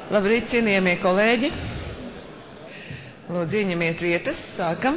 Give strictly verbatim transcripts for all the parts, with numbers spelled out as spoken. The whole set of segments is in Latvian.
Labrīt, cienījamie kolēģi! Lūdzu, ieņemiet vietas. Sākam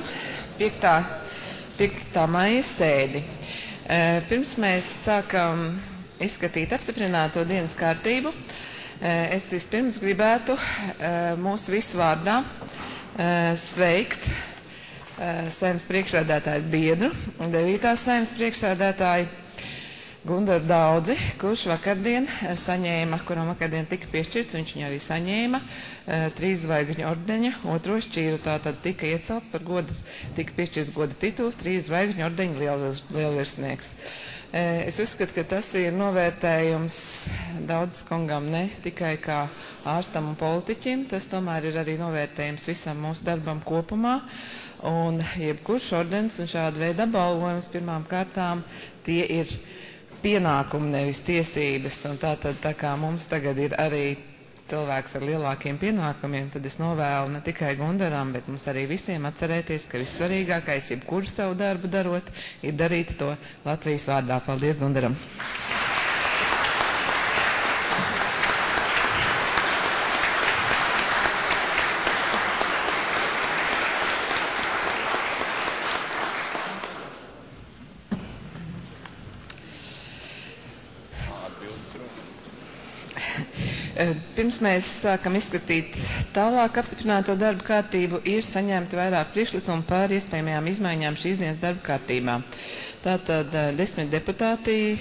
piektā maija sēdi. Pirms mēs sākam izskatīt apstiprināto dienas kārtību, es vispirms gribētu mūsu visu vārdā sveikt Saeimas priekšsēdētājas biedru un devītās Saeimas priekšsēdētāju Gundaru Daudzi, kurš vakardien saņēma, kuram vakardien tika piešķirts, viņš viņu arī saņēma, trīs zvaigžņu ordeņa, otro šķīru, tātad tika iecelts par godu, tika piešķirts goda tituls, trīs zvaigžņu ordeņa lielvirsnieks. Es uzskatu, ka tas ir novērtējums Daudzes kungam ne tikai kā ārstam un politiķim, tas tomēr ir arī novērtējums visam mūsu darbam kopumā. Un jebkurš ordens un šāda veida apbalvojums pirmām kārtām tie ir pienākumi, nevis tiesības. Un tātad, tā kā mums tagad ir arī cilvēks ar lielākiem pienākumiem, tad es novēlu ne tikai Gundaram, bet mums arī visiem atcerēties, ka vissvarīgākais, jebkuru savu darbu darot, ir darīt to Latvijas vārdā. Paldies Gundaram! Pirms mēs sākam izskatīt tālāk apstiprināto darba kārtību, ir saņemti vairāk priekšlikumu par iespējamajām izmaiņām šīs dienas darba kārtībā. Tātad desmit deputāti,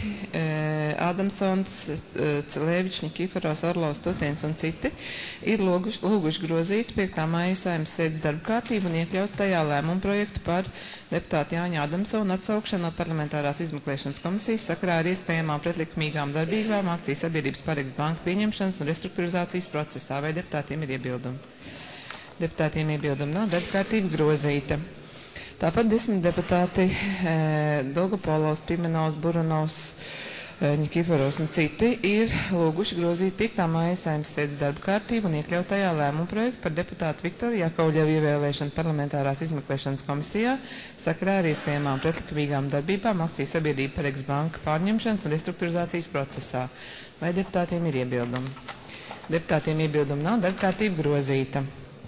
Ādamsons, Cilēvičs, Nikiforos, Orlovs, Tutiens un citi ir lūguši, lūguši grozīt piektā maija Saeimas sēdes darba kārtību un iekļaut tajā lēmumu projektu par deputātu Jāņa Ādamsona atsaukšanu no parlamentārās izmeklēšanas komisijas sakarā ar iespējamām pretlikumīgām darbībām akciju sabiedrības Paregs banka pieņemšanas un restruktūrizācijas procesā. Vai deputātiem ir iebildumi? Deputātiem iebildumi nav, darba kārtība grozīta. Tāpat desmit deputāti e, Dolgopolovs, Pimenovs, Buranovs, e, Nikiforos un citi ir lūguši grozīt piektā maija Saeimas sēdes darba kārtību un iekļaut tajā lēmumu projektu par deputātu Viktoru Jakovļevu ievēlēšanu parlamentārās izmeklēšanas komisijā sakarā ar iespējamām pretlikumīgām darbībām akciju sabiedrība Paregs banka pārņemšanas un restruktūrizācijas procesā. Vai deputātiem ir iebildumi? Deputātiem iebildumi nav, darba kārtība grozīta.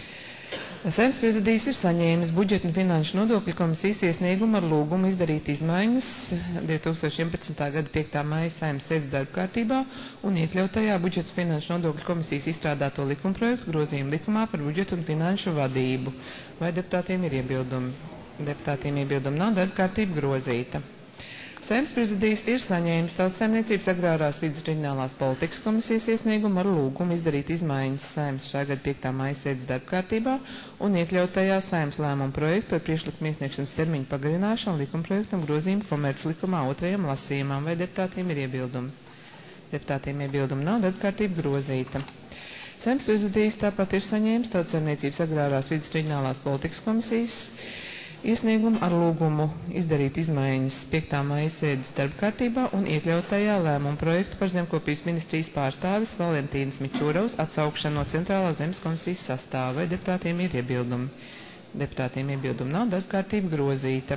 Saeimas prezidijs ir saņēmis budžeta un finanšu nodokļu komisijas iesniegumu ar lūgumu izdarīt izmaiņas divi tūkstoši vienpadsmitā gada piektā maija Saeimas sēdes darba kārtībā un iekļaut tajā budžeta un finanšu nodokļu komisijas izstrādāto likumprojektu grozījumu likumā par budžetu un finanšu vadību. Vai deputātiem ir iebildumi? Deputātiem iebildumi nav, darba kārtība grozīta. Saeimas prezidijs ir saņēmis Tautsaimniecības agrārās vides reģionālās politikas komisijas iesniegumu ar lūgumu izdarīt izmaiņas Saeimas šā gada piektā maija sēdes darba kārtībā un iekļaut tajā Saeimas lēmumu projektu par priekšlikumu iesniegšanas termiņu pagarināšanu likumprojektam grozījumu komerclikumā otrajam lasījumam. Vai deputātiem ir iebildumi? Deputātiem iebildumi nav, darba kārtība grozīta. Saeimas prezidijs tāpat ir saņēmis Tautsaimniecības agrārās vides reģionālās politikas komisijas iesniegumu ar lūgumu izdarīt izmaiņas piektā maija sēdes darba kārtībā un iekļaut tajā lēmumu projektu par zemkopības ministrijas pārstāvis Valentīnas Mičūravas atsaukšanu no centrālās zemes komisijas sastāva. Vai deputātiem ir iebildumi? Deputātiem iebildumi nav, darba kārtība grozīta.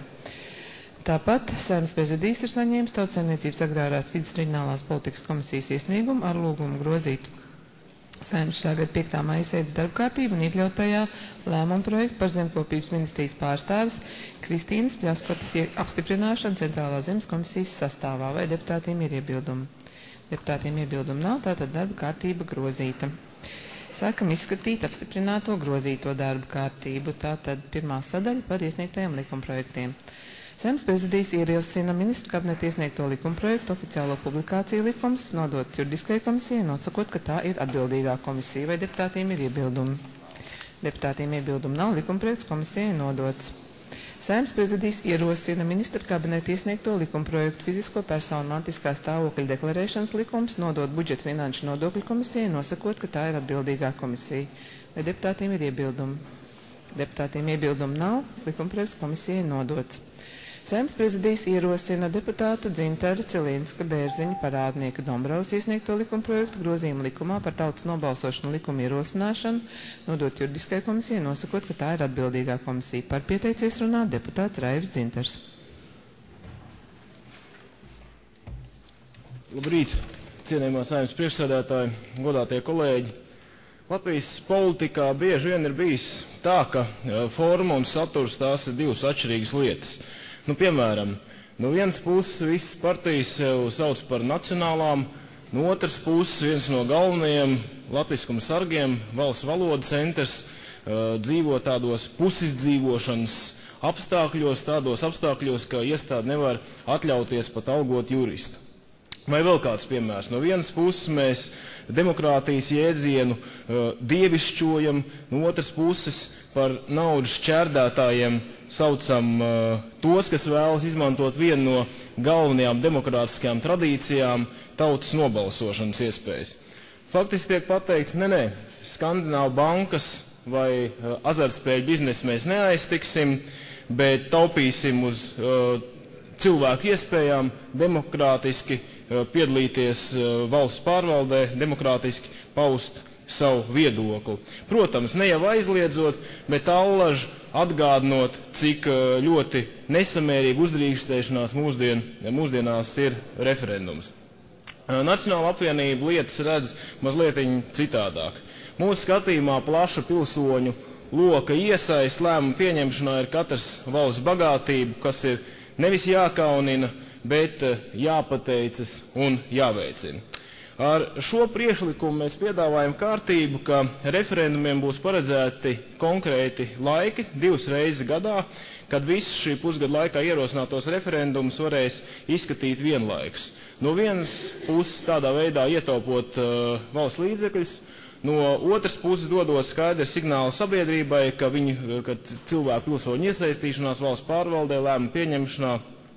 Tāpat Saeimas prezidijs ir saņēmis Tautsaimniecības agrārās vides reģionālās politikas komisijas iesniegumu ar lūgumu grozīt Saeimas šā gada piektā maija sēdes darba kārtību un iekļaut tajā lēmumu projektu par zemkopības ministrijas pārstāvis Kristīnas Pļaskotas apstiprināšanu centrālās zemes komisijas sastāvā. Vai deputātiem ir iebildumi? Deputātiem iebildumi nav, tātad darba kārtība grozīta. Sākam izskatīt apstiprināto grozīto darba kārtību. Tātad pirmā sadaļa par iesniegtajiem likumprojektiem. Saeimas prezidijs ierosina ministru kabineta iesniegto likumprojektu oficiālo publikāciju likums nodot juridiskajai komisijai, nosakot, ka tā ir atbildīgā komisija. Vai deputātiem ir iebildumi? Deputātiem iebildumi nav, likumprojekts komisijai nodots. Saeimas prezidijs ierosina ministru kabineta iesniegto likumprojektu fizisko personu mantiskā stāvokļa deklarēšanas likums nodot budžeta finanšu nodokļu komisijai, nosakot, ka tā ir atbildīgā komisija. Vai deputātiem ir iebildumi? Deputātiem iebildumi nav, likumprojekts komisijai nodots. Saeimas prezidijs ierosina deputātu Dzintaru Cilīnska Bērziņa parādnieka Dombravas iesniegto likumprojektu grozījumu likumā par tautas nobalsošanu likumu ierosināšanu, nodot juridiskai komisijai, nosakot, ka tā ir atbildīgā komisija. Par pieteicies runāt deputāts Raivs Dzintars. Labrīt, cienījamā Saeimas priekšsēdētāji, godātie kolēģi. Latvijas politikā bieži vien ir bijis tā, ka forma un saturs tās ir divas atšķirīgas lietas. Nu, piemēram, no vienas puses visas partijas sev sauc par nacionālām, no otras puses viens no galvenajiem latviskuma sargiem, valsts valodas centrs, dzīvo tādos pusizdzīvošanas apstākļos, tādos apstākļos, ka iestāde nevar atļauties pat algot juristu. Vai vēl kāds piemērs? No vienas puses mēs demokrātijas jēdzienu uh, dievišķojam, no otras puses par naudas šķērdētājiem saucam uh, tos, kas vēlas izmantot vienu no galvenajām demokrātiskajām tradīcijām – tautas nobalsošanas iespējas. Faktiski tiek pateikts, ne, ne, Skandināvu bankas vai uh, azartspēļu biznesu mēs neaiztiksim, bet taupīsim uz uh, cilvēku iespējām demokrātiski piedalīties valsts pārvaldē, demokrātiski paust savu viedokli. Protams, ne jau aizliedzot, bet allaž atgādinot, cik ļoti nesamērīgi uzdrīkstēšanās mūsdien, mūsdienās ir referendums. Nacionāla apvienība lietas redz mazliet citādāk. Mūsu skatījumā plaša pilsoņu loka iesaist lēmumu pieņemšanā ir katras valsts bagātība, kas ir nevis jākaunina, bet jāpateicas un jāveicina. Ar šo priekšlikumu mēs piedāvājam kārtību, ka referendumiem būs paredzēti konkrēti laiki, divas reizes gadā, kad visus šī pusgada laikā ierosinātos referendumus varēs izskatīt vienlaikus. No vienas puses tādā veidā ietaupot uh, valsts līdzekļus, no otras puses dodot skaidru signālu sabiedrībai, ka, viņu, ka cilvēku pilsoņu iesaistīšanās valsts pārvaldē, lēmumu pieņemšanā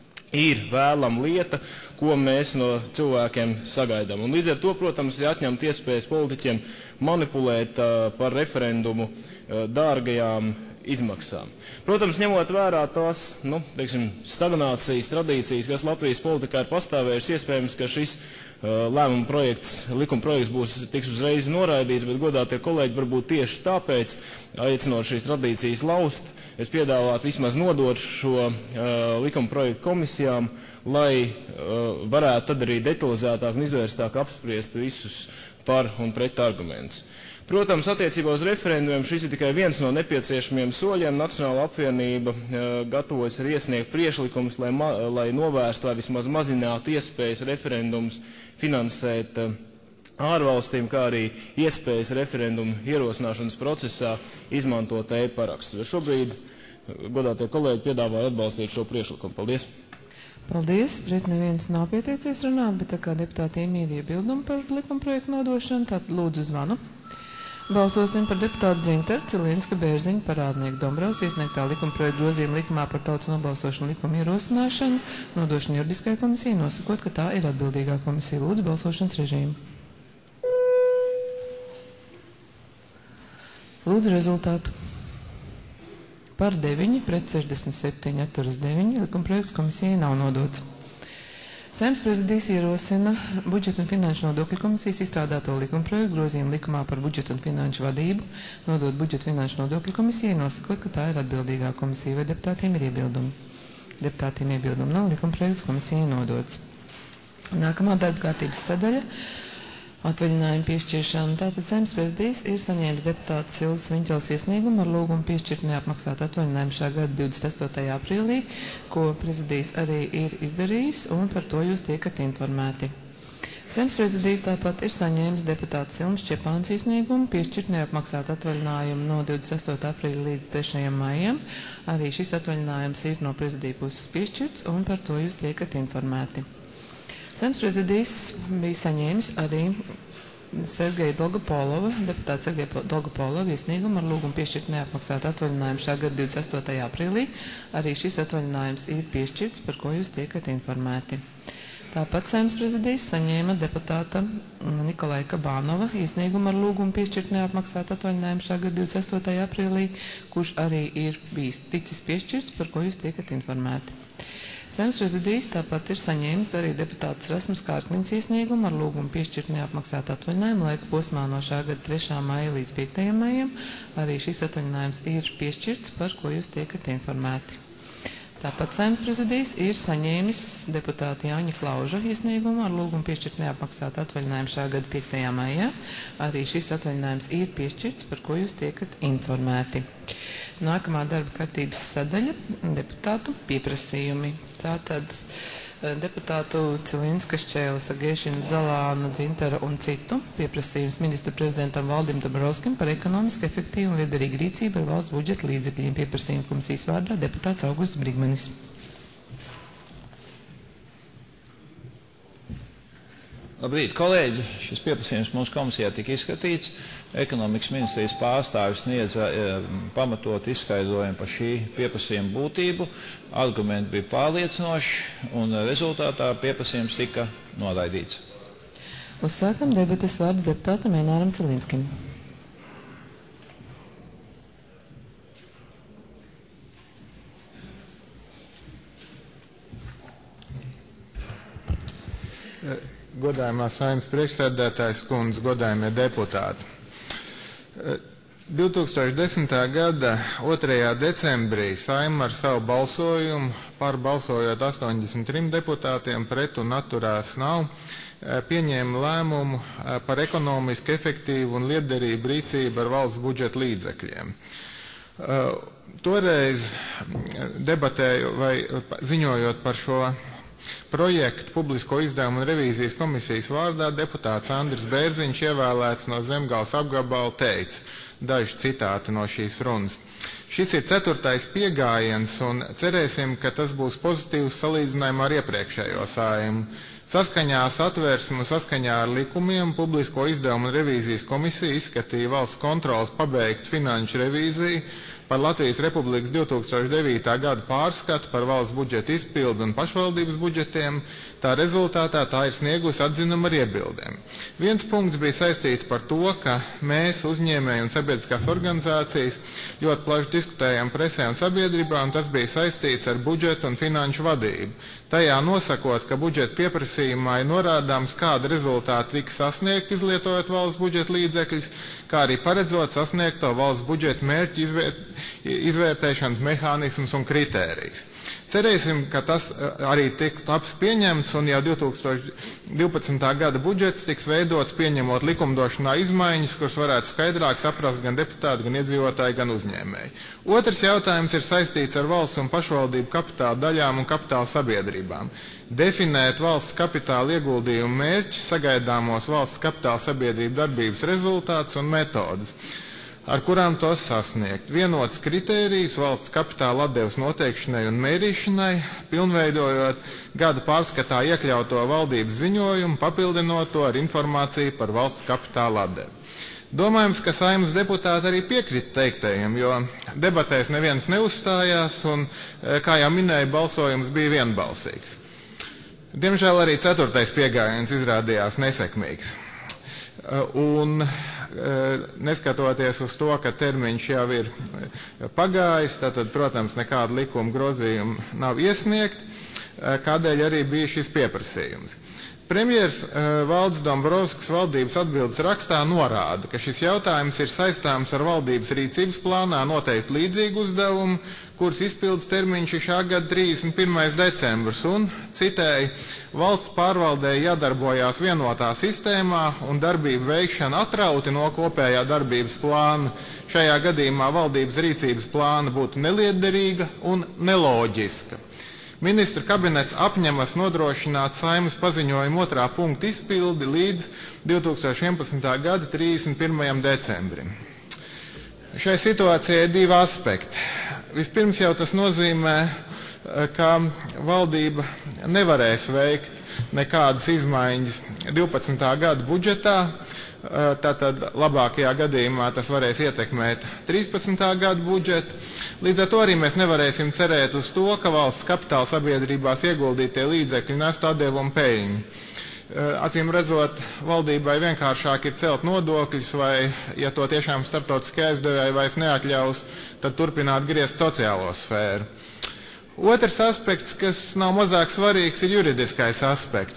ir vēlama lieta, ko mēs no cilvēkiem sagaidām. Un līdz ar to, protams, ir atņemt iespējas politiķiem manipulēt uh, par referendumu uh, dārgajām izmaksām. Protams, ņemot vērā tās, nu, teiksim, stagnācijas tradīcijas, kas Latvijas politikā ir pastāvējušas, iespējams, ka šis uh, lēmuma projekts, likuma projekts būs tiks uzreiz noraidīts, bet godātie kolēģi, varbūt tieši tāpēc, aicinot šīs tradīcijas laust, es piedāvātu vismaz nodot šo uh, likuma projektu komisijām, lai uh, varētu tad arī detalizētāk un izvērstāk apspriest visus par un pret argumentus. Protams, attiecībā uz referendumiem šis ir tikai viens no nepieciešamiem soļiem. Nacionāla apvienība uh, gatavojas arī iesniegt priekšlikumus, lai, ma lai novērstu vai vismaz mazinātu iespējas referendumus finansēt uh, ārvalstīm, kā arī iespējas referendumu ierosināšanas procesā izmantot e-parakstu. Šobrīd, godātie kolēģi, piedāvāju atbalstīt šo priekšlikumu. Paldies! Paldies! Pret neviens nav pieteicies runāt, bet tā kā deputātiem ir iebildumi par likumprojektu nodošanu, tad lūdzu zvanu. Balsosim par deputātu Dzintaru Cilinska Bērziņu parādnieku Dombravas iesniegtā likumprojekta grozījuma likumā par tautas nobalsošanu likumu ierosināšanu, nodošanu juridiskai komisijai, nosakot, ka tā ir atbildīgā komisija. Lūdzu balsošanas režīmu. Lūdzu rezultātu. Par deviņi pret sešdesmit septiņi atturas deviņi, likumprojekts komisijai nav nodots. Saeimas prezidijs ierosina budžeta un finanšu nodokļu komisijas izstrādāto likumprojektu grozījumu likumā par budžeta un finanšu vadību, nodot budžeta finanšu nodokļu komisijai, nosakot, ka tā ir atbildīgā komisija, vai deputātiem ir iebildumi. Deputātiem iebildumi nav, likumprojekts komisijai nodots. Nākamā darba kārtības sadaļa. Atvaļinājuma piešķiršana. Tātad Saeimas prezidijs ir saņēmis deputāta Silvas Viņķeles iesniegumu ar lūgumu piešķirt neapmaksāt atvaļinājumu šā gada divdesmit astotajā aprīlī, ko prezidijs arī ir izdarījis, un par to jūs tiekat informēti. Saeimas prezidijs tāpat ir saņēmis deputāta Silmas Čepāns iesniegumu piešķirt neapmaksāt atvaļinājumu no divdesmit astotā aprīļa līdz trešajam maijam. Arī šis atvaļinājums ir no prezidija puses piešķirts, un par to jūs tiekat informēti. Saeimas prezidijs bija saņēmis arī Sergeja Dolgopolova, deputāta Sergeja Dolgopolova iesniegumu ar lūgumu piešķirt neapmaksāt atvaļinājumu šā gada divdesmit astotajā aprīlī. Arī šis atvaļinājums ir piešķirts, par ko jūs tiekat informēti. Tāpat Saeimas prezidijs saņēma deputāta Nikolai Kabānova iesniegumu ar lūgumu piešķirt neapmaksāt atvaļinājumu šā gada divdesmit astotajā aprīlī, kurš arī ir bijis ticis piešķirts, par ko jūs tiekat informēti. Saeimas prezidijs tāpat ir saņēmis arī deputāts Rasmus Kārkliņas iesniegumu ar lūgumu piešķirt neapmaksāt atvaļinājumu laika posmā no šā gada trešā maija līdz piektajam maijam. Arī šis atvaļinājums ir piešķirts, par ko jūs tiekat informēti. Tāpat Saeimas prezidijs ir saņēmis deputāta Jāņa Klauža iesniegumu ar lūgumu piešķirt neapmaksātu atvaļinājumu šā gada piektajā maijā. Arī šis atvaļinājums ir piešķirts, par ko jūs tiekat informēti. Nākamā darba kārtības sadaļa – deputātu pieprasījumi. Tātad deputātu Cilinskas, Čēles, Agēšina, Zalāna, Dzintara un citu pieprasījums ministru prezidentam Valdim Dabrovskim par ekonomiski efektīvu un liederīgu rīcību ar valsts budžeta līdzekļiem. Pieprasījuma komisijas vārdā deputāts Augusts Brigmanis. Labrīt, kolēģi! Šis pieprasījums mūsu komisijā tika izskatīts. Ekonomikas ministrijas pārstāvis sniedza e, pamatot izskaidrojumu par šī pieprasījuma būtību. Argumenti bija pārliecinoši un rezultātā pieprasījums tika noraidīts. Uzsākam debates, vārds deputātam Ināram Cilinskim. Godājumā Saeimas priekšsēdētājs kundze, godājumie deputāti. divtūkstoš desmitā gada otrajā decembrī Saeima ar savu balsojumu, par balsojot astoņdesmit trim deputātiem, pret un atturās nav, pieņēma lēmumu par ekonomiski efektīvu un liederīgu rīcību ar valsts budžeta līdzekļiem. Toreiz debatēju vai ziņojot par šo projektu publisko izdevumu un revīzijas komisijas vārdā deputāts Andris Bērziņš, ievēlēts no Zemgales apgabala, teica daži citāti no šīs runas. Šis ir ceturtais piegājiens un cerēsim, ka tas būs pozitīvs salīdzinājumā ar iepriekšējo Saeimu. Saskaņā satversmi un saskaņā ar likumiem publisko izdevumu un revīzijas komisija izskatīja valsts kontrolas pabeigtu finanšu revīziju par Latvijas Republikas divtūkstoš devītā gada pārskatu par valsts budžeta izpildu un pašvaldības budžetiem. Tā rezultātā tā ir sniegusi atzinumu ar iebildēm. Viens punkts bija saistīts par to, ka mēs, uzņēmēji un sabiedriskās organizācijas, ļoti plaši diskutējām presē un sabiedrībā, un tas bija saistīts ar budžetu un finanšu vadību. Tajā nosakot, ka budžeta pieprasījumā ir norādāms, kāda rezultāta tika sasniegt, izlietojot valsts budžeta līdzekļus, kā arī paredzot sasniegto valsts budžeta mērķu izvērt, izvērtēšanas mehānismus un kritērijus. Cerēsim, ka tas arī tiks labs pieņemts un jau divtūkstoš divpadsmitā gada budžets tiks veidots pieņemot likumdošanā izmaiņas, kuras varētu skaidrāk saprast gan deputāti, gan iedzīvotāji, gan uzņēmēji. Otrs jautājums ir saistīts ar valsts un pašvaldību kapitāla daļām un kapitāla sabiedrībām. Definēt valsts kapitāla ieguldījumu mērķus, sagaidāmos valsts kapitāla sabiedrību darbības rezultātus un metodas, ar kurām tos sasniegt. Vienots kritērijus valsts kapitāla atdevas noteikšanai un mērīšanai, pilnveidojot gada pārskatā iekļauto valdības ziņojumu, papildinot to ar informāciju par valsts kapitāla atdevu. Domājams, ka Saeimas deputāti arī piekrita teiktajiem, jo debatēs neviens neuzstājās un, kā jau minēja, balsojums bija vienbalsīgs. Diemžēl arī ceturtais piegājiens izrādījās nesekmīgs. Un neskatoties uz to, ka termiņš jau ir pagājis, tad, protams, nekāda likuma grozījuma nav iesniegt, kādēļ arī bija šis pieprasījums. Premjers Valdis Dombrovskis valdības atbildes rakstā norāda, ka šis jautājums ir saistāms ar valdības rīcības plānā noteikti līdzīgu uzdevumu, kuras izpildes termiņš ir šā gada trīsdesmit pirmais decembris, un, citēju, valsts pārvaldē jādarbojās vienotā sistēmā un darbību veikšana atrauti no kopējā darbības plāna. Šajā gadījumā valdības rīcības plāna būtu neliederīga un neloģiska. Ministra kabinets apņemas nodrošināt Saeimas paziņojumu otrā punkta izpildi līdz divtūkstoš vienpadsmitā gada trīsdesmit pirmajam decembrim. Šai situācijai ir divi aspekti. Vispirms jau tas nozīmē, ka valdība nevarēs veikt nekādas izmaiņas divpadsmitā gada budžetā, tātad labākajā gadījumā tas varēs ietekmēt trīspadsmitā gada budžetu. Līdz ar to arī mēs nevarēsim cerēt uz to, ka valsts kapitāla sabiedrībās ieguldītie līdzekļi nestu atdevumu peļņu. Acīm redzot, valdībai vienkāršāk ir celt nodokļus, vai, ja to tiešām starptautiskie aizdevēji vairs neatļaus, tad turpināt griezt sociālo sfēru. Otrs aspekts, kas nav mazāk svarīgs, ir juridiskais aspekts.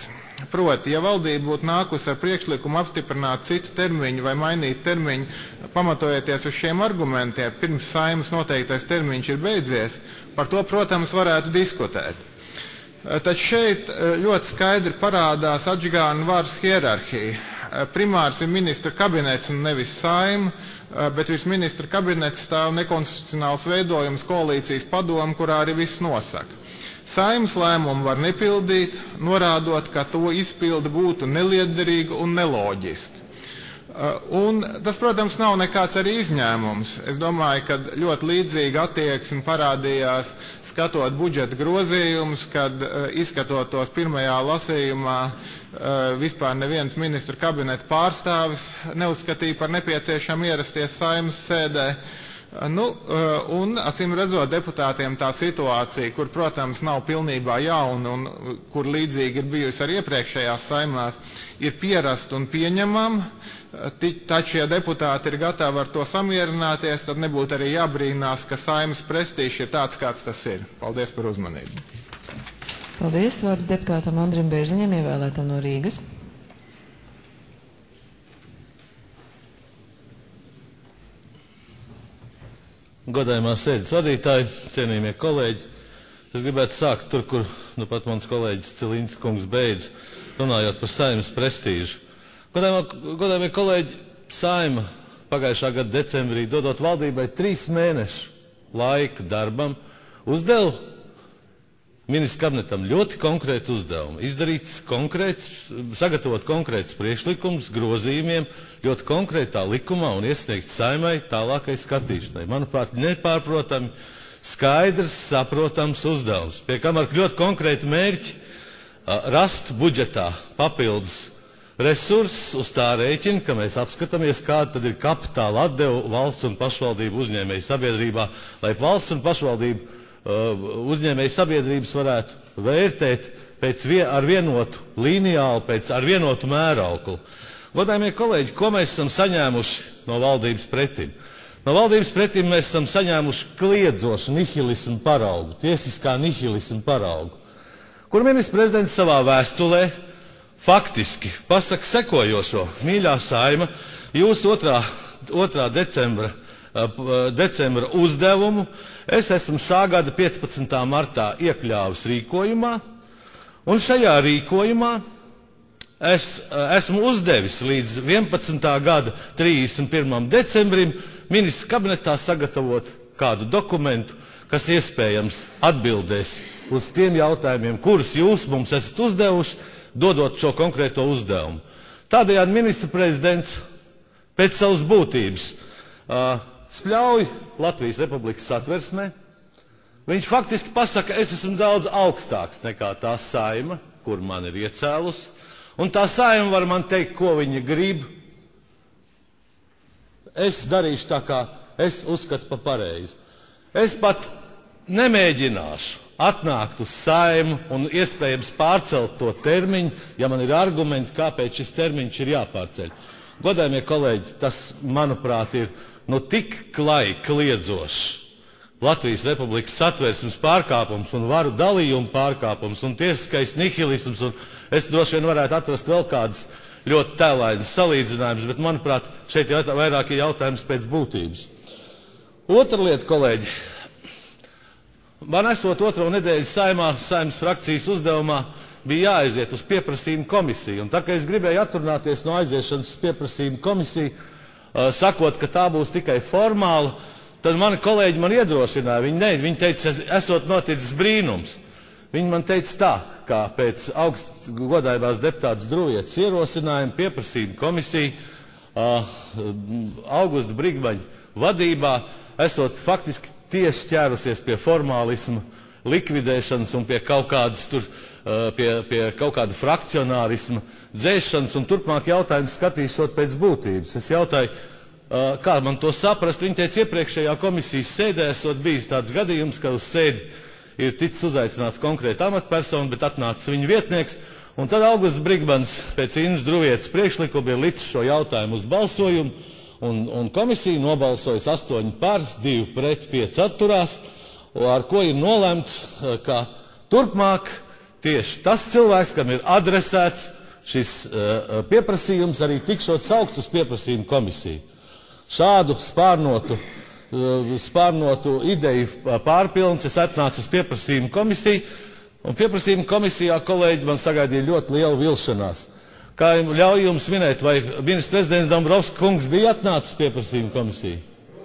Proti, ja valdība būtu nākusi ar priekšlikumu apstiprināt citu termiņu vai mainīt termiņu, pamatojoties uz šiem argumentiem, pirms Saeimas noteiktais termiņš ir beidzies, par to, protams, varētu diskutēt. Taču šeit ļoti skaidri parādās atžgāna varas hierarhija. Primārs ir ministra kabinets un nevis Saeima, bet virs ministra kabinets stāv nekonstitucionāls veidojums koalīcijas padomu, kurā arī viss nosaka. Saeimas lēmumu var nepildīt, norādot, ka to izpilde būtu neliederīga un neloģiska. Un tas, protams, nav nekāds arī izņēmums. Es domāju, ka ļoti līdzīga attieksme parādījās skatot budžeta grozījumus, kad izskatot tos pirmajā lasījumā vispār neviens ministra kabineta pārstāvis neuzskatīja par nepieciešamu ierasties Saeimas sēdē. Nu, un, acīm redzot, deputātiem tā situācija, kur, protams, nav pilnībā jauna un kur līdzīgi ir bijusi arī iepriekšējās saimās, ir pierasta un pieņemama, taču, ja deputāti ir gatavi ar to samierināties, tad nebūtu arī jābrīnās, ka Saimas prestižs ir tāds, kāds tas ir. Paldies par uzmanību. Paldies. Vārds deputātam Andrim Bērziņam, ievēlētam no Rīgas. Godājumā sēdes vadītāji, cienījamie kolēģi, es gribētu sākt tur, kur nu pat mans kolēģis Cilīns kungs beidz, runājot par Saeimas prestīžu. Godājumie kolēģi, Saeima pagājušā gada decembrī, dodot valdībai trīs mēnešu laika darbam, uzdeva ministra kabinetam ļoti konkrētu uzdevumu, izdarīt konkrēts, sagatavot konkrēts priekšlikums grozījumiem ļoti konkrētā likumā un iesniegt Saeimai tālākai skatīšanai. Manuprāt, nepārprotami, skaidrs, saprotams uzdevums, pie kam ar ļoti konkrētu mērķi rast budžetā papildus resursus uz tā rēķina, ka mēs apskatāmies, kāda tad ir kapitāla atdeva valsts un pašvaldību uzņēmēju sabiedrībā, lai valsts un pašvaldību uzņēmēju sabiedrības varētu vērtēt pēc vien, ar vienotu līnijālu, pēc ar vienotu mērauklu. Godājumie kolēģi, ko mēs esam saņēmuši no valdības pretim? No valdības pretim mēs esam saņēmuši kliedzošu nihilismu paraugu, tiesiskā nihilismu paraugu, kur ministrs prezidents savā vēstulē faktiski pasaka sekojošo: mīļā Saeima, jūs otrā, otrā decembra decembra uzdevumu es esmu šā gada piecpadsmitā martā iekļāvis rīkojumā, un šajā rīkojumā es esmu uzdevis līdz vienpadsmitā gada trīsdesmit pirmajam decembrim ministra kabinetā sagatavot kādu dokumentu, kas iespējams atbildēs uz tiem jautājumiem, kurus jūs mums esat uzdevuši, dodot šo konkrēto uzdevumu. Tādējādi ministra prezidents pēc savas būtības uh, spļauj Latvijas Republikas satversmē. Viņš faktiski pasaka, es esmu daudz augstāks nekā tā Saeima, kur man ir iecēlus, un tā Saeima var man teikt, ko viņa grib. Es darīšu tā, kā es uzskatu pa pareizi. Es pat nemēģināšu atnākt uz Saeimu un iespējams pārcelt to termiņu, ja man ir argumenti, kāpēc šis termiņš ir jāpārceļ. Godājumie kolēģi, tas, manuprāt, ir nu tik klai kliedzošs Latvijas Republikas satversmes pārkāpums un varu dalījumu pārkāpums un tiesiskais nihilisms, un es droši vien varētu atrast vēl kādas ļoti tēlainas salīdzinājumus, bet, manuprāt, šeit ir vairāk jautājums pēc būtības. Otra lieta, kolēģi, man esot otro nedēļu Saeimā, Saeimas frakcijas uzdevumā, bija jāaiziet uz pieprasījumu komisiju, un tā kā es gribēju atrunāties no aiziešanas uz pieprasījumu komisiju, sakot, ka tā būs tikai formāla, tad mani kolēģi man iedrošināja. Viņi, ne, viņi teica, esot noticis brīnums. Viņi man teica tā, kā pēc augsts godājumās deputātas Druvietes ierosinājuma pieprasījuma komisija uh, Augusta Brigmaņa vadībā, esot faktiski tieši ķērusies pie formālisma likvidēšanas un pie kaut kādas tur, uh, pie, pie kaut kāda frakcionārisma dzēšanas, un turpmāk jautājums skatīšot pēc būtības. Es jautāju, uh, kā man to saprast. Viņi teica, iepriekšējā komisijas sēdē esot bijis tāds gadījums, ka uz sēdi ir ticis uzaicināts konkrēta amatpersona, bet atnācis viņa vietnieks, un tad Augusts Brigmans pēc Innas Druvietes priekšlikuma ir licis šo jautājumu uz balsojumu, un, un komisija nobalsojas astoņi par, divi pret, pieci atturās, ar ko ir nolemts, ka turpmāk tieši tas cilvēks, kam ir adresēts šis uh, pieprasījums, arī tikšot saukts uz pieprasījumu komisiju. Šādu spārnotu, uh, spārnotu ideju pārpilns es atnācu uz pieprasījumu komisiju, un pieprasījumu komisijā, kolēģi, man sagaidīja ļoti liela vilšanās. Kā ļauj jums minēt, vai ministrs prezidents Dombrovskis kungs bija atnācis pieprasījumu komisiju?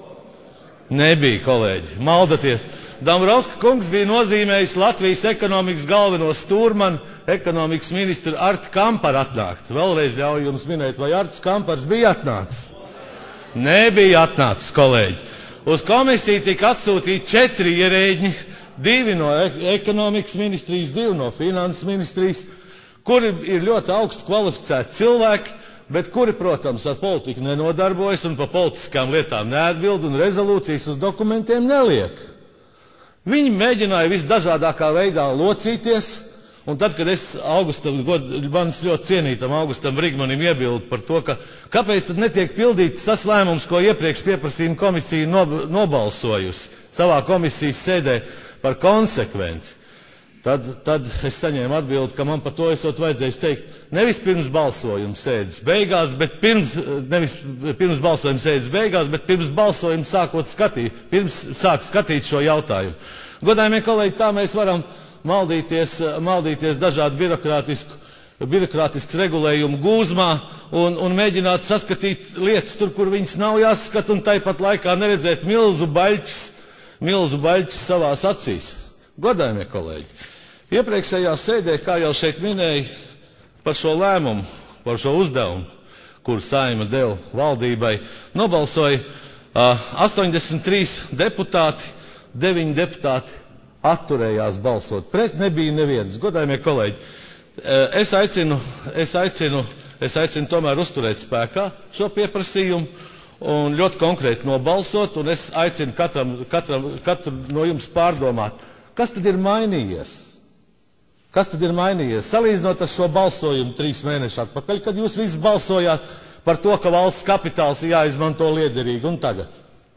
Nebija, kolēģi, maldaties. Dombrovskis kungs bija nozīmējis Latvijas ekonomikas galveno stūrmanu, ekonomikas ministru Arti Kamparu atnākt. Vēlreiz ļauj jums minēt, vai Artis Kampars bija atnācis? Nebija atnācis, kolēģi. Uz komisiju tika atsūtīti četri ierēģi, divi no ekonomikas ministrijas, divi no finanses ministrijas, kuri ir ļoti augstu kvalificēti cilvēki, bet kuri, protams, ar politiku nenodarbojas un par politiskām lietām neatbild un rezolūcijas uz dokumentiem neliek. Viņi mēģināja visdažādākā veidā locīties, un tad, kad es Augustam, manis ļoti cienītam Augustam Brigmanim iebildu par to, ka kāpēc tad netiek pildīts tas lēmums, ko iepriekš pieprasījuma komisija nobalsojusi savā komisijas sēdē par konsekvenci. Tad, tad es saņēmu atbildi, ka man par to esot vajadzējis teikt nevis pirms balsojuma sēdes beigās, bet pirms, nevis pirms balsojuma sēdes beigās, bet pirms balsojuma sākot skatīt, pirms sāk skatīt šo jautājumu. Godājumie kolēģi, tā mēs varam maldīties, maldīties dažādu birokrātisku, birokrātisku regulējumu gūzmā un, un mēģināt saskatīt lietas tur, kur viņas nav jāsaskat, un tāpat laikā neredzēt milzu baļķus, milzu baļķus savās acīs. Godājumie kolēģi, iepriekšējā sēdē, kā jau šeit minēja, par šo lēmumu, par šo uzdevumu, kuru Saeima deva valdībai, nobalsoja uh, astoņdesmit trīs deputāti, deviņi deputāti atturējās balsot. Pret nebija neviens. Godājumie kolēģi, uh, es aicinu, es aicinu, es aicinu tomēr uzturēt spēkā šo pieprasījumu un ļoti konkrēti nobalsot, un es aicinu katram, katram, katru no jums pārdomāt, kas tad ir mainījies? Kas tad ir mainījies? Salīdzinot ar šo balsojumu trīs mēneši atpakaļ, kad jūs visi balsojāt par to, ka valsts kapitāls ir jāizmanto liederīgi, un tagad?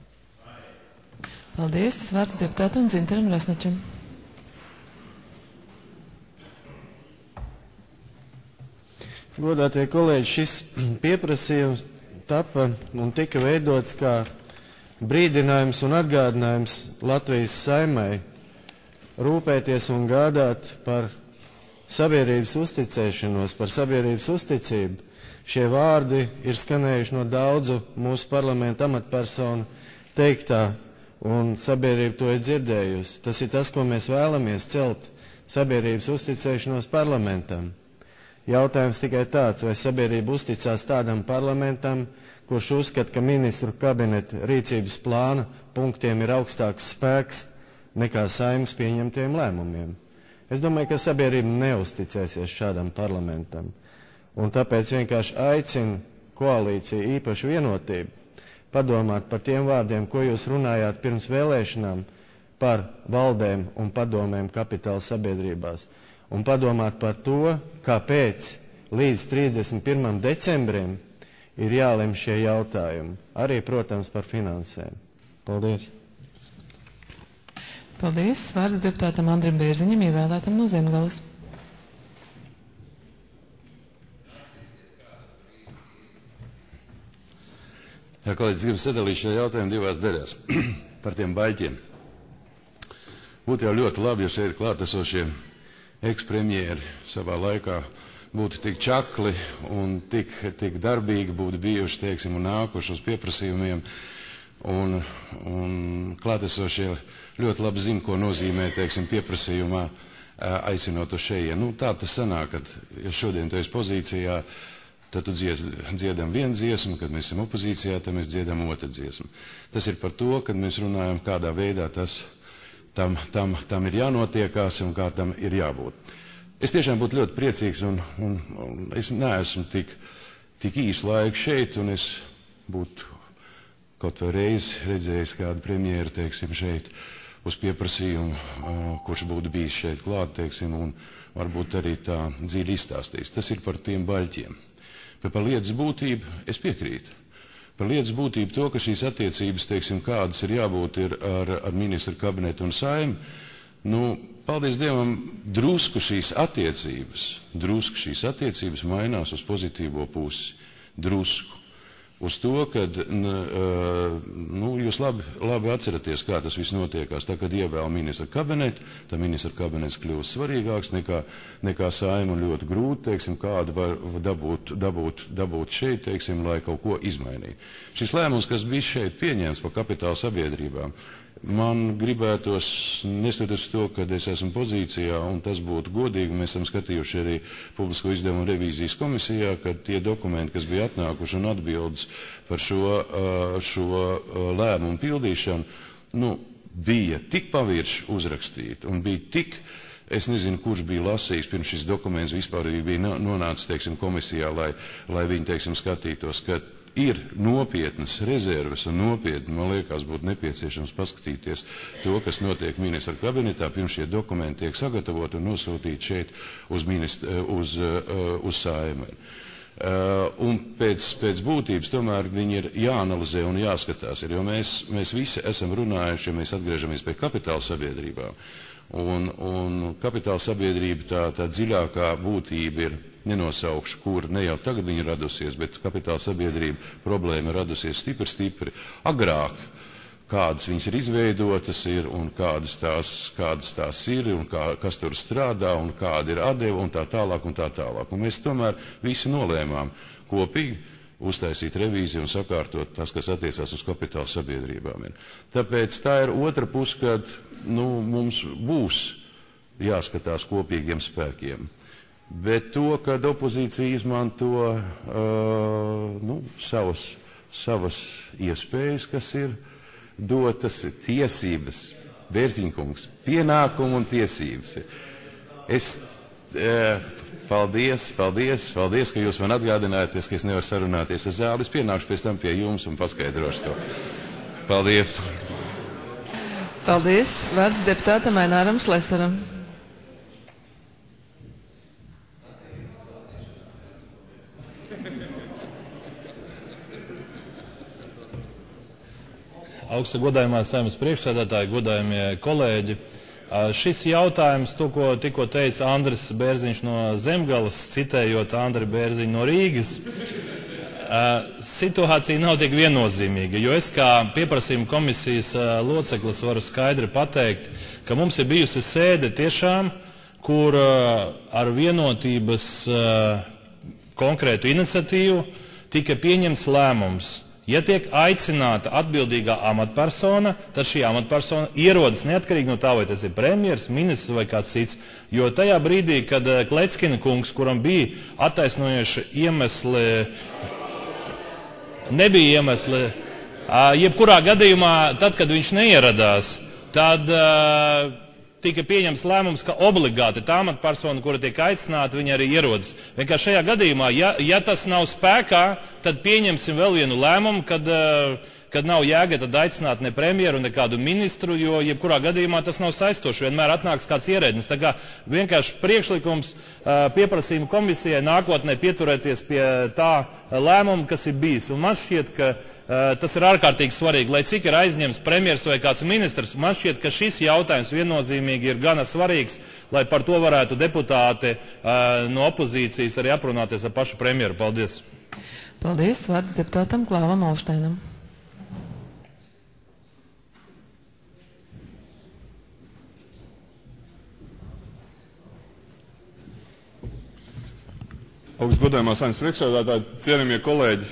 Paldies. Vārds deputātam Dzintaram Rasnačam. Godātie kolēģi, šis pieprasījums tapa un tika veidots kā brīdinājums un atgādinājums Latvijas Saeimai rūpēties un gādāt par sabiedrības uzticēšanos, par sabiedrības uzticību. Šie vārdi ir skanējuši no daudzu mūsu parlamenta amatpersonu teiktā, un sabiedrība to ir dzirdējusi. Tas ir tas, ko mēs vēlamies celt, sabiedrības uzticēšanos parlamentam. Jautājums tikai tāds, vai sabiedrība uzticās tādam parlamentam, kurš uzskata, ka ministru kabineta rīcības plāna punktiem ir augstāks spēks nekā Saeimas pieņemtiem lēmumiem. Es domāju, ka sabiedrība neusticēsies šādam parlamentam. Un tāpēc vienkārši aicinu koalīciju, īpaši vienotību, padomāt par tiem vārdiem, ko jūs runājāt pirms vēlēšanām par valdēm un padomēm kapitāla sabiedrībās. Un padomāt par to, kāpēc līdz trīsdesmit pirmam decembrim ir jālem šie jautājumi. Arī, protams, par finansēm. Paldies! Paldies. Vārds deputātam Andrim Bērziņam, ievēlētam no Zemgales. Jā, kolēģis, gribu sadalīt šo jautājumu divās daļās par tiem baļķiem. Būtu jau ļoti labi, ja šeit klātesošie ekspremjeri savā laikā būtu tik čakli un tik, tik darbīgi būtu bijuši, teiksim, un nākuši uz pieprasījumiem, un, un klātesošie ļoti labi zina, ko nozīmē, teiksim, pieprasījumā aicinot uz šejienu. Nu, tā tas sanāk, kad, ja šodien tu esi pozīcijā, tad tu dzied, dziedam vienu dziesmu, kad mēs esam opozīcijā, tad mēs dziedam otru dziesmu. Tas ir par to, kad mēs runājam, kādā veidā tas tam, tam, tam ir jānotiekās un kā tam ir jābūt. Es tiešām būtu ļoti priecīgs, un, un, un es neesmu tik, tik īsu laiku šeit, un es būtu kaut vai reiz redzējis kādu premjeru, teiksim, šeit uz pieprasījumu, kurš būtu bijis šeit klāt, teiksim, un varbūt arī tā dziļi izstāstījis. Tas ir par tiem baļķiem. Bet par lietas būtību es piekrītu. Par lietas būtību to, ka šīs attiecības, teiksim, kādas ir jābūt ir ar, ar ministru kabinetu un Saeimu, nu, paldies Dievam, drusku šīs attiecības, drusku šīs attiecības mainās uz pozitīvo pusi. Drusku. Uz to, kad nu, jūs labi, labi atceraties, kā tas viss notiekās. Tā, kad ievēl ministra kabinetu, tad ministra kabinets kļūst svarīgāks nekā, nekā Saeimu, un ļoti grūti, teiksim, kādu var dabūt, dabūt, dabūt šeit, teiksim, lai kaut ko izmainītu. Šis lēmums, kas bija šeit pieņemts par kapitāla sabiedrībām, man gribētos, neskatoties to, kad es esmu pozīcijā, un tas būtu godīgi, mēs esam skatījuši arī Publisko izdevumu revīzijas komisijā, kad tie dokumenti, kas bija atnākuši un atbildes par šo, šo lēmumu pildīšanu, nu, bija tik pavirši uzrakstīti un bija tik, es nezinu, kurš bija lasījis, pirms šis dokuments vispār bija nonācis, teiksim, komisijā, lai, lai viņi, teiksim, skatītos, ka ir nopietnas rezerves un nopietni, man liekas, būtu nepieciešams paskatīties to, kas notiek ministra kabinetā, pirms šie dokumenti tiek sagatavoti un nosūtīti šeit uz, ministra, uz, uz Saeimu. Un pēc, pēc būtības tomēr viņi ir jāanalizē un jāskatās, jo mēs, mēs visi esam runājuši, ja mēs atgriežamies pie kapitāla sabiedrībām. Un, un kapitāla sabiedrība tā, tā dziļākā būtība ir, nenosaukšu, kur ne jau tagad viņa radusies, bet kapitāla sabiedrība problēma radusies stipri, stipri agrāk, kādas viņas ir izveidotas ir un kādas tās, kādas tās ir un kā, kas tur strādā un kāda ir atdeva un tā tālāk un tā tālāk. Un mēs tomēr visi nolēmām kopīgi uztaisīt revīziju un sakārtot tas, kas attiecās uz kapitāla sabiedrībām. Tāpēc tā ir otra puse, kad nu, mums būs jāskatās kopīgiem spēkiem. Bet to, kad opozīcija izmanto uh, nu, savas, savas iespējas, kas ir dotas, tiesības, Bērziņkungs, pienākumu un tiesības. Es, uh, paldies, paldies, paldies, ka jūs man atgādinājaties, ka es nevaru sarunāties ar zāli. Es pienākšu pēc tam pie jums un paskaidrošu to. Paldies. Paldies. Vārds deputātam Aināram Šlesaram. Augsta godājumā Saeimas priekšsēdētāji, godājumie kolēģi. Šis jautājums, to, ko tikko teica Andris Bērziņš no Zemgalas, citējot Andri Bērziņu no Rīgas, situācija nav tik viennozīmīga, jo es kā pieprasījuma komisijas loceklis varu skaidri pateikt, ka mums ir bijusi sēde tiešām, kur ar vienotības konkrētu iniciatīvu tika pieņemts lēmums. Ja tiek aicināta atbildīgā amatpersona, tad šī amatpersona ierodas neatkarīgi no tā, vai tas ir premjers, ministrs vai kāds cits. Jo tajā brīdī, kad Kleckina kungs, kuram bija attaisnojoši iemesli, nebija iemesli, jebkurā gadījumā, tad, kad viņš neieradās, tad tika pieņems lēmums, ka obligāti tā amatpersona, kura tiek aicināta, viņa arī ierodas. Vienkārši šajā gadījumā, ja, ja tas nav spēkā, tad pieņemsim vēl vienu lēmumu, kad, kad nav jēga tad aicināt ne premjeru, ne kādu ministru, jo jebkurā gadījumā tas nav saistoši. Vienmēr atnāks kāds ierēdnis. Tā kā vienkārši priekšlikums pieprasījuma komisijai nākotnē pieturēties pie tā lēmuma, kas ir bijis. Un man šķiet, ka tas ir ārkārtīgi svarīgi, lai cik ir aizņems premjers vai kāds ministrs. Man šķiet, ka šis jautājums viennozīmīgi ir gana svarīgs, lai par to varētu deputāti no opozīcijas arī aprunāties ar pašu premjeru. Paldies. Paldies. Vārds deputātam Klāvam Olšteinam. Augsts godājumā Saeimas priekšsēdētāji, cienījamie kolēģi.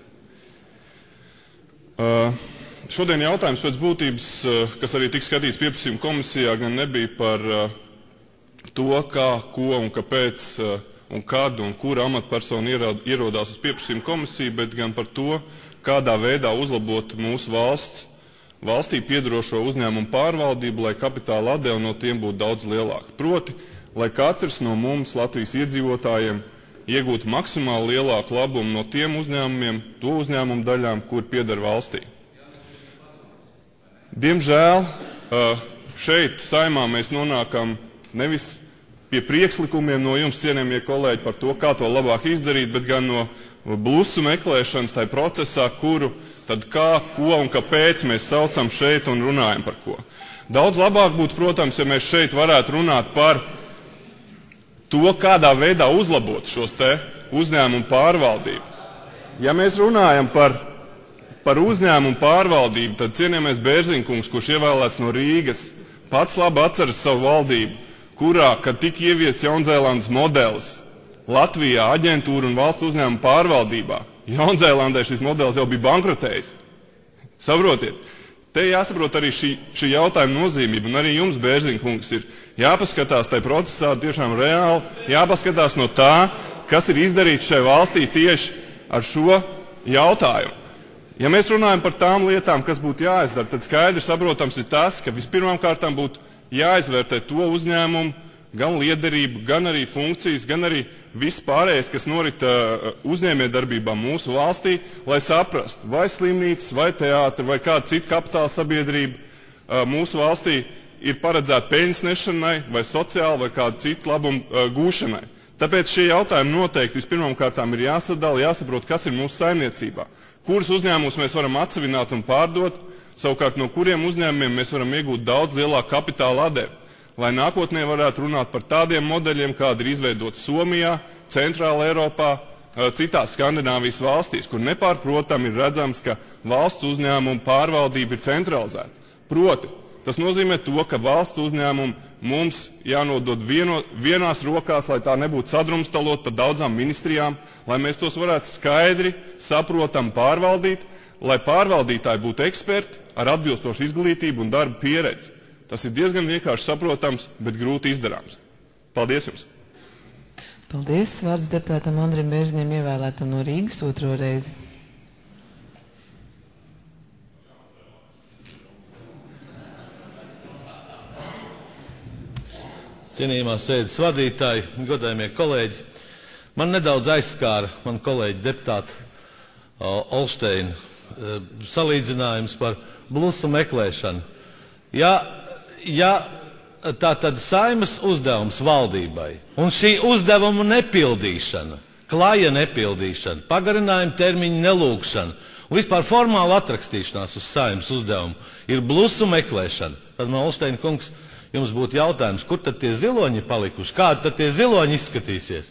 Uh, šodien jautājums pēc būtības, uh, kas arī tika skatīts pieprasījuma komisijā, gan nebija par uh, to, kā, ko un kāpēc uh, un kad un kura amatpersona ierodās uz pieprasījuma komisiju, bet gan par to, kādā veidā uzlabot mūsu valsts, valstī piedarošo uzņēmumu pārvaldību, lai kapitāla atdeve no tiem būtu daudz lielāka. Proti, lai katrs no mums Latvijas iedzīvotājiem iegūtu maksimāli lielāku labumu no tiem uzņēmumiem, to uzņēmumu daļām, kur pieder valstī. Diemžēl šeit Saeimā mēs nonākam nevis pie priekšlikumiem no jums, cienījamie kolēģi, par to, kā to labāk izdarīt, bet gan no blusu meklēšanas tajā procesā, kuru tad kā, ko un kāpēc mēs saucam šeit un runājam par ko. Daudz labāk būtu, protams, ja mēs šeit varētu runāt par to, kādā veidā uzlabot šos te uzņēmumu pārvaldību. Ja mēs runājam par, par uzņēmumu pārvaldību, tad cienījamais Bērziņkungs, kurš ievēlēts no Rīgas, pats labi atceras savu valdību, kurā, kad tika ieviests Jaunzēlandes modelis, Latvijā aģentūra un valsts uzņēmuma pārvaldībā, Jaunzēlandē šis modelis jau bija bankrotējis. Saprotiet, te jāsaprot arī šī, šī jautājuma nozīmība, un arī jums, Bērziņkungs, ir jāpaskatās tajā procesā tiešām reāli, jāpaskatās no tā, kas ir izdarīts šai valstī tieši ar šo jautājumu. Ja mēs runājam par tām lietām, kas būtu jāizdara, tad skaidri saprotams ir tas, ka vispirmām kārtām būtu jāizvērtē to uzņēmumu, gan liederību, gan arī funkcijas, gan arī viss pārējais, kas norit uh, uzņēmējdarbībā mūsu valstī, lai saprastu, vai slimnīcas, vai teātri, vai kāda cita kapitāla sabiedrība uh, mūsu valstī ir paredzēta peļņas nešanai, vai sociāli, vai kādu citu labumu uh, gūšanai. Tāpēc šie jautājumi noteikti vispirmām kārtām ir jāsadala, jāsaprot, kas ir mūsu saimniecībā, kurus uzņēmumus mēs varam atsevināt un pārdot, savukārt no kuriem uzņēmumiem mēs varam iegūt daudz lielāku kapitāla atdevi, lai nākotnē varētu runāt par tādiem modeļiem, kādi ir izveidoti Somijā, Centrāla Eiropā, citās Skandināvijas valstīs, kur nepārprotami ir redzams, ka valsts uzņēmumu pārvaldība ir centralizēta. Proti, tas nozīmē to, ka valsts uzņēmumu mums jānodod vieno, vienās rokās, lai tā nebūtu sadrumstalot pa daudzām ministrijām, lai mēs tos varētu skaidri, saprotam pārvaldīt, lai pārvaldītāji būtu eksperti ar atbilstošu izglītību un darba pieredzi. Tas ir diezgan vienkārši saprotams, bet grūti izdarāms. Paldies jums! Paldies! Vārds deputātam Andrim Bērziņam, ievēlētam no Rīgas otro reizi. Cienījamā sēdes vadītāji, godājamie kolēģi, man nedaudz aizskāra man kolēģi deputāti Olšteina salīdzinājums par blusu meklēšanu. Ja, ja tā tad Saeimas uzdevums valdībai un šī uzdevuma nepildīšana, klaja nepildīšana, pagarinājuma termiņa nelūgšana un vispār formāla atrakstīšanās uz Saeimas uzdevumu ir blusu meklēšana, tad man Olšteina kungs, jums būtu jautājums, kur tad tie ziloņi palikuši? Kādi tad tie ziloņi izskatīsies?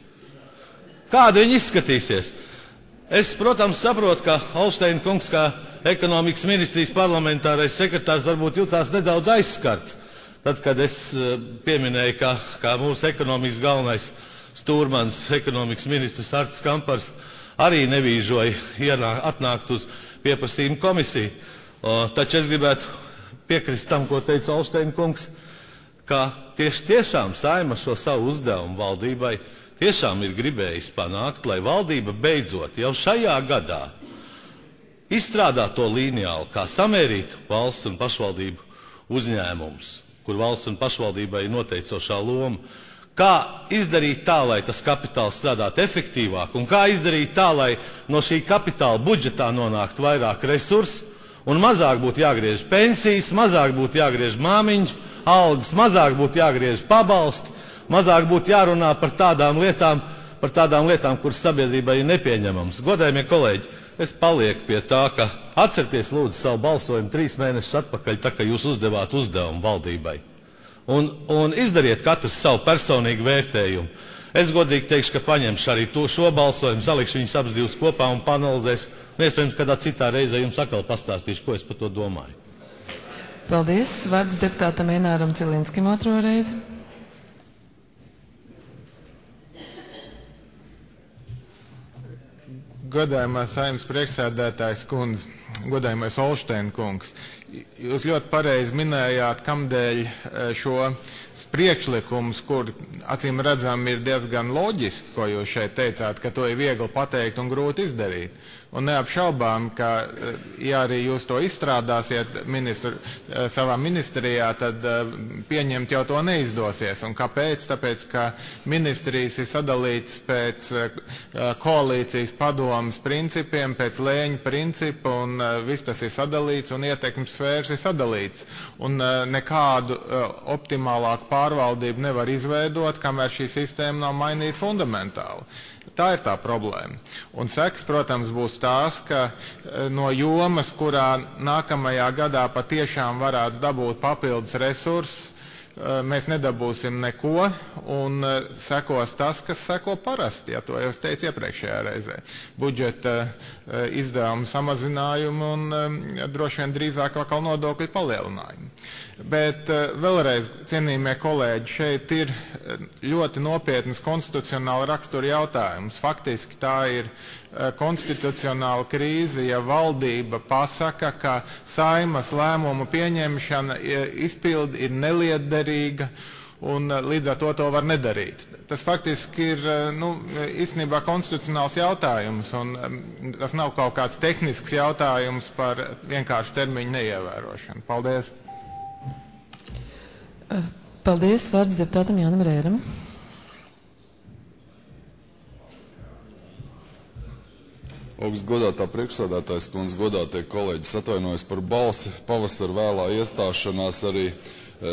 Kādi viņi izskatīsies? Es, protams, saprotu, ka Olšteina kungs, kā ekonomikas ministrijas parlamentārais sekretārs, varbūt jutās nedaudz aizskarts. Tad, kad es pieminēju, ka, kā mūsu ekonomikas galvenais stūrmans, ekonomikas ministrs Artis Kampars, arī nevīžoja ienā, atnākt uz pieprasījumu komisiju. O, taču es gribētu piekrist tam, ko teica Olšteina kungs, ka tieši tiešām Saeima šo savu uzdevumu valdībai tiešām ir gribējis panākt, lai valdība beidzot jau šajā gadā izstrādā to līniāli, kā samērīt valsts un pašvaldību uzņēmumus, kur valsts un pašvaldībai ir noteicošā loma, kā izdarīt tā, lai tas kapitāls strādātu efektīvāk, un kā izdarīt tā, lai no šī kapitāla budžetā nonāktu vairāk resursu, un mazāk būtu jāgriež pensijas, mazāk būtu jāgriež māmiņu algas, mazāk būtu jāgriež pabalsti, mazāk būtu jārunā par tādām lietām, par tādām lietām, kuras sabiedrībai ir nepieņemams. Godājamie kolēģi, es palieku pie tā, ka atcerieties lūdzu savu balsojumu trīs mēnešus atpakaļ, tā kā jūs uzdevāt uzdevumu valdībai. Un, un izdariet katrs savu personīgu vērtējumu. Es godīgi teikšu, ka paņemšu arī to šo balsojumu, salikšu viņus abas divas kopā un panalizēšu. Un iespējams, kādā citā reizē jums atkal pastāstīšu, ko es par to domāju. Paldies. Vārds deputātam Ināram Cilinskim otro reizi. Godājumā Saeimas priekšsēdētājs kundze, godājumais Olšteina kungs, jūs ļoti pareizi minējāt, kamdēļ šo priekšlikums, kur acīm redzam ir diezgan loģiski, ko jūs šeit teicāt, ka to ir viegli pateikt un grūti izdarīt. Un neapšaubām, ka, ja arī jūs to izstrādāsiet ministru, savā ministrijā, tad pieņemt jau to neizdosies. Un kāpēc? Tāpēc, ka ministrijas ir sadalīts pēc koalīcijas padomas principiem, pēc lēņa principa, un viss tas ir sadalīts, un ietekmes sfēras ir sadalīts. Un nekādu optimālāku pārvaldību nevar izveidot, kamēr šī sistēma nav mainīta fundamentāli. Tā ir tā problēma. Un seks, protams, būs tās, ka no jomas, kurā nākamajā gadā patiešām varētu dabūt papildus resursus, mēs nedabūsim neko, un sekos tas, kas seko parasti, ja to jau es teicu iepriekšējā reizē. Budžeta izdevumu samazinājumu un droši vien drīzāk atkal nodokļu palielinājumu. Bet vēlreiz, cienījamie kolēģi, šeit ir ļoti nopietnas konstitucionāla rakstura jautājums. Faktiski tā ir konstitucionāla krīze, ja valdība pasaka, ka Saimas lēmumu pieņemšana izpildi ir nelietderīga un līdz ar to to var nedarīt. Tas faktiski ir nu, īstenībā konstitucionāls jautājums, un tas nav kaut kāds tehnisks jautājums par vienkārši termiņu neievērošanu. Paldies! Paldies, vārds deputātam Jānam Rēram. Augsts godātā priekšsēdētājs kundze, godātie kolēģi, atvainojos par balsi, pavasara vēlā iestāšanās arī e,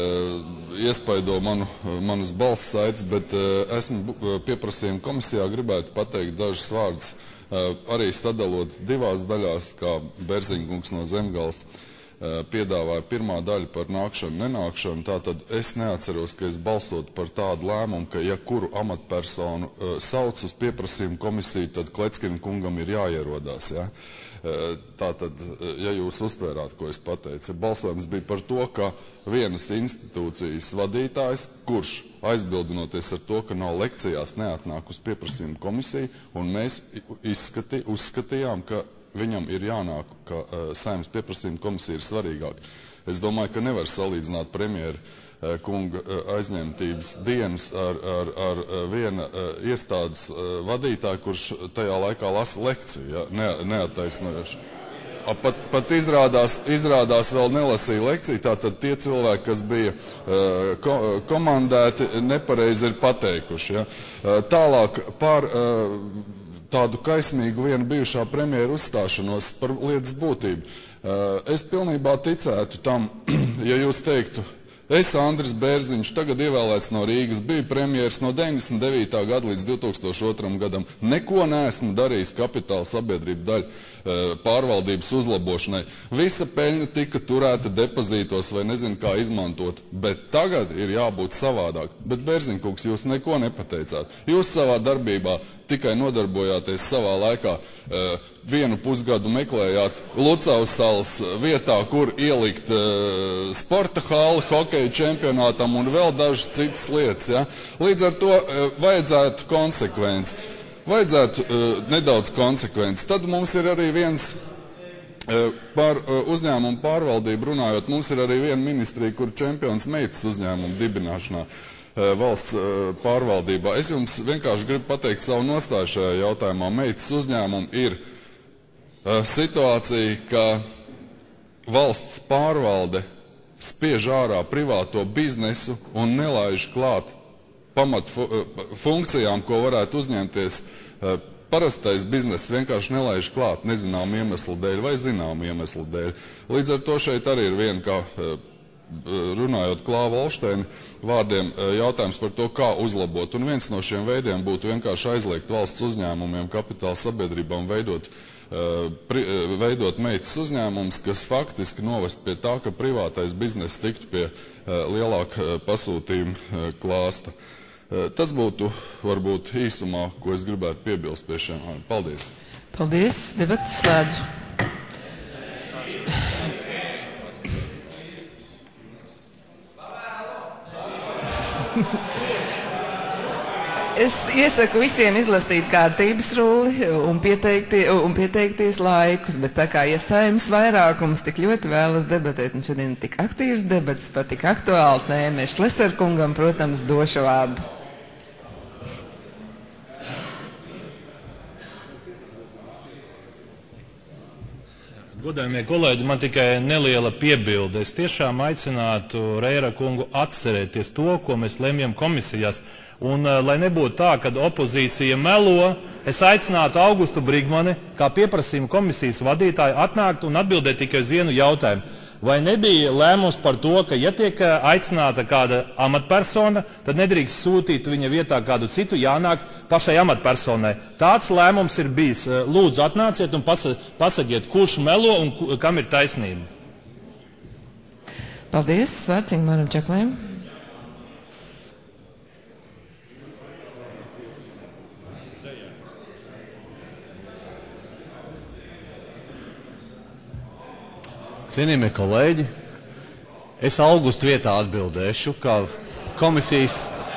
iespaido manu, manas balss saites, bet e, esmu pieprasījuma komisijā gribētu pateikt dažus vārdus, e, arī sadalot divās daļās, kā Berziņkungs no Zemgales piedāvāja pirmā daļa par nākšanu, nenākšanu, tātad es neatceros, ka es balsotu par tādu lēmumu, ka ja kuru amatpersonu uh, sauc uz pieprasījumu komisiju, tad Kleckina kungam ir jāierodās. Ja? Uh, tātad, ja jūs uztvērāt, ko es pateicu, balsojums bija par to, ka vienas institūcijas vadītājs, kurš aizbildinoties ar to, ka nav lekcijās, neatnāk uz pieprasījumu komisiju, un mēs izskatī, uzskatījām, ka viņam ir jānāk, ka uh, Saeimas pieprasījuma komisija ir svarīgāka. Es domāju, ka nevar salīdzināt premjera uh, kunga uh, aizņemtības dienas ar, ar, ar uh, viena uh, iestādes uh, vadītāju, kurš tajā laikā lasa lekciju, ja, ne, neattaisnojoši. Pat, pat izrādās, izrādās vēl nelasīja lekciju, tātad tie cilvēki, kas bija uh, ko, komandēti, nepareizi ir pateikuši. Ja. Uh, tālāk par uh, tādu kaismīgu vienu bijušā premjera uzstāšanos par lietas būtību. Es pilnībā ticētu tam, ja jūs teiktu, es, Andris Bērziņš, tagad ievēlēts no Rīgas, biju premjers no deviņdesmit devītā gada līdz divtūkstoš otram gadam. Neko neesmu darījis kapitāla sabiedrību daļu pārvaldības uzlabošanai. Visa peļņa tika turēta depozītos vai nezinu kā izmantot, bet tagad ir jābūt savādāk. Bet Bērziņkungs, jūs neko nepateicāt. Jūs savā darbībā tikai nodarbojāties savā laikā, uh, vienu pusgadu meklējāt Lucavas salas vietā, kur ielikt uh, sporta hāli, hokeja čempionātam un vēl dažas citas lietas. Ja? Līdz ar to uh, vajadzētu konsekvenci. Vajadzētu uh, nedaudz konsekvenci. Tad mums ir arī viens, uh, par uh, uzņēmumu pārvaldību runājot, mums ir arī viena ministrija, kur čempions meitas uzņēmumu dibināšanā. Valsts pārvaldībā. Es jums vienkārši gribu pateikt savu nostāju šajā jautājumā. Meitas uzņēmumi ir situācija, ka valsts pārvalde spiež ārā privāto biznesu un nelaiž klāt pamat funkcijām, ko varētu uzņemties parastais bizness, vienkārši nelaiž klāt nezinām iemeslu dēļ vai zinām iemeslu dēļ. Līdz ar to šeit arī ir viena kā runājot Klāva Olšteina vārdiem, jautājums par to, kā uzlabot. Un viens no šiem veidiem būtu vienkārši aizliegt valsts uzņēmumiem, kapitāla sabiedrībām veidot, pri, veidot meitas uzņēmumus, kas faktiski novest pie tā, ka privātais bizness tiktu pie lielāka pasūtījuma klāsta. Tas būtu varbūt īsumā, ko es gribētu piebilst pie šiem. Paldies! Paldies! Debatas slēdzu. Es iesaku visiem izlasīt kārtības rulli un, pieteikti, un pieteikties laikus, bet tā kā ja Saeimas vairākums tik ļoti vēlas debatēt, un šodien tik aktīvs debats par tik aktuālu tēmu, Šleserkungam, protams, došu vārdu. Godājumie kolēģi, man tikai neliela piebilde. Es tiešām aicinātu Reira kungu atcerēties to, ko mēs lemjam komisijās. Un, lai nebūtu tā, kad opozīcija melo, es aicinātu Augustu Brigmani, kā pieprasījuma komisijas vadītāju, atnākt un atbildēt tikai uz vienu jautājumu. Vai nebija lēmums par to, ka, ja tiek aicināta kāda amatpersona, tad nedrīkst sūtīt viņa vietā kādu citu, jānāk pašai amatpersonai. Tāds lēmums ir bijis. Lūdzu, atnāciet un pasa, pasakiet, kurš melo un ku, kam ir taisnība. Paldies. Vārds Ingmaram Čaklējam. Cienījamie kolēģi, es Augustu vietā atbildēšu, kā komisijas,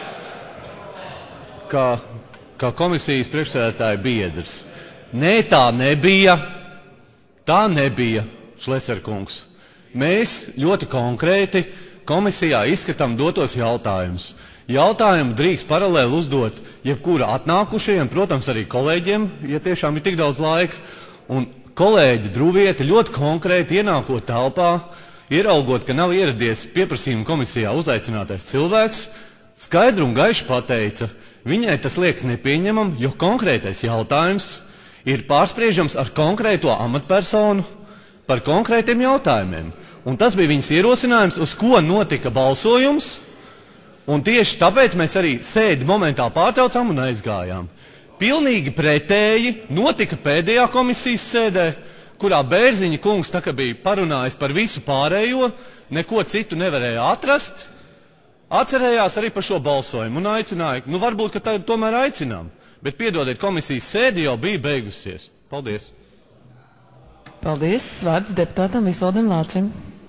kā, kā komisijas priekšsēdētāja biedrs. Nē, tā nebija, tā nebija, Šleserkungs. Mēs ļoti konkrēti komisijā izskatām dotos jautājumus. Jautājumu drīkst paralēli uzdot jebkura atnākušajiem, protams, arī kolēģiem, ja tiešām ir tik daudz laika. Un kolēģi Druvieti ļoti konkrēti ienākot telpā, ieraugot, ka nav ieradies pieprasījuma komisijā uzaicinātais cilvēks, skaidru un gaišu pateica, viņai tas liekas nepieņemam, jo konkrētais jautājums ir pārspriežams ar konkrēto amatpersonu par konkrētiem jautājumiem. Un tas bija viņas ierosinājums, uz ko notika balsojums, un tieši tāpēc mēs arī sēdi momentā pārtraucām un aizgājām. Pilnīgi pretēji notika pēdējā komisijas sēdē, kurā Bērziņa kungs tā kā bija parunājis par visu pārējo, neko citu nevarēja atrast, atcerējās arī par šo balsojumu un aicināja, nu varbūt, ka tagad tomēr aicinām, bet piedodiet, komisijas sēde jau bija beigusies. Paldies. Paldies. Vārds deputātam Visvaldam Lācim.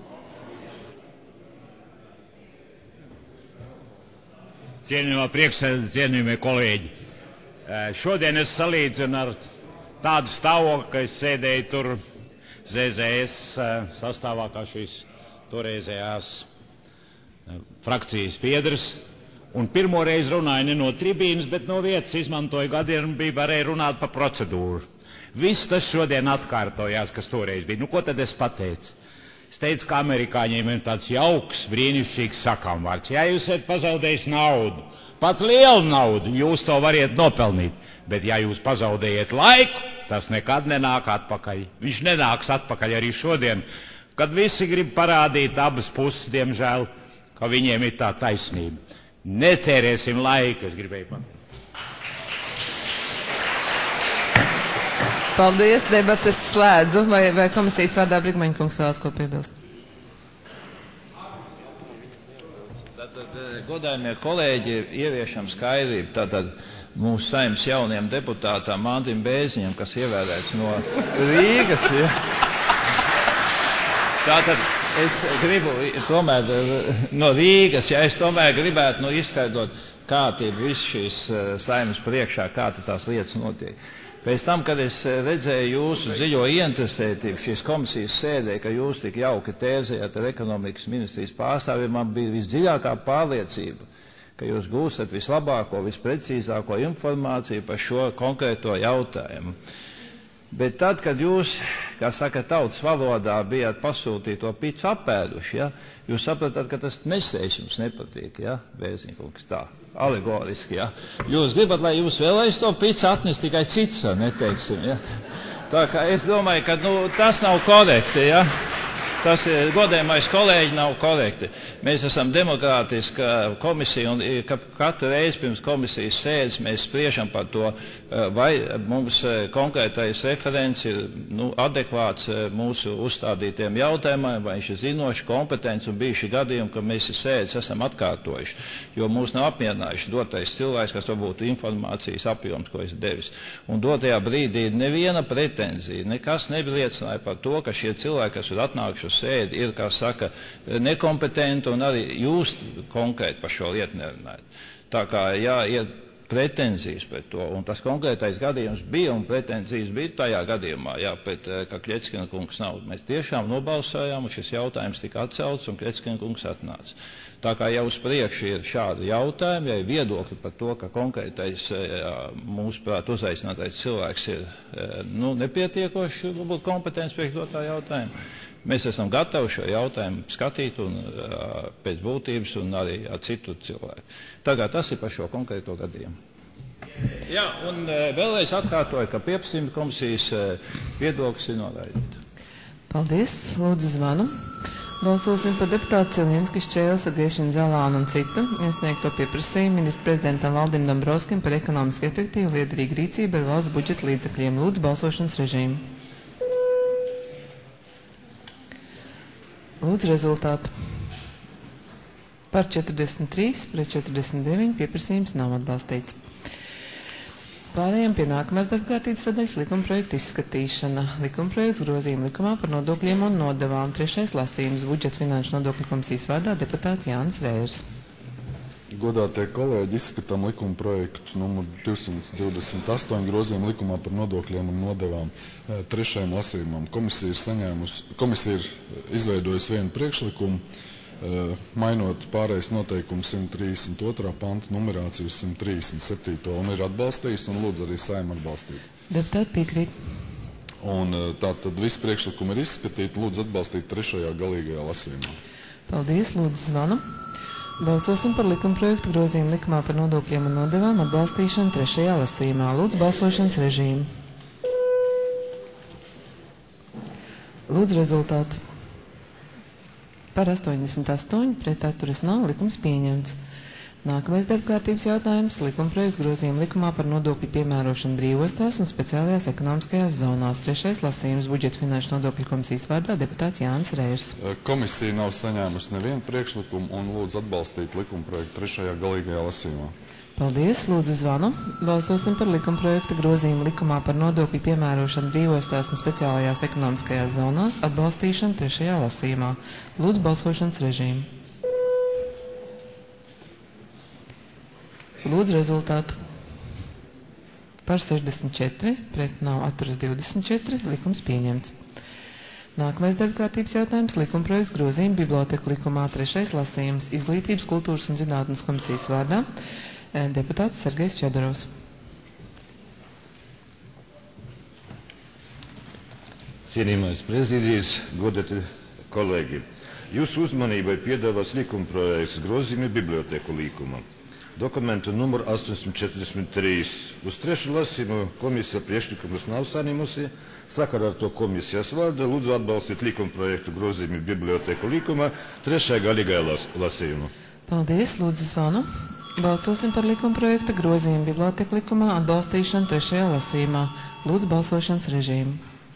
Cienījamā priekšsēdētāja, cienījamie kolēģi. Šodien es salīdzinu ar tādu stāvokli, ka es sēdēju tur Z Z S sastāvā kā šīs toreizējās frakcijas biedrs. Un pirmo reizi runāju ne no tribīnas, bet no vietas izmantoju gadiem, bija varēja runāt par procedūru. Viss tas šodien atkārtojās, kas toreiz bija. Nu, ko tad es pateicu? Es teicu, ka amerikāņiem ir tāds jauks, brīnišķīgs sakāmvārds. Ja jūs esat pazaudējis naudu, pat lielu naudu, jūs to variet nopelnīt. Bet ja jūs pazaudējat laiku, tas nekad nenāk atpakaļ. Viņš nenāks atpakaļ arī šodien, kad visi grib parādīt abas puses, diemžēl, ka viņiem ir tā taisnība. Netērēsim laiku, es gribēju pateikt. Paldies, debates slēdzu. Vai, vai komisijas vārdā Brigmaņa kungs vēlas ko piebilst? Tātad, godājumie kolēģi, ieviešam skaidrību. Tātad mūsu saimnes jauniem deputātām Mantim Bēziņam, kas ievēlēts no Rīgas. Ja? Tātad es gribu tomēr no Rīgas, ja es tomēr gribētu nu, izskaidrot, kā tie viss šīs saimnes priekšā, kā tās lietas notiek. Pēc tam, kad es redzēju jūsu dziļo ieinteresētību šīs komisijas sēdē, ka jūs tik jauki tēzējat ar ekonomikas ministrijas pārstāvjiem, man bija visdziļākā pārliecība, ka jūs gūstat vislabāko, visprecīzāko informāciju par šo konkrēto jautājumu. Bet tad, kad jūs, kā saka tautas valodā, bijāt pasūtīt to picu apēduši, ja, jūs sapratāt, ka tas mesējs jums nepatīk, ja, Bēziņkungs, tā, alegoriski, ja. Jūs gribat, lai jūs vēlreiz to picu atnes, tikai cits, neteiksim, ja. Tā kā es domāju, ka, nu, tas nav korekti, ja. Tas, godējumais kolēģi, nav korekti. Mēs esam demokrātiska komisija un katru reizi pirms komisijas sēdes mēs spriežam par to, vai mums konkrētais referents ir nu, adekvāts mūsu uzstādītiem jautājumiem, vai viņš ir zinoši, kompetents un bijuši gadījumi, ka mēs sēdes esam atkārtojuši, jo mūs nav apmierinājuši dotais cilvēks, kas varbūt informācijas apjoms, ko es devis. Un dotajā brīdī neviena pretenzija, nekas nebliecināja par to, ka šie cilvēki, kas ir atnākuši sēdi, ir, kā saka, nekompetenti un arī jūs konkrēti par šo lietu nerunājat. Tā kā, jā, ir pretenzijas pret to, un tas konkrētais gadījums bija, un pretenzijas bija tajā gadījumā, jā, pret, ka Kļeckina kungs nav. Mēs tiešām nobalsojām, un šis jautājums tika atcelts, un Kļeckina kungs atnāca. Tā kā jau uz priekšu ir šādi jautājumi, ja ir viedokļi par to, ka konkrētais, mūsuprāt, uzaicinātais cilvēks ir nu, nepietiekoši, varbūt kompetents priekš dotā jautājuma. Mēs esam gatavi šo jautājumu skatīt un, uh, pēc būtības un arī ar citu cilvēku. Tagad tas ir par šo konkrēto gadījumu. Jā, un uh, vēlreiz atkārtoju, ka pieprasījuma komisijas uh, viedoklis ir noraidīts. Paldies, lūdzu zvanu. Balsosim par deputātu Cilinskas, Čēles, Agriešana, Zalānu un citu iesniegto pieprasījumu ministru prezidentam Valdim Dombrovskim par ekonomiski efektīvu liederīgu rīcību ar valsts budžeta līdzekļiem. Lūdzu balsošanas režīmu. Lūdzu rezultātu. Par četrdesmit trīs pret četrdesmit deviņi pieprasījums nav atbalstīts. Pārējām pie nākamās darbkārtības sadaļas likumprojekta izskatīšana. Likumprojekts grozījuma likumā par nodokļiem un nodevām. Trešais lasījums budžeta finanšu nodokļu komisijas vārdā deputāts Jānis Rērs. Godātie kolēģi, izskatām likumprojektu numur divsimt divdesmit astoņi grozījuma likumā par nodokļiem un nodevām trešajam lasījumam. Komisija ir saņēmusi, komisija ir izveidojusi vienu priekšlikumu, mainot pārējais noteikumu simt trīsdesmit otrā panta numerāciju uz simt trīsdesmit septīto un ir atbalstījis un lūdzu arī Saeimu atbalstīt. Deputāti piekrīt. Un tātad visi priekšlikumi ir izskatīti, lūdzu atbalstīt trešajā galīgajā lasījumā. Paldies, lūdzu zvanu. Balsosim par likumprojektu grozījumu likumā par nodokļiem un nodevām atbalstīšanu trešajā lasījumā. Lūdzu balsošanas režīmu. Lūdzu rezultātu. Par astoņdesmit astoņi pret atturas nav, likums pieņemts. Nākamais darbkārtības jautājums - likumprojekts grozījuma likumā par nodokļu piemērošanu brīvostās un speciālajās ekonomiskajās zonās. Trešais lasījums budžeta finanšu nodokļu komisijas vārdā deputāts Jānis Rērs. Komisija nav saņēmusi nevienu priekšlikumu un lūdzu atbalstīt likumprojektu trešajā galīgajā lasījumā. Paldies, lūdzu zvanu. Balsosim par likumprojekta grozījumu likumā par nodokļu piemērošanu brīvostās un speciālajās ekonomiskajās zonās atbalstīšanu trešajā lasījumā. Lūdzu balsošanas režīmu. Lūdzu rezultātu. Par sešdesmit četri, pret nav atturas divdesmit četri, likums pieņemts. Nākamais darbkārtības jautājums - likumprojekts grozījuma biblioteka likumā trešais lasījums Izglītības, kultūras un zinātnes komisijas vārdā. Deputāts Sergejs Fjodorovs. Cienījamais prezidijs, godāti kolēģi, jūsu uzmanībai piedāvās likumprojekts grozījumi biblioteku likumā. Dokumentu numur astoņsimt četrdesmit trīs. Uz trešu lasījumu komisija priekšlikumus nav saņēmusi. Sakarā ar to komisijas vārdā lūdzu atbalstīt likumprojektu grozījumi biblioteku likumā trešajā galīgajā lasījumā. Paldies, lūdzu zvanu. Balsosim par likumprojekta grozījumu biblioteka likumā atbalstīšanu trešajā lasījumā. Lūdzu balsošanas režīmu.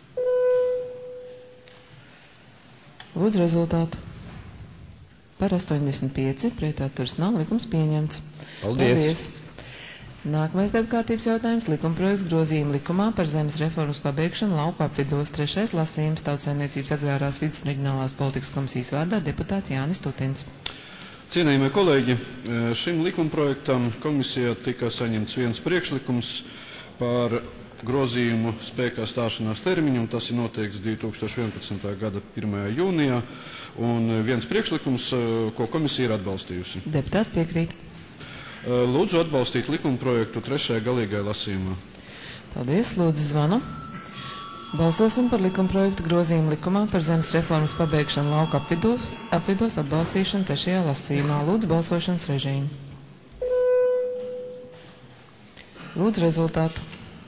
Lūdzu rezultātu. Par astoņdesmit pieci, pret atturas nav, likums pieņemts. Paldies. Paldies. Nākamais darbkārtības jautājums - likumprojekts grozījuma likumā par zemes reformas pabeigšanu lauku apvidos. Trešais lasījums Tautsaimniecības agrārās vidas un reģionālās politikas komisijas vārdā deputāts Jānis Tutins. Cienījamie kolēģi, šim likumprojektam komisijā tika saņemts viens priekšlikums par grozījumu spēkā stāšanās termiņu, un tas ir noteikts divi tūkstoši vienpadsmitā gada pirmajā jūnijā, un viens priekšlikums, ko komisija ir atbalstījusi. Deputāti piekrīt. Lūdzu atbalstīt likumprojektu trešajā galīgajā lasījumā. Paldies, lūdzu zvanu. Balsosim par likumprojektu grozījumu likumā par zemes reformas pabeigšanu lauku apvidos, apvidos atbalstīšanu trešajā lasījumā. Lūdzu balsošanas režīmu. Lūdzu rezultātu.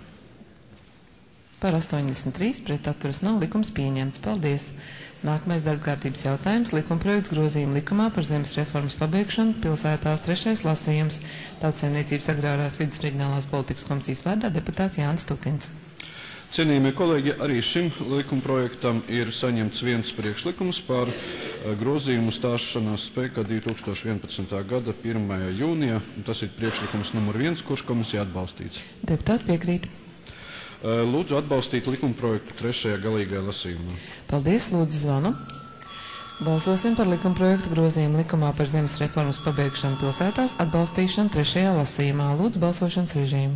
Par astoņdesmit trīs, pret atturas nav, likums pieņemts. Paldies. Nākamais darbkārtības jautājums - likumprojekts grozījuma likumā par zemes reformas pabeigšanu pilsētās trešais lasījums Tautsaimniecības agrārās vidas reģionālās politikas komisijas vārdā deputāts Jānis Tutins. Cienījamie kolēģi, arī šim likumprojektam ir saņemts viens priekšlikums par grozījumu stāšanās spēkā divi tūkstoši vienpadsmitā gada pirmajā jūnijā. Tas ir priekšlikums numur viens, kurš komisija atbalstīts. Deputāti piekrīt. Lūdzu atbalstīt likumprojektu trešajā galīgajā lasījumā. Paldies, lūdzu zvanu. Balsosim par likumprojektu grozījumu likumā par zemes reformas pabeigšanu pilsētās atbalstīšanu trešajā lasījumā. Lūdzu balsošanas režīmu.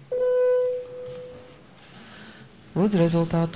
Lūdzu rezultātu.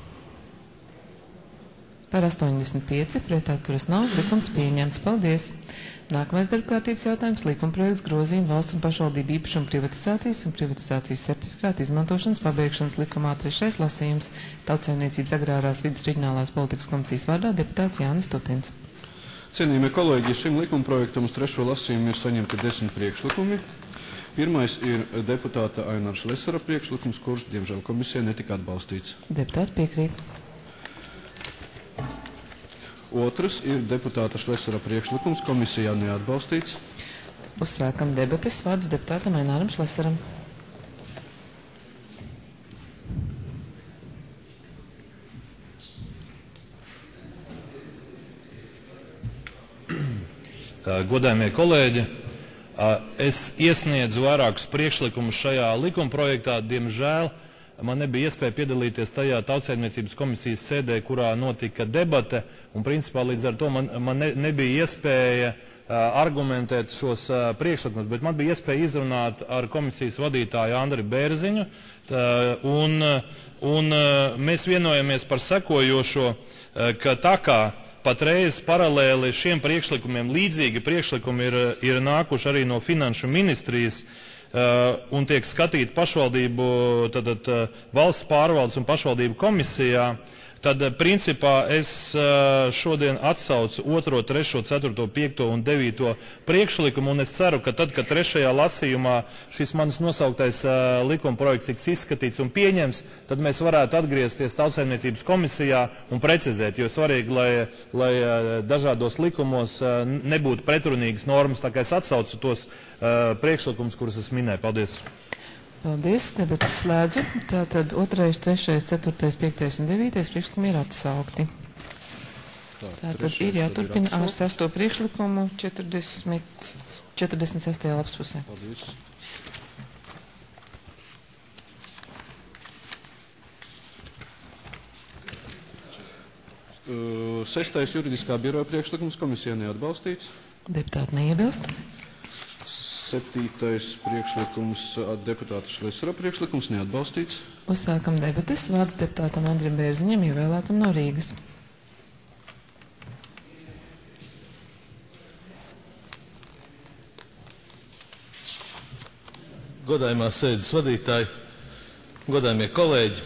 Par astoņdesmit pieci, pret atturas nav, likums pieņemts. Paldies. Nākamais darbkārtības jautājums - likumprojekts grozījuma valsts un pašvaldību īpašuma privatizācijas un privatizācijas certifikāta izmantošanas pabeigšanas likumā trešais lasījums Tautsaimniecības agrārās vidas reģionālās politikas komisijas vārdā deputāts Jānis Tutins. Cienījamie kolēģi, šim likumprojektam uz trešo lasījumu ir saņemti desmit priekšlikumi. Pirmais ir deputāta Ainara Šlesera priekšlikums, kurš, diemžēl, komisijai netika atbalstīts. Deputāti piekrīt. Otrs ir deputāta Šlesera priekšlikums, komisijā neatbalstīts. Uzsākam debates. Vārds deputātam Aināram Šleseram. Godājamie kolēģi, es iesniedzu vairākus priekšlikumus šajā likumprojektā. Diemžēl man nebija iespēja piedalīties tajā Tautsaimniecības komisijas sēdē, kurā notika debate, un principā līdz ar to man, man ne, nebija iespēja argumentēt šos priekšlikumus, bet man bija iespēja izrunāt ar komisijas vadītāju Andri Bērziņu, tā, un, un mēs vienojamies par sekojošo, ka tā kā patreiz paralēli šiem priekšlikumiem līdzīgi priekšlikumi ir, ir nākuši arī no Finanšu ministrijas uh, un tiek skatīti pašvaldību, tad, tad, valsts pārvaldes un pašvaldību komisijā, tad principā es uh, šodien atsaucu otro, trešo, ceturto, piekto un devīto priekšlikumu, un es ceru, ka tad, kad trešajā lasījumā šis manis nosauktais uh, likuma projekts tiks izskatīts un pieņems, tad mēs varētu atgriezties Tautsaimniecības komisijā un precizēt, jo svarīgi, lai, lai uh, dažādos likumos uh, nebūtu pretrunīgas normas, tā kā es atsaucu tos uh, priekšlikumus, kurus es minēju. Paldies! Paldies, debatas slēdzu. Tātad otrais, trešais, ceturtais, piektais un devītais priekšlikumi ir atsaukti. Tātad ir jāturpina ar sesto priekšlikumu četrdesmit, četrdesmit sestajā lapspusē. Paldies. Uh, sestais juridiskā biroja priekšlikums, komisijā neatbalstīts. Deputāti neiebilst. Septītais priekšlikums, deputāta Šlesera priekšlikums, neatbalstīts. Uzsākam debates. Vārds deputātam Andrim Bērziņam, ievēlētam no Rīgas. Godājumā sēdes vadītāji, godājumie kolēģi,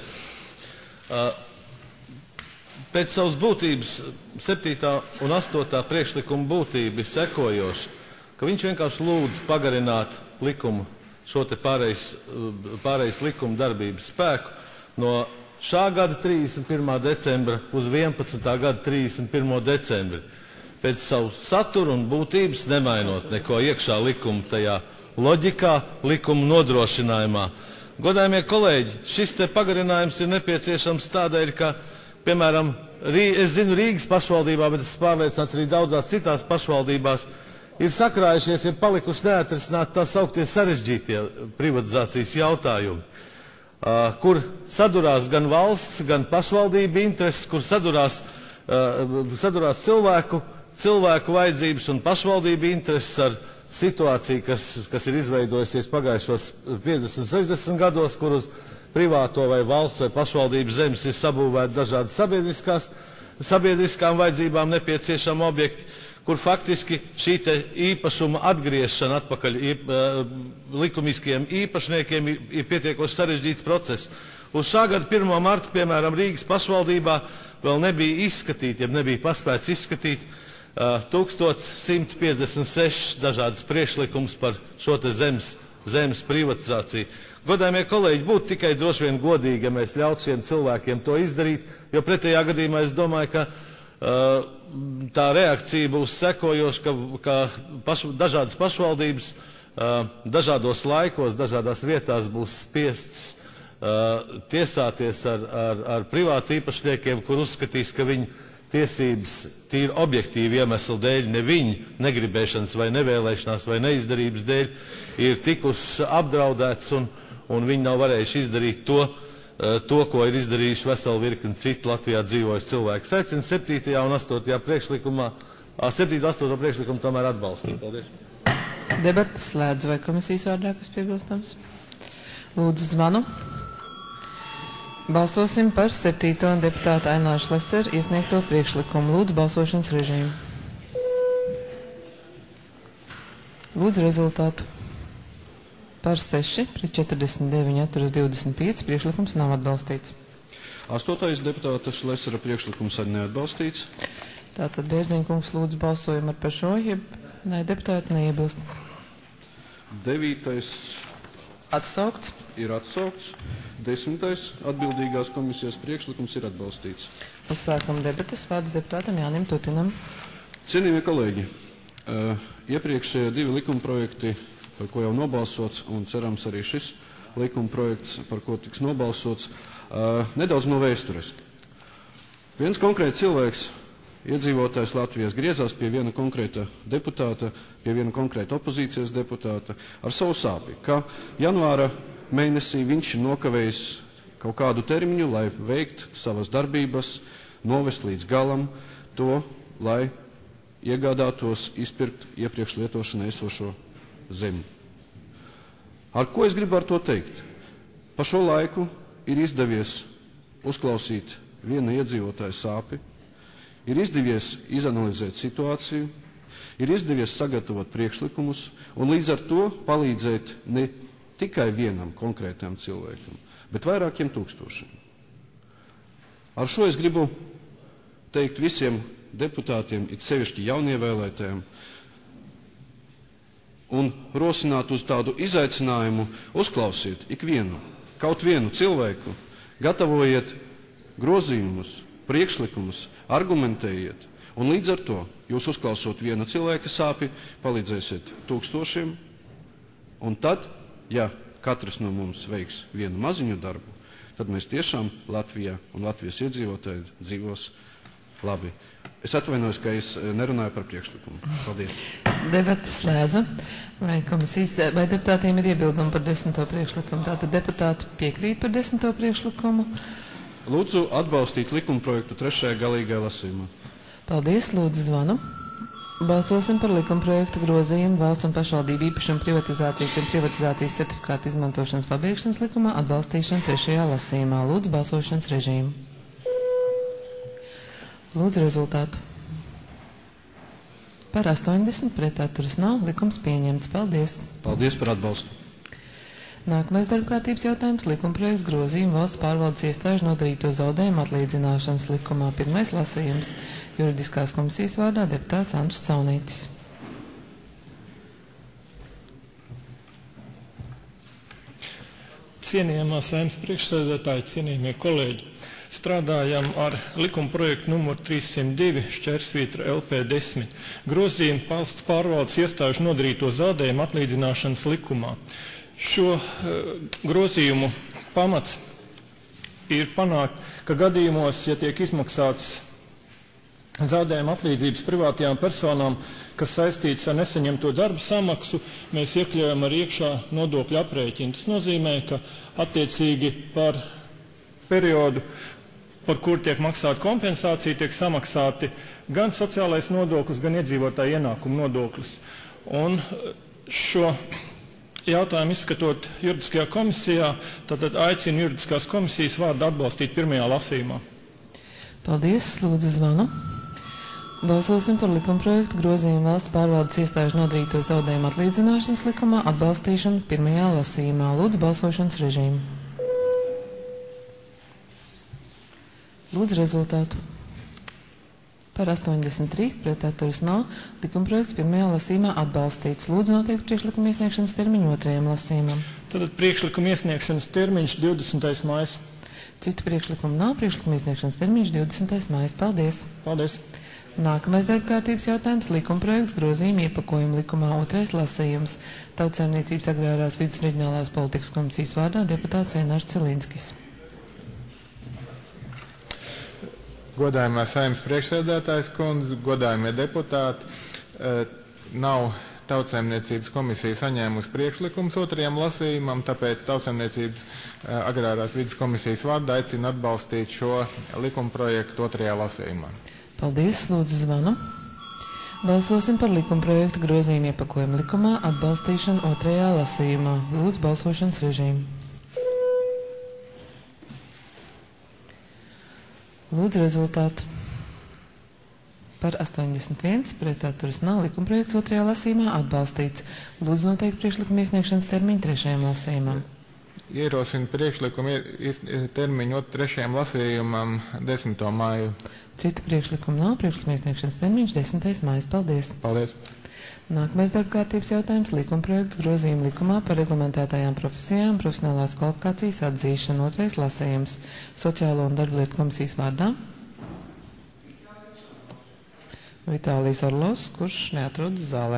pēc savas būtības septītā un astotā priekšlikuma būtība ir sekojoša, ka viņš vienkārši lūdz pagarināt likumu, šo te pārējais, pārējais likuma darbības spēku no šā gada trīsdesmit pirmā decembra uz vienpadsmitā gada trīsdesmit pirmo decembri. Pēc savu saturu un būtības nemainot neko iekšā likuma tajā loģikā, likuma nodrošinājumā. Godājumie kolēģi, šis te pagarinājums ir nepieciešams tādēļ, ka, piemēram, es zinu Rīgas pašvaldībā, bet es pārliecināts arī daudzās citās pašvaldībās, ir sakrājušies, ir palikuši neatrisināti tā sauktie sarežģītie privatizācijas jautājumi, uh, kur sadurās gan valsts, gan pašvaldība intereses, kur sadurās, uh, sadurās cilvēku, cilvēku vajadzības un pašvaldība intereses ar situāciju, kas, kas ir izveidojusies pagājušos piecdesmit, sešdesmit gados, kur uz privāto vai valsts vai pašvaldības zemes ir sabūvēti dažādi sabiedriskās, sabiedriskām vajadzībām nepieciešami objekti, kur faktiski šī te īpašuma atgriešana atpakaļ īp, uh, likumiskiem īpašniekiem ir, ir pietiekoši sarežģīts process. Uz šā gada pirmo martu, piemēram, Rīgas pašvaldībā vēl nebija izskatīt, ja nebija paspēts izskatīt uh, tisíc simt piecdesmit seši dažādas priekšlikums par šo te zemes, zemes privatizāciju. Godājumie kolēģi, būtu tikai droši vien godīgi, ja mēs ļautu šiem cilvēkiem to izdarīt, jo pretējā gadījumā es domāju, ka uh, tā reakcija būs sekojoša, ka, ka paš, dažādas pašvaldības uh, dažādos laikos, dažādās vietās būs spiests uh, tiesāties ar, ar, ar privātu īpašniekiem, kur uzskatīs, ka viņu tiesības tīri objektīvi iemeslu dēļ, ne viņu negribēšanas vai nevēlēšanās vai neizdarības dēļ, ir tikuši apdraudēts un, un viņi nav varējuši izdarīt to, to, ko ir izdarījuši veselu virkni citu Latvijā dzīvojuši cilvēki. Secina septītajā un astotajā priekšlikumā, septītā astoto priekšlikumu tomēr atbalstīt. Paldies. Debatas slēdz, vai komisijas vārdā kas piebilstams? Lūdzu zvanu. Balsosim par septīto deputāta Aināra Šlesera iesniegto priekšlikumu. Lūdzu balsošanas režīmu. Lūdzu rezultātu. Par seši, pret četrdesmit deviņi, atturas divdesmit pieci, priekšlikums nav atbalstīts. Astotais deputāta Šlesera priekšlikums arī neatbalstīts. Tātad Bērziņa kungs lūdzu balsojumu ar par šo, ja nē, deputāti neiebilst. Devītais. Atsaukts. ir atsaukts. Desmitais atbildīgās komisijas priekšlikums ir atbalstīts. Uzsākam debatas. Vārds deputātam Jānim Tutinam. Cienījamie kolēģi, iepriekšējie divi likumprojekti, par ko jau nobalsots, un cerams arī šis likumprojekts, par ko tiks nobalsots, nedaudz no vēstures. Viens konkrēts cilvēks, iedzīvotājs Latvijas, griezās pie viena konkrēta deputāta, pie viena konkrēta opozīcijas deputāta ar savu sāpi, ka janvāra mēnesī viņš ir nokavējis kaut kādu termiņu, lai veikt savas darbības, novest līdz galam to, lai iegādātos izpirkt iepriekš lietošanai esošo zemi. Ar ko es gribu ar to teikt? Pa šo laiku ir izdevies uzklausīt viena iedzīvotāja sāpi, ir izdevies izanalizēt situāciju, ir izdevies sagatavot priekšlikumus un līdz ar to palīdzēt ne tikai vienam konkrētam cilvēkam, bet vairākiem tūkstošiem. Ar šo es gribu teikt visiem deputātiem, it sevišķi jaunievēlētājiem, un rosināt uz tādu izaicinājumu, uzklausiet ikvienu, kaut vienu cilvēku, gatavojiet grozījumus, priekšlikumus, argumentējiet, un līdz ar to jūs uzklausot viena cilvēka sāpi, palīdzēsiet tūkstošiem, un tad, ja katrs no mums veiks vienu maziņu darbu, tad mēs tiešām Latvijā un Latvijas iedzīvotāji dzīvos labi. Es atvainojos, ka es nerunāju par priekšlikumu. Paldies. Debatas slēdzu. Vai komisijas, vai deputātiem ir iebildumi par desmito priekšlikumu? Tātad deputāti piekrīt par desmito priekšlikumu. Lūdzu atbalstīt likumprojektu trešajā galīgajā lasījumā. Paldies, lūdzu zvanu. Balsosim par likumprojektu grozījumu valsts un pašvaldību īpašumu privatizācijas un privatizācijas certifikātu izmantošanas pabeigšanas likumā atbalstīšanu trešajā lasījumā. Lūdzu balsošanas režīmu. Lūdzu rezultātu. Par astoņdesmit pret atturas nav, likums pieņemts. Paldies. Paldies par atbalstu. Nākamais darbkārtības jautājums - likumprojekts grozījumu valsts pārvaldes iestāžu nodarīto zaudējumu atlīdzināšanas likumā. Pirmais lasījums - juridiskās komisijas vārdā deputāts Andris Caunītis. Cienījamā Saeimas priekšsēdētāji, cienījamie kolēģi, strādājam ar likuma projektu numur trīssimt divi šķērsvītra L P desmit grozījumu valsts pārvaldes iestāžu nodarīto zaudējumu atlīdzināšanas likumā. Šo uh, grozījumu pamats ir panākt, ka gadījumos, ja tiek izmaksāts zaudējuma atlīdzības privātajām personām, kas saistīts ar nesaņemto darba samaksu, mēs iekļaujam ar iekšā nodokļu aprēķinu. Tas nozīmē, ka attiecīgi par periodu, par kur tiek maksāta kompensācija, tiek samaksāti gan sociālais nodoklis, gan iedzīvotāja ienākuma nodoklis. Un šo jautājumu izskatot juridiskajā komisijā, tad aicinu juridiskās komisijas vārdu atbalstīt pirmajā lasījumā. Paldies, lūdzu zvanu. Balsosim par likumprojektu grozījumu valsts pārvaldes iestāžu nodarīto zaudējumu atlīdzināšanas likumā atbalstīšanu pirmajā lasījumā. Lūdzu balsošanas režīmu. Lūdzu rezultātu. Par astoņdesmit trīs pret atturas nav, likumprojekts pirmajā lasījumā atbalstīts. Lūdzu noteikt priekšlikuma iesniegšanas termiņu otrajam lasījumam. Tātad priekšlikuma iesniegšanas termiņš divdesmitais maijs. Citu priekšlikumu nav, priekšlikuma iesniegšanas termiņš divdesmitais maijs. Paldies. Paldies. Nākamais darbkārtības jautājums - likumprojekts grozījuma iepakojuma likumā otrais lasījums. Tautsaimniecības agrārās vides reģionālās politikas komisijas vārdā deputāts Ēnārs Cilinskis. Godājumā Saeimas priekšsēdētājs kundze, godājumie deputāti, nav Tautsaimniecības komisija saņēmusi priekšlikums otrajam lasījumam, tāpēc Tautsaimniecības agrārās vides komisijas vārdā aicina atbalstīt šo likumprojektu otrajā lasījumā. Paldies, lūdzu zvanu. Balsosim par likumprojektu grozījumu iepakojumu likumā atbalstīšanu otrajā lasījumā. Lūdzu balsošanas režīmu. Lūdzu rezultātu. Par astoņdesmit viens pret atturas nav, likumprojekts otrajā lasījumā atbalstīts. Lūdzu noteikt priekšlikuma iesniegšanas termiņu trešajam lasījumam. Ierosina priekšlikuma termiņu trešajam lasījumam desmito māju. Citu priekšlikumu nav, priekšlikuma iesniegšanas termiņš desmitais mājas. Paldies. Paldies. Nākamais darba kārtības jautājums - likumprojekts grozījuma likumā par reglamentētajām profesijām, profesionālās kvalifikācijas atzīšanu. Otrais lasījums - Sociālo un darba lietu komisijas vārdā. Vitālijs Orlovs, kurš neatrodas zālē.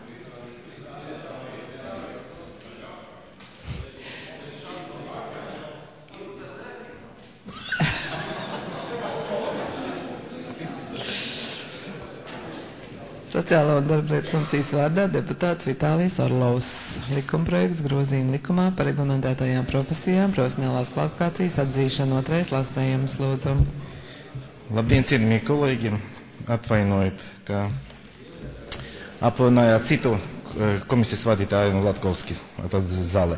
Sociālo un darba lietu komisijas vārdā deputāts Vitālijs Orlovs. Likumprojekts grozījuma likumā par reglamentētajām profesijām, profesionālās kvalifikācijas atzīšanu. Otrais lasījums, lūdzu. Labdien, cienījamie kolēģi! Atvainojiet, ka aprunājāt citu komisijas vadītāju no Latkovski zālē.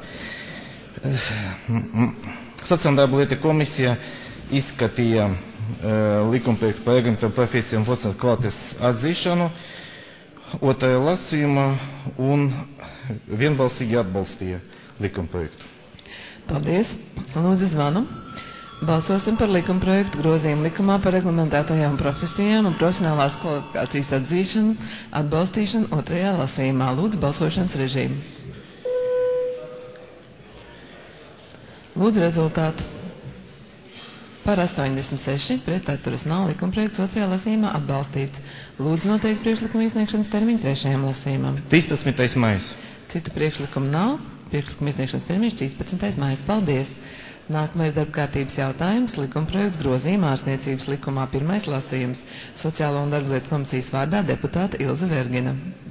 Sociālo un darba lietu komisija izskatīja likumprojektu par reglamentētajām profesijām un profesionālās kvalifikācijas atzīšanu otrajā lasījumā un vienbalsīgi atbalstīja likumprojektu. Paldies. Lūdzu zvanu. Balsosim par likumprojektu grozījumu likumā par reglamentētajām profesijām un profesionālās kvalifikācijas atzīšanu, atbalstīšanu otrajā lasījumā. Lūdzu balsošanas režīmu. Lūdzu rezultātu. Par astoņdesmit seši, pret atturas nav, likumprojekts otrajā lasījumā atbalstīts. Lūdzu noteikt priekšlikumu iesniegšanas termiņu trešajam lasījumam. trīspadsmitais maijs. Citu priekšlikumu nav. Priekšlikumu iesniegšanas termiņš trīspadsmitais maijs. Paldies! Nākamais darba kārtības jautājums - likumprojekts grozījuma ārstniecības likumā. Pirmais lasījums - Sociālo un darba lietu komisijas vārdā deputāte Ilze Vergina.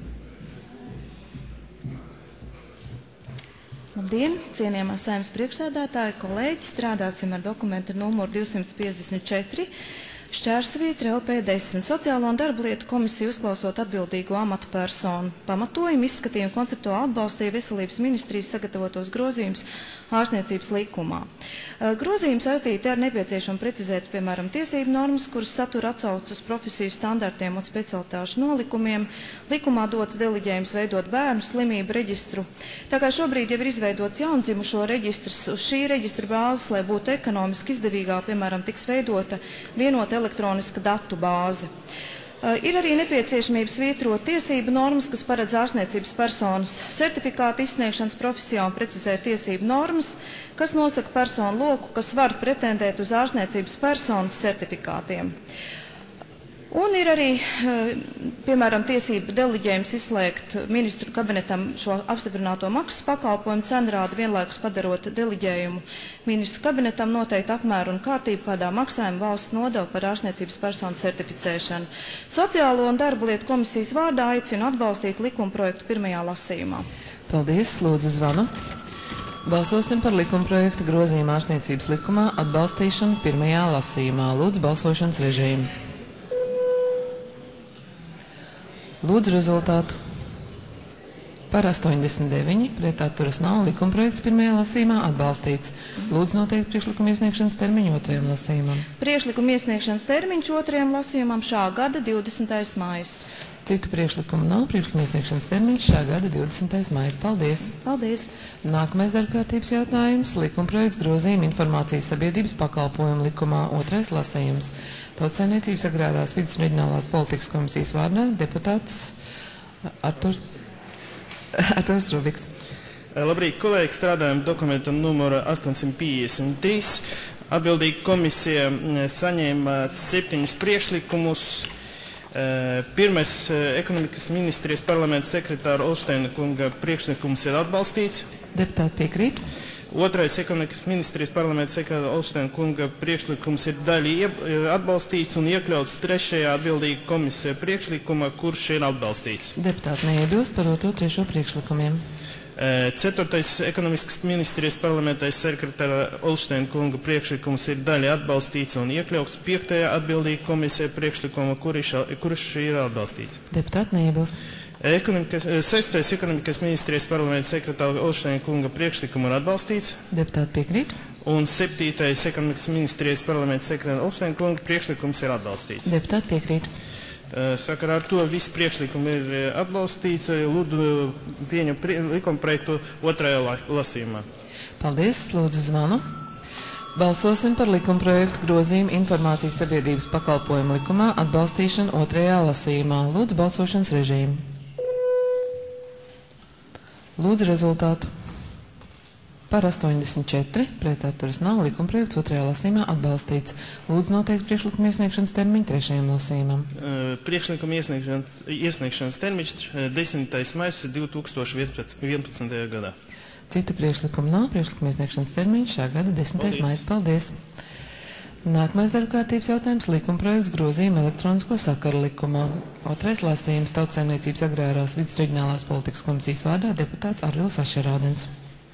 Labdien, cienījamā Saeimas priekšsēdētāja, kolēģi, strādāsim ar dokumentu numuru divsimt piecdesmit četri. Šķērsvītra L P desmit. Sociālo un darba lietu komisiju uzklausot atbildīgo amatu personu pamatojumu, izskatījumu konceptuāli atbalstīja Veselības ministrijas sagatavotos grozījumus ārstniecības likumā. Grozījumi saistīti ar nepieciešamu precizēt, piemēram, tiesību normas, kuras satura atsauc uz profesiju standartiem un specialitāšu nolikumiem. Likumā dots deliģējums veidot bērnu slimību reģistru. Tā kā šobrīd jau ir izveidots jaundzimušo reģistrs, uz šī reģistra bāzes, lai būtu ekonomiski izdevīgāk, piemēram, tiks veidota vienota elektroniska datu bāze. Uh, ir arī nepieciešamība svītrot tiesību normas, kas paredz ārstniecības personas certifikātu izsniegšanas profesijā un precizēt tiesību normas, kas nosaka personu loku, kas var pretendēt uz ārstniecības personas certifikātiem. Un ir arī, piemēram, tiesība deliģējums izslēgt ministru kabinetam šo apstiprināto maksas pakalpojumu cenrādi, vienlaikus padarot deliģējumu ministru kabinetam noteikti apmēru un kārtību, kādā maksājuma valsts nodeva par ārstniecības personu certificēšanu. Sociālo un darba lietu komisijas vārdā aicinu atbalstīt likumprojektu pirmajā lasījumā. Paldies, lūdzu zvanu. Balsosim par likumprojektu grozījumu ārstniecības likumā atbalstīšanu pirmajā lasījumā. Lūdzu balsošanas režīmu. Lūdzu rezultātu. Par astoņdesmit deviņi, pret atturas nav, likumprojekts pirmajā lasījumā atbalstīts. Lūdzu noteikt priekšlikumu iesniegšanas termiņu otrajam lasījumam. Priekšlikumu iesniegšanas termiņš otrajam lasījumam šā gada divdesmitais maijs. Citu priekšlikumu nav, priekšlikumu iesniegšanas termiņš šā gada divdesmitais maijs. Paldies! Paldies! Nākamais darbkārtības jautājums - likumprojekts grozījuma informācijas sabiedrības pakalpojumu likumā. Otrais lasījums. Tautsaimniecības agrārās vidas un reģionālās politikas komisijas vārdā deputāts Arturs, Arturs Rubiks. Labrīt, kolēģi, strādājam dokumentu numuru astoņsimt piecdesmit trīs. Atbildīga komisija saņēma septiņus priekšlikumus. Pirmais ekonomikas ministrijas parlamenta sekretāra Olšteina kunga priekšlikums ir atbalstīts. Deputāti piekrīt. Otrais ekonomikas ministrijas parlamenta sekretāra Olšteina kunga priekšlikums ir daļai atbalstīts un iekļauts trešajā atbildīga komisija priekšlikuma, kurš ir atbalstīts. Deputāti neiebilst par otro trešo priekšlikumiem. Ceturtais ekonomiskas ministrijas parlamentais sekretāra Olšteina kunga priekšlikums ir daļai atbalstīts un iekļauts piektajā atbildīga komisija priekšlikuma, kurš ir atbalstīts. Deputāti neiebilst. Ekonomikas, sestais ekonomikas ministrijas parlamenta sekretāra Olšteina kunga priekšlikuma ir atbalstīts. Deputāti piekrīt. Un septītais ekonomikas ministrijas parlamenta sekretāra Olšteina kunga priekšlikums ir atbalstīts. Deputāti piekrīt. Sakarā ar to visi priekšlikumi ir atbalstīts. Lūdzu pieņem likumprojektu otrajā lasījumā. Paldies, lūdzu zvanu. Balsosim par likumprojektu grozījumu informācijas sabiedrības pakalpojumu likumā atbalstīšanu otrajā lasījumā. Lūdzu balsošanas režīmu. Lūdzu rezultātu. Par astoņdesmit četri, pret atturas nav, likumprojekts otrajā lasījumā atbalstīts. Lūdzu noteikt priekšlikuma iesniegšanas termiņu trešajam lasījumam. Priekšlikuma iesniegšanas termiņš desmitais maijs divi tūkstoši vienpadsmitajā gadā. Citu priekšlikumu nav, priekšlikuma iesniegšanas termiņš šā gada desmitais maijs. Paldies! Nākamais darba kārtības jautājums - likumprojekts grozījuma elektronisko sakaru likumā. Otrais lasījums - Tautsaimniecības agrārās vidas reģionālās politikas komisijas vārdā deputāts Arvils Ašerādens.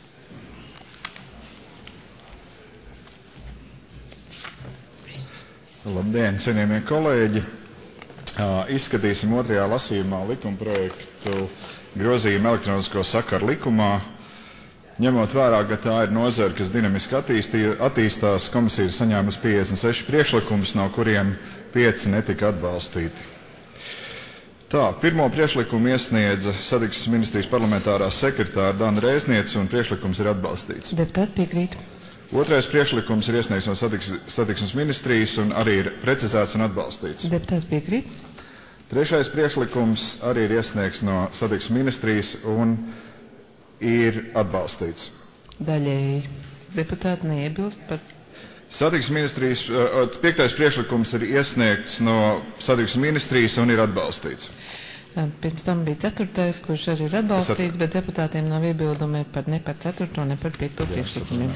Labdien, cienījamie kolēģi! Izskatīsim otrajā lasījumā likumprojektu grozījumu elektronisko sakaru likumā. Ņemot vērā, ka tā ir nozara, kas dinamiski attīstās, komisija ir saņēmusi piecdesmit seši priekšlikumus, no kuriem pieci netika atbalstīti. Tā, pirmo priekšlikumu iesniedza Satiksmes ministrijas parlamentārā sekretāra Dana Rēzniece, un priekšlikums ir atbalstīts. Deputāti piekrīt. Otrais priekšlikums ir iesniegts no Satiksmes ministrijas un arī ir precizēts un atbalstīts. Deputāti piekrīt. Trešais priekšlikums arī ir iesniegts no Satiksmes ministrijas un ir atbalstīts. Daļēji deputāti neiebilst par... Satiksmes ministrijas, piektais priekšlikums ir iesniegts no Satiksmes ministrijas un ir atbalstīts. Pirms tam bija ceturtais, kurš arī ir atbalstīts, bet deputātiem nav iebildumi par ne par ceturto, ne par piekto priekšlikumiem.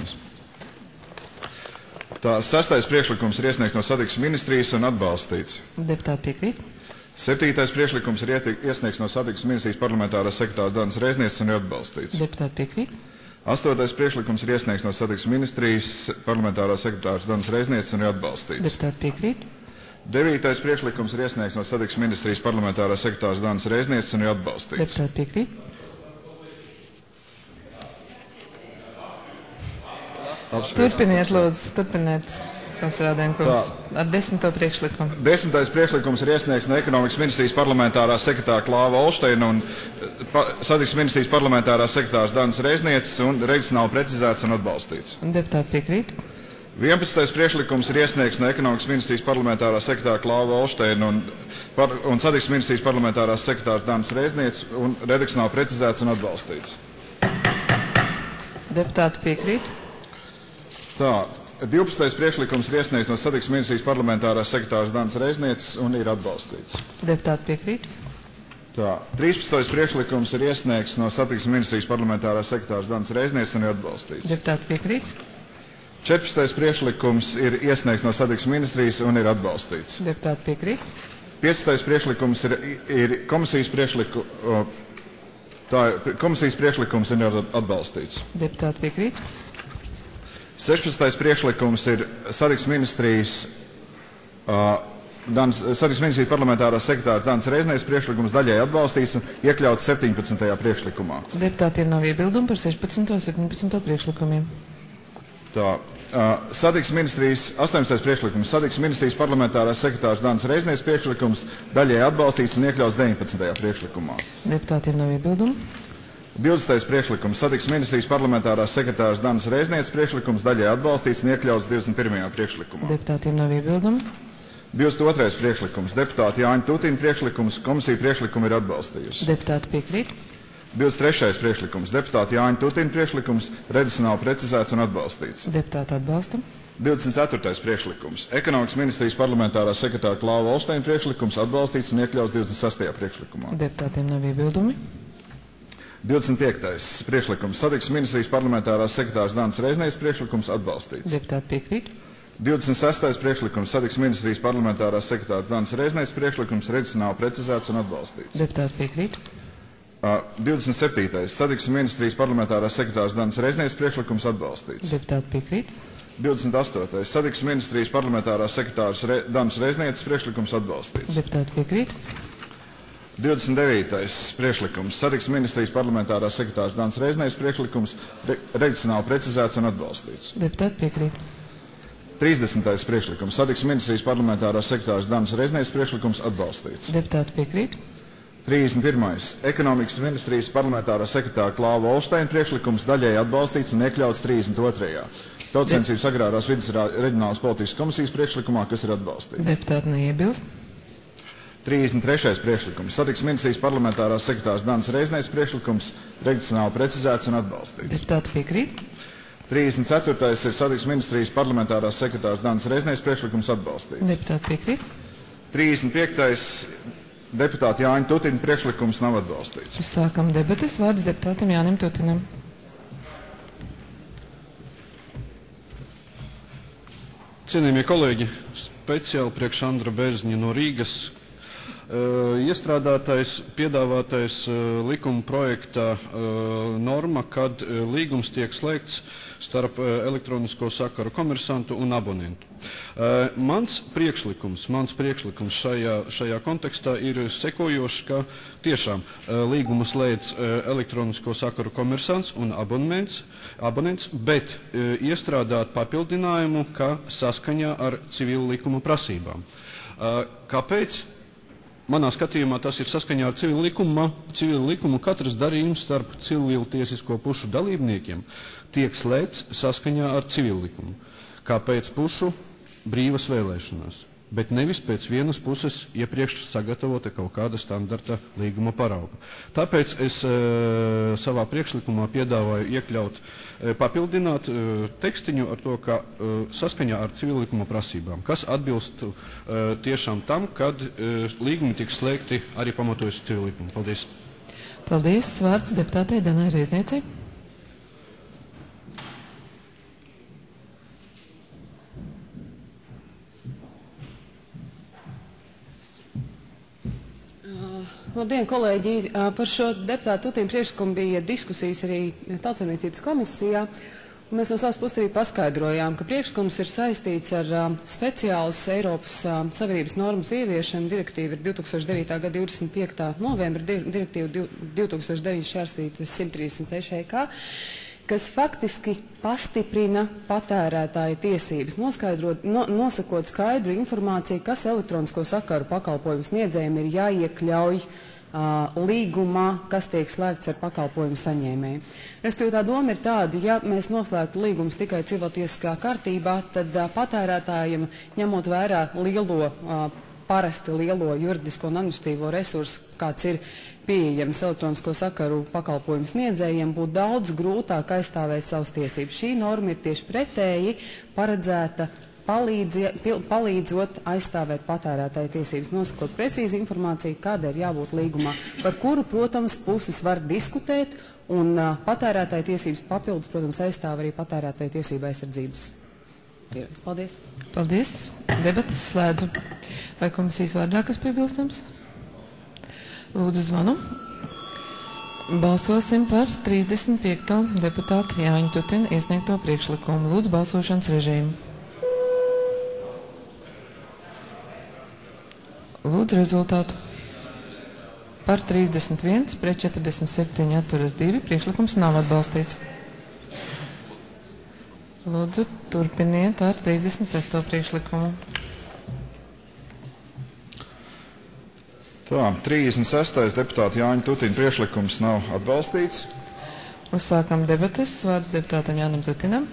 Tā, sastais priekšlikums ir iesniegts no Satiksmes ministrijas un atbalstīts. Deputāti piekrīt. Septītais priekšlikums ir iesniegts no Satiksmes ministrijas parlamentārās sekretārs Danas Rēznieces un ir atbalstīts. Deputāti piekrīt. Astotais priekšlikums ir iesniegts no Satiksmes ministrijas parlamentārās sekretārs Danas Rēznieces un ir atbalstīts. Deputāti piekrīt. Devītais priekšlikums ir iesniegts no Satiksmes ministrijas parlamentārās sekretārs Danas Rēznieces un ir atbalstīts. Deputāti piekrīt. Turpiniet, lūdzu, turpiniet. Kungs, ar desmito priekšlikumu. Desmitais priekšlikums ir iesniegts no Ekonomikas ministrijas parlamentārā sekretāra Klāva Olšteina un pa, Satiksmes ministrijas parlamentārā sekretārs Danas Rēznieces un redakcionāli precizēts un atbalstīts. Deputāti piekrīt. vienpadsmitais priekšlikums ir iesniegts no Ekonomikas ministrijas parlamentārā sekretāra Klāva Olšteina un, par, un Satiksmes ministrijas parlamentārā sekretārs Danas Rēznieces un redakcionāli precizēts un atbalstīts. Deputāti piekrīt. Tā. divpadsmitais priekšlikums ir iesniegts no Satiksmes ministrijas parlamentārās sekretārs Danas Rēznieces un ir atbalstīts. Deputāti piekrīt. Tā. trīspadsmitais priekšlikums ir iesniegts no Satiksmes ministrijas parlamentārās sekretārs Danas Rēznieces un ir atbalstīts. Deputāti piekrīt. četrpadsmitais priekšlikums ir iesniegts no Satiksmes ministrijas un ir atbalstīts. Deputāti piekrīt. piecdesmitais priekšlikums ir, ir komisijas priekšlikums, tā komisijas priekšlikums un ir atbalstīts. Deputāti piekrīt. sešpadsmitais priekšlikums ir Satiksmes ministrijas, uh, Danas, Satiksmes ministrijas parlamentārās sekretāra Danas Rēznieces priekšlikums daļai atbalstīts un iekļauts septiņpadsmitajā priekšlikumā. Deputātiem nav iebildumi par sešpadsmito un septiņpadsmito priekšlikumiem. Tā, uh, Satiksmes ministrijas astoņpadsmitais priekšlikums, Satiksmes ministrijas parlamentārās sekretārs Danas Rēznieces priekšlikums daļai atbalstīts un iekļauts deviņpadsmitajā priekšlikumā. Deputātiem nav iebildumi. divdesmitais priekšlikums, Satiksmes ministrijas parlamentārās sekretārs Danas Rēznieces priekšlikums daļai atbalstīts un iekļauts divdesmit pirmajā priekšlikumā. Deputātiem nav iebildumi. divdesmit otrais priekšlikums, deputāta Jāņa Tutina priekšlikums, komisija priekšlikumu ir atbalstījusi. Deputāti piekrīt. divdesmit trešais priekšlikums, deputāta Jāņa Tutina priekšlikums, redakcionāli precizēts un atbalstīts. Deputāti atbalsta. divdesmit ceturtais priekšlikums, Ekonomikas ministrijas parlamentārā sekretāra Klāva Olšteina priekšlikums atbalstīts un iekļauts divdesmit sestajā priekšlikumā. Deputātiem nav iebildumi. divdesmit piektais priekšlikums, Satiksmes ministrijas parlamentārās sekretārs Danas Rēznieces priekšlikums atbalstīts. Deputāti piekrīt. divdesmit sestais priekšlikums, Satiksmes ministrijas parlamentārās sekretārs Danas Rēznieces priekšlikums redakcionāli precizēts un atbalstīts. Deputāti piekrīt. Uh, divdesmit septītais Satiksmes ministrijas parlamentārās sekretārs Danas Rēznieces priekšlikums atbalstīts. Deputāti piekrīt. divdesmit astotais Satiksmes ministrijas parlamentārās sekretārs Re, Danas Rēznieces priekšlikums atbalstīts. Deputāti piekrīt. divdesmit devītais priekšlikums, Satiksmes ministrijas parlamentārās sekretārs Danas Rēznieces priekšlikums re, redakcionāli precizēts un atbalstīts. Deputāti piekrīt. trīsdesmitais priekšlikums, Satiksmes ministrijas parlamentārās sekretārs Danas Rēznieces priekšlikums atbalstīts. Deputāti piekrīt. trīsdesmit pirmais Ekonomikas ministrijas parlamentārā sekretāra Klāva Olšteina priekšlikums daļai atbalstīts un iekļauts trīsdesmit otrajā Tautsainicības agrārās vidas reģionālās politikas komisijas priekšlikumā, kas ir atbalstīts. Deputāti neiebilst. trīsdesmit trešais priekšlikums. Satiksmes ministrijas parlamentārās sekretārs Dānis Reiznējs priekšlikums redakcionāli precizēts un atbalstīts. Deputāti piekrīt. trīsdesmit ceturtais ir Satiksmes ministrijas parlamentārās sekretārs Dānis Reiznējs priekšlikums atbalstīts. Deputāti piekrīt. trīsdesmit piektais deputāta Jāņa Tutina priekšlikums nav atbalstīts. Sākam debates. Vārds deputātam Jānim Tutinam. Cienījamie kolēģi, speciāli priekš Andra Bērziņa no Rīgas. Uh, iestrādātais, piedāvātais uh, likuma projekta uh, norma, kad uh, līgums tiek slēgts starp uh, elektronisko sakaru komersantu un abonentu. Uh, mans priekšlikums, mans priekšlikums šajā, šajā kontekstā ir sekojošs, ka tiešām uh, līgumu slēdz uh, elektronisko sakaru komersants un abonents, abonents, bet uh, iestrādāt papildinājumu, ka saskaņā ar civilu likumu prasībām. Uh, kāpēc? Manā skatījumā tas ir saskaņā ar civilu likumu. Civilu likumu katrs darījums starp civilu tiesisko pušu dalībniekiem tiek slēgts saskaņā ar civilu likumu, kā pēc pušu brīvas vēlēšanās, bet nevis pēc vienas puses iepriekš sagatavota kaut kāda standarta līguma parauga. Tāpēc es e, savā priekšlikumā piedāvāju iekļaut, e, papildināt e, tekstiņu ar to, ka e, saskaņā ar civilikuma prasībām, kas atbilst e, tiešām tam, kad e, līgumi tiks slēgti arī pamatojas civilikumu. Paldies. Paldies. Vārds deputātei Danai Reizniecei. Labdien, kolēģi! Par šo deputātu Tutīnu priekšlikumu bija diskusijas arī Tautsaimniecības komisijā. Un mēs no savas puses arī paskaidrojām, ka priekšlikums ir saistīts ar uh, speciālas Eiropas uh, Savienības normas ieviešanu. Direktīva ir divi tūkstoši devītā gada divdesmit piektā novembra, direktīva divi tūkstoši deviņi šķērsvīta simt trīsdesmit seši E K, kas faktiski pastiprina patērētāja tiesības, noskaidrot, no, nosakot skaidru informāciju, kas elektronisko sakaru pakalpojumu sniedzējiem ir jāiekļauj uh, līgumā, kas tiek slēgts ar pakalpojumu saņēmēju. Respektīvi, tā doma ir tāda, ja mēs noslēgtu līgumus tikai civiltiesiskā kārtībā, tad uh, patērētājiem, ņemot vērā lielo, uh, parasti lielo juridisko un administratīvo resursu, kāds ir pieejams elektronisko sakaru pakalpojumu sniedzējiem, būtu daudz grūtāk aizstāvēt savas tiesības. Šī norma ir tieši pretēji paredzēta palīdzi, palīdzot aizstāvēt patērētāju tiesības, nosakot precīzi informāciju, kāda ir jābūt līgumā, par kuru, protams, puses var diskutēt, un uh, patērētāju tiesības papildus, protams, aizstāv arī patērētāju tiesību aizsardzības. Paldies. Paldies. Debatas slēdzu. Vai komisijas vārdā kas piebilstams? Lūdzu zvanu. Balsosim par trīsdesmit piekto deputātu Jāņa Tutina iesniegto priekšlikumu. Lūdzu balsošanas režīmu. Lūdzu rezultātu. Par trīsdesmit viens, pret četrdesmit septiņi, atturas divi. Priekšlikums nav atbalstīts. Lūdzu turpiniet ar trīsdesmit sesto priekšlikumu. Tā, trīsdesmit sestais deputāta Jāņa Tutina priekšlikums nav atbalstīts. Uzsākam debates. Vārds deputātam Jānim Tutinam.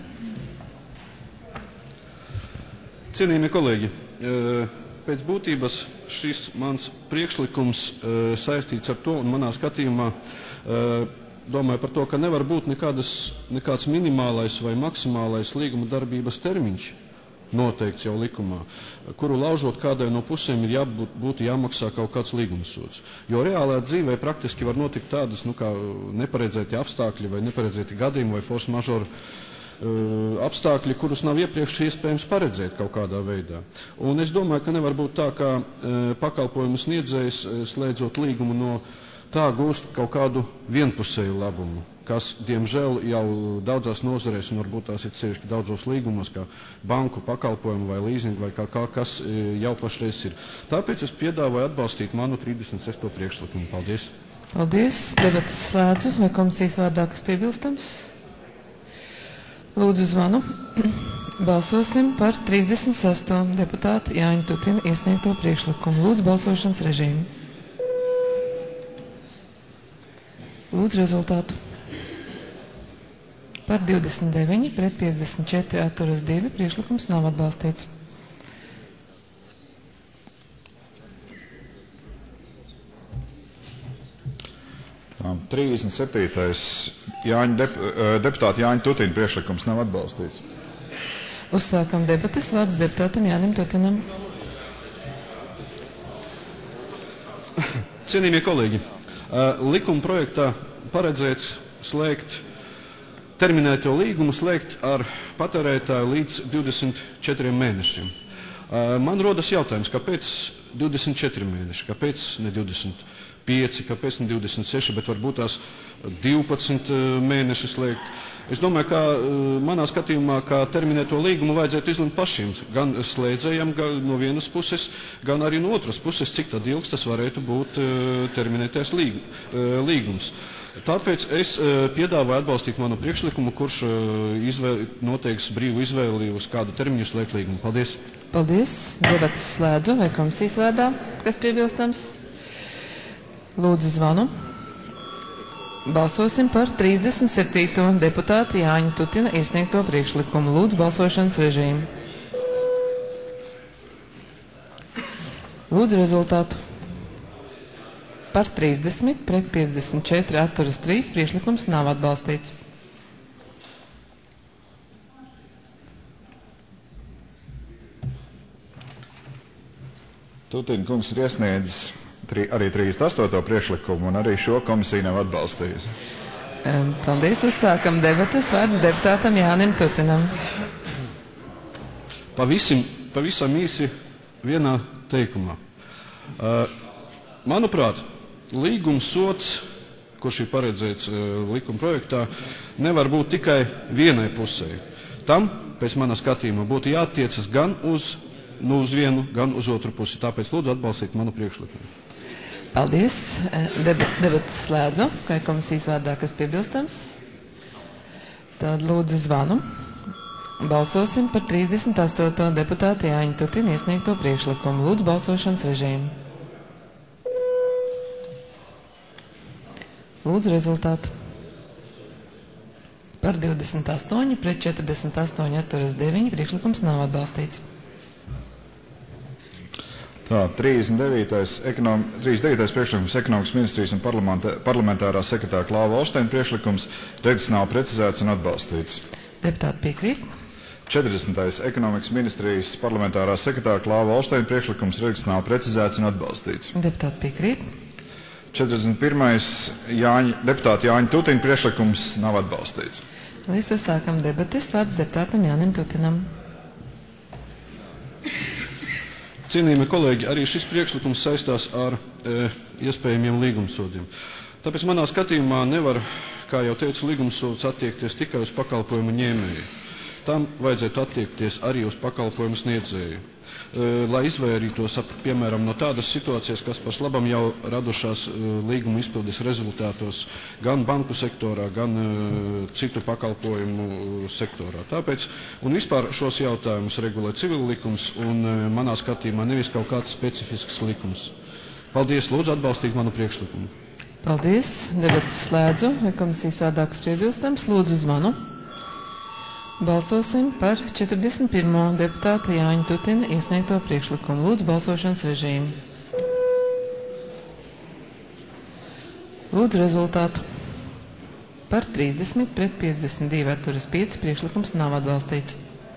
Cienījamie kolēģi, pēc būtības šis mans priekšlikums saistīts ar to, un manā skatījumā domāju par to, ka nevar būt nekādas, nekāds minimālais vai maksimālais līguma darbības termiņš noteikts jau likumā, kuru laužot kādai no pusēm ir jābūt, būtu jāmaksā kaut kāds līgumsods. Jo reālajā dzīvē praktiski var notikt tādas, nu kā neparedzēti apstākļi vai neparedzēti gadījumi vai force majeure uh, apstākļi, kurus nav iepriekš iespējams paredzēt kaut kādā veidā. Un es domāju, ka nevar būt tā, ka uh, pakalpojumu sniedzējs uh, slēdzot līgumu no tā gūst kaut kādu vienpusēju labumu, kas, diemžēl, jau daudzās nozarēs, un varbūt tās ir sevišķi daudzos līgumos, kā banku pakalpojumu vai līzingu, vai kā, kā kas jau pašreiz ir. Tāpēc es piedāvāju atbalstīt manu trīsdesmit sesto priekšlikumu. Paldies. Paldies. Debatas slēdzu. Vai komisijas vārdā kas piebilstams? Lūdzu zvanu. Balsosim par trīsdesmit sesto deputātu Jāņa Tutina iesniegto priekšlikumu. Lūdzu balsošanas režīmu. Lūdzu rezultātu. Par divdesmit deviņi, pret piecdesmit četri, atturas divi. Priekšlikums nav atbalstīts. Tā, trīsdesmit septītais Jāņa dep, deputāta Jāņa Tutina priekšlikums nav atbalstīts. Uzsākam debates. Vārds deputātam Jānim Tutinam. Cienījamie kolēģi, likuma projektā paredzēts slēgt terminēto līgumu slēgt ar patērētāju līdz divdesmit četriem mēnešiem. Man rodas jautājums, kāpēc divdesmit četri mēneši, kāpēc ne divdesmit pieci, kāpēc ne divdesmit seši, bet varbūt tās divpadsmit mēneši slēgt. Es domāju, ka manā skatījumā, ka terminēto līgumu vajadzētu izlemt pašiem, gan slēdzējiem gan no vienas puses, gan arī no otras puses, cik tad ilgs tas varētu būt terminētais līgums. Tāpēc es piedāvāju atbalstīt manu priekšlikumu, kurš izvēl, noteiks brīvu izvēli uz kādu termiņu slēgt līgumu. Paldies! Paldies! Debatas slēdzu vai komisijas vārdā, kas piebilstams? Lūdzu zvanu. Balsosim par trīsdesmit septīto deputāta Jāņa Tutina iesniegto priekšlikumu. Lūdzu balsošanas režīmu. Lūdzu rezultātu. Par trīsdesmit pret piecdesmit četri atturas trīs priekšlikums nav atbalstīts. Tutina kungs ir iesniedzis arī trīsdesmit astoto priekšlikumu, un arī šo komisiju nav atbalstījusi. Um, paldies, uzsākam debatas. Vārds deputātam Jānim Tutinam. Pavisam, pavisam īsi vienā teikumā. Uh, manuprāt, līgums sots, kurš ir paredzēts uh, likuma projektā, nevar būt tikai vienai pusē. Tam, pēc manā skatījumā, būtu jātiecas gan uz, nu, uz vienu, gan uz otru pusi. Tāpēc lūdzu atbalstīt manu priekšlikumu. Paldies. Debatas slēdzu, kā komisijas vārdā, kas piebilstams. Tad lūdzu zvanu. Balsosim par trīsdesmit astoto deputāta Jāņa Tutina iesniegto priekšlikumu. Lūdzu balsošanas režīmu. Lūdzu rezultātu. Par divdesmit astoņi pret četrdesmit astoņi atturas deviņi priekšlikums nav atbalstīts. Tā, trīsdesmit devītais Ekonom, trīsdesmit devītais priekšlikums ekonomikas ministrijas un parlamentārā sekretāra Klāva Olšteina priekšlikums redz nav precizēts un atbalstīts. Deputāti piekrīt. četrdesmitais ekonomikas ministrijas parlamentārā sekretāra Klāva Olšteina priekšlikums redz nav precizēts un atbalstīts. Deputāti piekrīt. četrdesmit pirmais Jāņa, deputāta Jāņa Tutina priekšlikums nav atbalstīts. Līdz uzsākam debates. Vārds deputātam Jānim Tutinam. Cienījamie kolēģi, arī šis priekšlikums saistās ar e, iespējamiem līgumsodiem. Tāpēc manā skatījumā nevar, kā jau teicu, līgumsods attiekties tikai uz pakalpojumu ņēmēju. Tam vajadzētu attiekties arī uz pakalpojumu sniedzēju. E, lai izvairītos, ap, piemēram, no tādas situācijas, kas pašlabam jau radušās e, līguma izpildes rezultātos gan banku sektorā, gan e, citu pakalpojumu sektorā. Tāpēc, un vispār šos jautājumus regulē civil likums un e, manā skatījumā nevis kaut kāds specifisks likums. Paldies, lūdzu atbalstīt manu priekšlikumu. Paldies, debatas slēdzu, vai komisijas vārdā, kas piebilstams, lūdzu zvanu. Balsosim par četrdesmit pirmo deputāta Jāņa Tutina iesniegto priekšlikumu. Lūdzu balsošanas režīmu. Lūdzu rezultātu. Par trīsdesmit pret piecdesmit divi atturas pieci priekšlikums nav atbalstīts.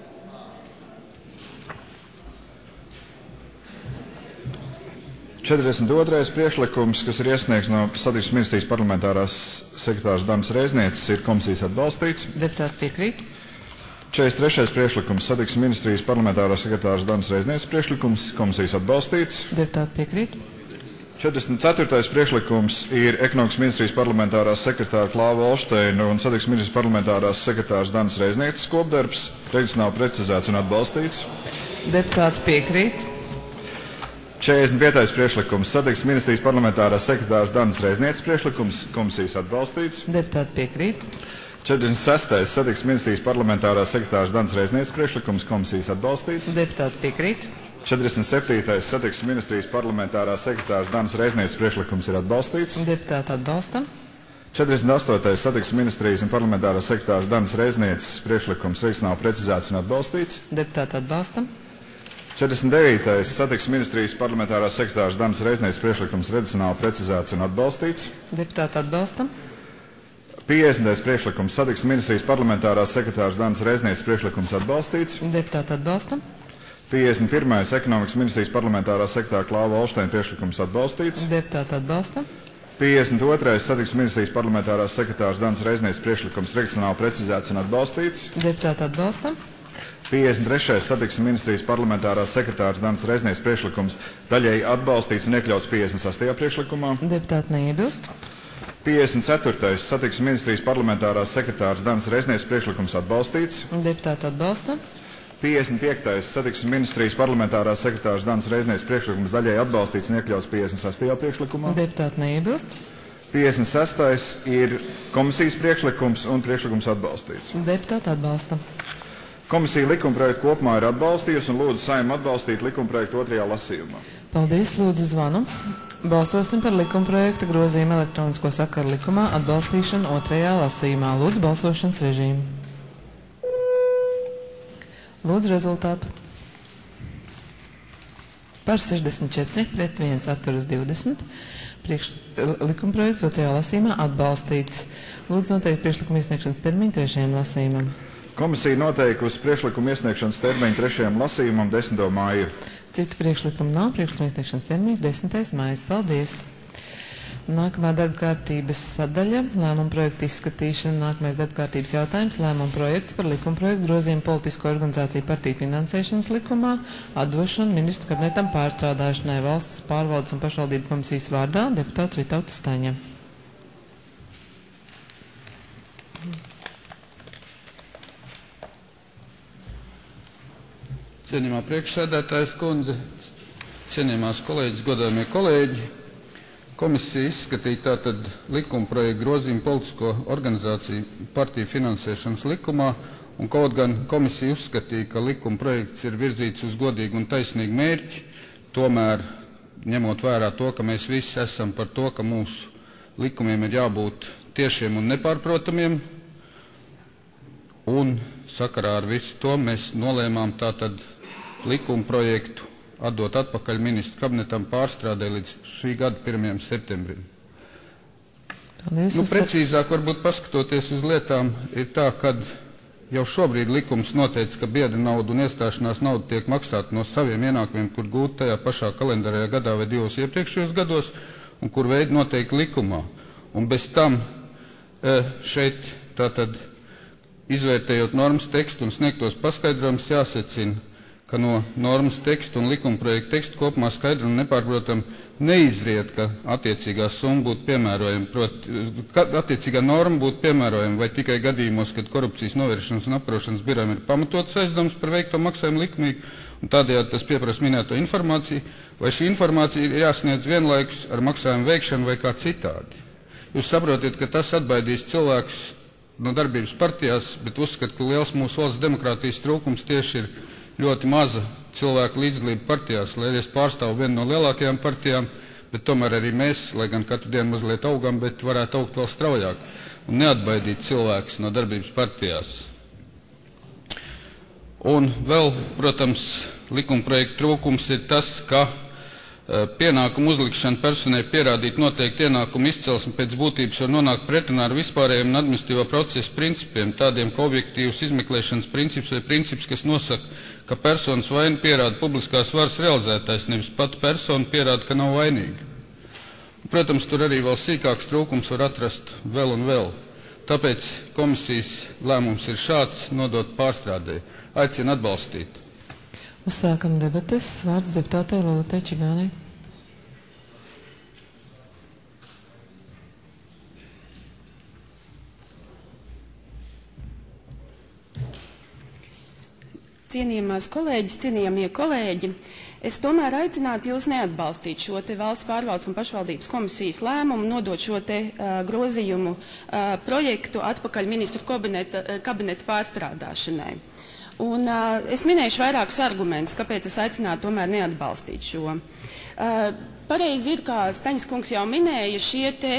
četrdesmit otrais priekšlikums, kas ir iesniegts no Satiksmes ministrijas parlamentārās sekretāras Danas Reiznieces, ir komisijas atbalstīts. Deputāti piekrīt. četrdesmit trešais priekšlikums, Satiksmes ministrijas parlamentārās sekretāras Danas Reiznieces priekšlikums, komisijas atbalstīts. Deputāti piekrīt. četrdesmit ceturtais priekšlikums ir ekonomikas ministrijas parlamentārās sekretāra Klāva Olšteina un Satiksmes ministrijas parlamentārās sekretāras Danas Reiznieces kopdarbs. Teksts nav precizēts un atbalstīts. Deputāts piekrīt. četrdesmit piektais priekšlikums, Satiksmes ministrijas parlamentārās sekretāras Danas Reiznieces priekšlikums, komisijas atbalstīts. Deputāti piekrīt. četrdesmit sestais Satiksmes ministrijas parlamentārās sekretāras Danas Reiznieces priekšlikums, komisijas atbalstīts. Deputāti piekrīt. četrdesmit septītais Satiksmes ministrijas parlamentārās sekretāras Danas Reiznieces priekšlikums ir atbalstīts. Deputāti atbalsta. četrdesmit astotais Satiksmes ministrijas un parlamentārās sekretāras Danas Reiznieces priekšlikums veiks nav precizēts un atbalstīts. Deputāti atbalsta. četrdesmit devītais Satiksmes ministrijas parlamentārās sekretārs Danas Reiznieks priekšlikums redakcionāli precizēts un atbalstīts. Deputāti atbalstam. piecdesmitais priekšlikums Satiksmes ministrijas parlamentārās sekretārs Danas Reiznieks priekšlikums atbalstīts. Deputāti atbalstam. piecdesmit pirmais Ekonomikas ministrijas parlamentārās sekretāra Klāva Olšteina priekšlikums atbalstīts. Deputāti atbalstam. piecdesmit otrais Satiksmes ministrijas parlamentārās sekretārs Danas Reiznieks priekšlikums redakcionāli precizēts un atbalstīts. Deputāti atbalstam. piecdesmit trešais Satiksmes ministrijas parlamentārās sekretārs Danas Reiznieks priekšlikums daļēji atbalstīts un iekļauts piecdesmit sastajā priekšlikumā. Deputāti neiebilst. piecdesmit ceturtais Satiksmes ministrijas parlamentārās sekretārs Danas Reiznieks priekšlikums atbalstīts. Deputāti atbalstam. piecdesmit piektais Satiksmes ministrijas parlamentārās sekretārs Danas Reiznieks priekšlikums daļēji atbalstīts un iekļauts piecdesmit sastajā priekšlikumā. Deputāti neiebilst. piecdesmit sestais ir komisijas priekšlikums un priekšlikums atbalstīts. Deputāti atbalstam. Komisija likumprojektu kopumā ir atbalstījusi un lūdzu Saeimu atbalstīt likumprojektu otrajā lasījumā. Paldies, lūdzu zvanu. Balsosim par likumprojekta grozījumu elektronisko sakaru likumā atbalstīšanu otrajā lasījumā. Lūdzu balsošanas režīmu. Lūdzu rezultātu. Par sešdesmit četri pret viens atturas divdesmit. Priekš, likumprojekts otrajā lasījumā atbalstīts. Lūdzu noteikt priekšlikumu iesniegšanas termiņu trešajam lasījumam. Komisija noteikusi priekšlikumu iesniegšanas termiņu trešajam lasījumam desmito māju. Citu priekšlikumu nav. Priekšlikumu iesniegšanas termiņu desmitais mājas. Paldies! Nākamā darba kārtības sadaļa - lēmuma projekta izskatīšana. Nākamais darba kārtības jautājums - lēmuma projekts par likumprojektu grozījumu politisko organizāciju partiju finansēšanas likumā, atdošanu ministru kabinetam pārstrādāšanai valsts pārvaldes un pašvaldību komisijas vārdā deputāts Vitauts Staņa. Cienījamā priekšsēdētājas kundze, cienījamās kolēģis, godājamie kolēģi, komisija izskatīja tātad likumprojektu grozījumu politisko organizāciju partiju finansēšanas likumā, un kaut gan komisija uzskatīja, ka likumprojekts ir virzīts uz godīgu un taisnīgu mērķi, tomēr ņemot vērā to, ka mēs visi esam par to, ka mūsu likumiem ir jābūt tiešiem un nepārprotamiem, un sakarā ar visu to mēs nolēmām tātad likumprojektu atdot atpakaļ ministru kabinetam pārstrādē līdz šī gada pirmajam septembrim. Paldies, nu, precīzāk varbūt paskatoties uz lietām ir tā, kad jau šobrīd likums noteica, ka biedra nauda un iestāšanās nauda tiek maksāta no saviem ienākumiem, kur gūt tajā pašā kalendārajā gadā vai divos iepriekšējos gados, un kur veidi noteikti likumā. Un bez tam šeit tātad izvērtējot normas tekstu un sniegtos paskaidrojumus jāsecina, ka no normas tekstu un likumprojektu tekstu kopumā skaidri un nepārprotam neizriet, ka attiecīgā summa būtu piemērojama, proti, ka attiecīgā norma būtu piemērojama vai tikai gadījumos, kad korupcijas novēršanas un apkarošanas birojam ir pamatots aizdoms par veikto maksājumu likumīgi, un tādējādi tas pieprasa minēto informāciju, vai šī informācija ir jāsniedz vienlaikus ar maksājumu veikšanu vai kā citādi. Jūs saprotiet, ka tas atbaidīs cilvēkus no darbības partijās, bet uzskat, ka liels mūsu valsts demokrātijas trūkums tieši ir ļoti maza cilvēku līdzdalība partijās, lai es pārstāvu vienu no lielākajām partijām, bet tomēr arī mēs, lai gan katru dienu mazliet augam, bet varētu augt vēl straujāk un neatbaidīt cilvēkus no darbības partijās. Un vēl, protams, likumprojekta trūkums ir tas, ka pienākumu uzlikšana personai pierādīt noteikti ienākumu izcelsmi pēc būtības var nonākt pretrunā ar vispārējiem un administratīvā procesa principiem, tādiem kā objektīvas izmeklēšanas princips vai princips, kas nosaka, ka personas vainu pierāda publiskās varas realizētājs, nevis pat persona pierāda, ka nav vainīga. Protams, tur arī vēl sīkāks trūkums var atrast vēl un vēl. Tāpēc komisijas lēmums ir šāds: nodot pārstrādē. Aicinu atbalstīt. Uzsākam debates. Vārds deputātei Lolitei Čigānei. Cienījamās kolēģis, cienījamie kolēģi, es tomēr aicinātu jūs neatbalstīt šo te valsts pārvaldes un pašvaldības komisijas lēmumu, nodot šo te uh, grozījumu uh, projektu atpakaļ ministru kabineta, uh, kabineta pārstrādāšanai. Un uh, es minēšu vairākus argumentus, kāpēc es aicinātu tomēr neatbalstīt šo. Uh, pareizi ir, kā Staņas kungs jau minēja, šie te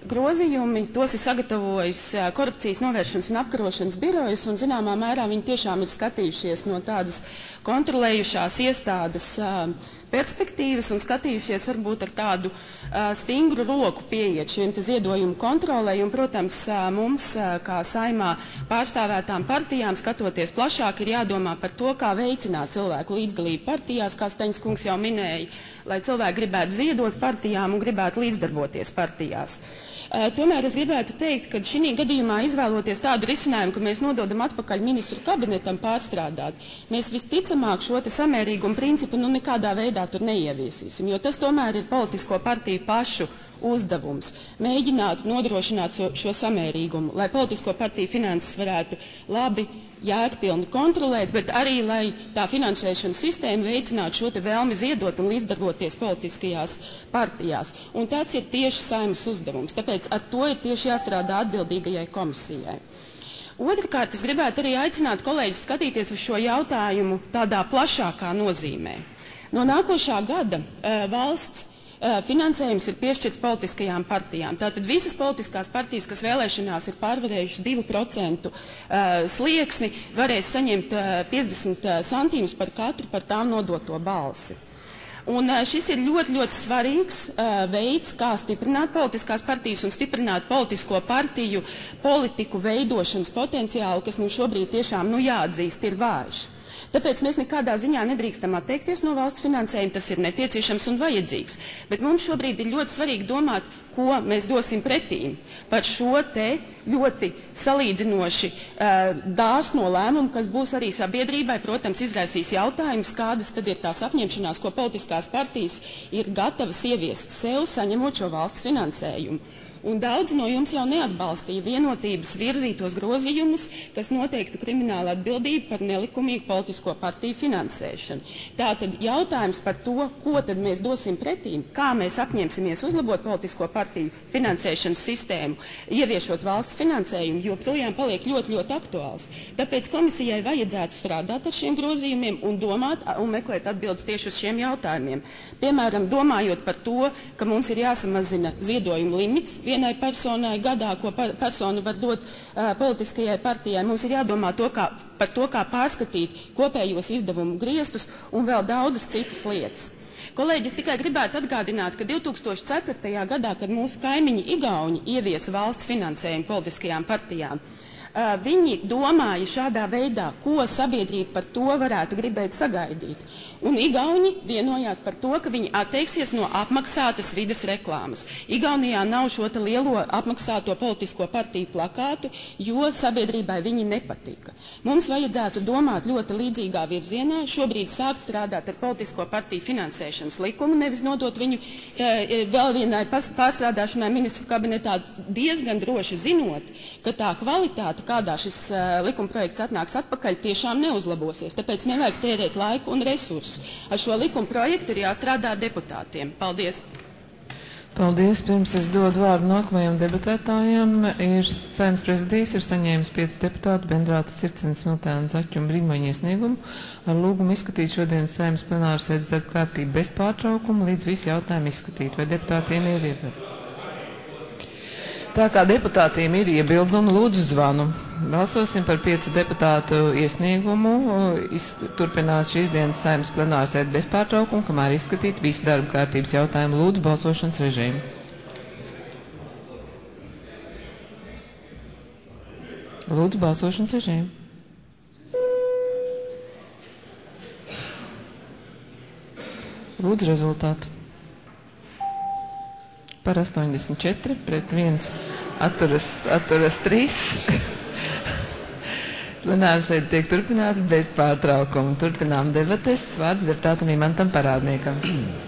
grozījumi, tos ir sagatavojis korupcijas novēršanas un apkarošanas birojas, un zināmā mērā viņi tiešām ir skatījušies no tādas kontrolējušās iestādes perspektīvas un skatījušies varbūt ar tādu uh, stingru roku pieiet šiem te ziedojumu kontrolei, un, protams, uh, mums, uh, kā Saimā pārstāvētām partijām, skatoties plašāk, ir jādomā par to, kā veicināt cilvēku līdzdalību partijās, kā Staņas kungs jau minēja, lai cilvēki gribētu ziedot partijām un gribētu līdzdarboties partijās. Uh, tomēr es gribētu teikt, ka šī gadījumā izvēloties tādu risinājumu, ka mēs nododam atpakaļ ministru kabinetam pārstrādāt, mēs visticamāk šo te samērīgumu principu nu nekādā veidā tur neieviesīsim, jo tas tomēr ir politisko partiju pašu uzdevums mēģināt nodrošināt šo, šo samērīgumu, lai politisko partiju finanses varētu labi, jēgpilni kontrolēt, bet arī, lai tā finansēšanas sistēma veicinātu šo te vēlmi ziedot un līdzdarboties politiskajās partijās. Un tas ir tieši Saeimas uzdevums, tāpēc ar to ir tieši jāstrādā atbildīgajai komisijai. Otrkārt, es gribētu arī aicināt kolēģis skatīties uz šo jautājumu tādā plašākā nozīmē. No nākošā gada uh, valsts uh, finansējums ir piešķirts politiskajām partijām. Tātad visas politiskās partijas, kas vēlēšanās ir pārvarējušas divu procentu uh, slieksni, varēs saņemt uh, piecdesmit centīmus par katru par tām nodoto balsi. Un uh, šis ir ļoti, ļoti svarīgs uh, veids, kā stiprināt politiskās partijas un stiprināt politisko partiju politiku veidošanas potenciālu, kas mums šobrīd tiešām, nu, jāatzīst, ir vājš. Tāpēc mēs nekādā ziņā nedrīkstam atteikties no valsts finansējuma, tas ir nepieciešams un vajadzīgs. Bet mums šobrīd ir ļoti svarīgi domāt, ko mēs dosim pretīm par šo te ļoti salīdzinoši uh, dāsno lēmumu, kas būs arī sabiedrībai, protams, izraisīs jautājumus, kādas tad ir tās apņemšanās, ko politiskās partijas ir gatavas ieviest sev, saņemot šo valsts finansējumu. Un daudz no jums jau neatbalstīja vienotības virzītos grozījumus, kas noteiktu kriminālu atbildību par nelikumīgu politisko partiju finansēšanu. Tātad jautājums par to, ko tad mēs dosim pretīm, kā mēs apņemsimies uzlabot politisko partiju finansēšanas sistēmu, ieviešot valsts finansējumu, joprojām paliek ļoti, ļoti aktuāls. Tāpēc komisijai vajadzētu strādāt ar šiem grozījumiem un domāt un meklēt atbildes tieši uz šiem jautājumiem. Piemēram, domājot par to, ka mums ir jāsamazina ziedojumu limits vienai personai gadā, ko par, persona var dot uh, politiskajai partijai. Mums ir jādomā to, kā, par to, kā pārskatīt kopējos izdevumu griestus un vēl daudzas citas lietas. Kolēģis tikai gribētu atgādināt, ka divtūkstoš ceturtajā gadā, kad mūsu kaimiņi Igauni ieviesa valsts finansējumu politiskajām partijām, uh, viņi domāja šādā veidā, ko sabiedrība par to varētu gribēt sagaidīt. Un Igauni vienojās par to, ka viņi atteiksies no apmaksātas vides reklāmas. Igaunijā nav šo te lielo apmaksāto politisko partiju plakātu, jo sabiedrībai viņi nepatika. Mums vajadzētu domāt ļoti līdzīgā virzienā, šobrīd sākt strādāt ar politisko partiju finansēšanas likumu, nevis nodot viņu e, vēl vienai pārstrādāšanai ministru kabinetā, diezgan droši zinot, ka tā kvalitāte, kādā šis e, likumprojekts atnāks atpakaļ, tiešām neuzlabosies. Tāpēc nevajag tērēt laiku un resursus. Ar šo likuma projektu ir jāstrādā deputātiem. Paldies! Paldies! Pirms es dodu vārdu nākamajam debatētājam, ir Saeimas prezidijs ir saņēmis pieci deputātu Bendrātas, Circenes, Smiltēna, Zaķu un Brīmaņa iesniegumu ar lūgumu izskatīt šodienas Saeimas plenāras sēdes darba kārtību bez pārtraukuma, līdz visi jautājumi izskatīt. Vai deputātiem ir iebildumi? Tā kā deputātiem ir iebildumi, lūdzu zvanu. Balsosim par piecu deputātu iesniegumu, turpināt šīs dienas Saeimas plenāras sēdi bez pārtraukuma, kamēr izskatīt visi darba kārtības jautājumi. Lūdzu balsošanas režīmu. Lūdzu balsošanas režīmu. Lūdzu rezultātu. Par astoņdesmit četri, pret viens atturas, atturas trīs. Plenāra sēde tiek turpināta bez pārtraukuma. Turpinām debates. Vārds deputātam Imantam Parādniekam.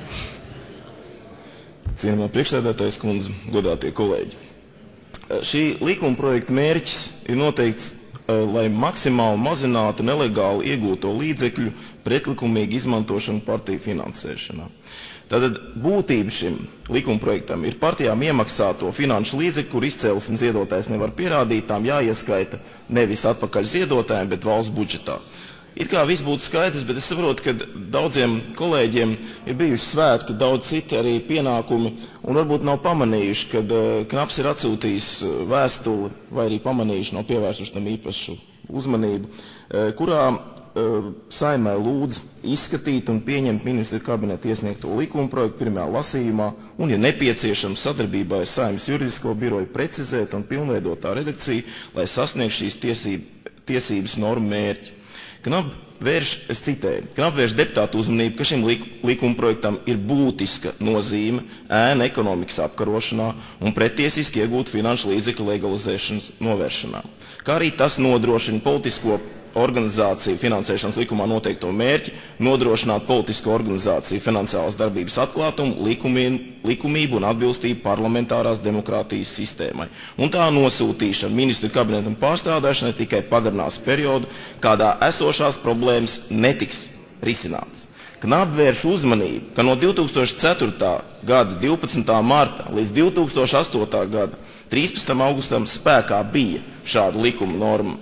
Cienījamā priekšsēdētājas kundze, godātie kolēģi. Šī likuma projekta mērķis ir noteikts, lai maksimāli mazinātu nelegāli iegūto līdzekļu pretlikumīgu izmantošanu partiju finansēšanā. Tātad būtība šim likumprojektam ir partijām iemaksāto finanšu līdzekļu, kur izcēlesmes ziedotājs nevar pierādīt, tām jāieskaita nevis atpakaļ ziedotājiem, bet valsts budžetā. it kā viss būtu skaidrs, bet es saprotu, ka daudziem kolēģiem ir bijuši svētki, daudz citi arī pienākumi, un varbūt nav pamanījuši, kad Knaps ir atsūtījis vēstuli, vai arī pamanījuši, nav pievērsuši tam īpašu uzmanību, kurā Saimē lūdz izskatīt un pieņemt ministru kabineta iesniegto likuma projektu pirmajā lasījumā un, ja nepieciešams, sadarbībā ar Saeimas juridisko biroju precizēt un pilnveidot tā redakciju, lai sasniegtu šīs tiesība, tiesības normu mērķi. Knap vērš, es citēju, Knap vērš deputātu uzmanību, ka šim likuma projektam ir būtiska nozīme ēnu ekonomikas apkarošanā un pretiesiski iegūt finanšu līdzekļu legalizēšanas novēršanā, kā arī tas nodrošina politisko organizāciju finansēšanas likumā noteikto mērķi, nodrošināt politisko organizāciju finansiālas darbības atklātumu, likumību un atbilstību parlamentārās demokrātijas sistēmai. Un tā nosūtīšana ministru kabinetam pārstrādāšanai tikai pagarinās periodu, kādā esošās problēmas netiks risināts. Knap vērš uzmanību, ka no divi tūkstoši ceturtā gada divpadsmitā marta līdz divi tūkstoši astotā gada trīspadsmitam augustam spēkā bija šāda likuma norma.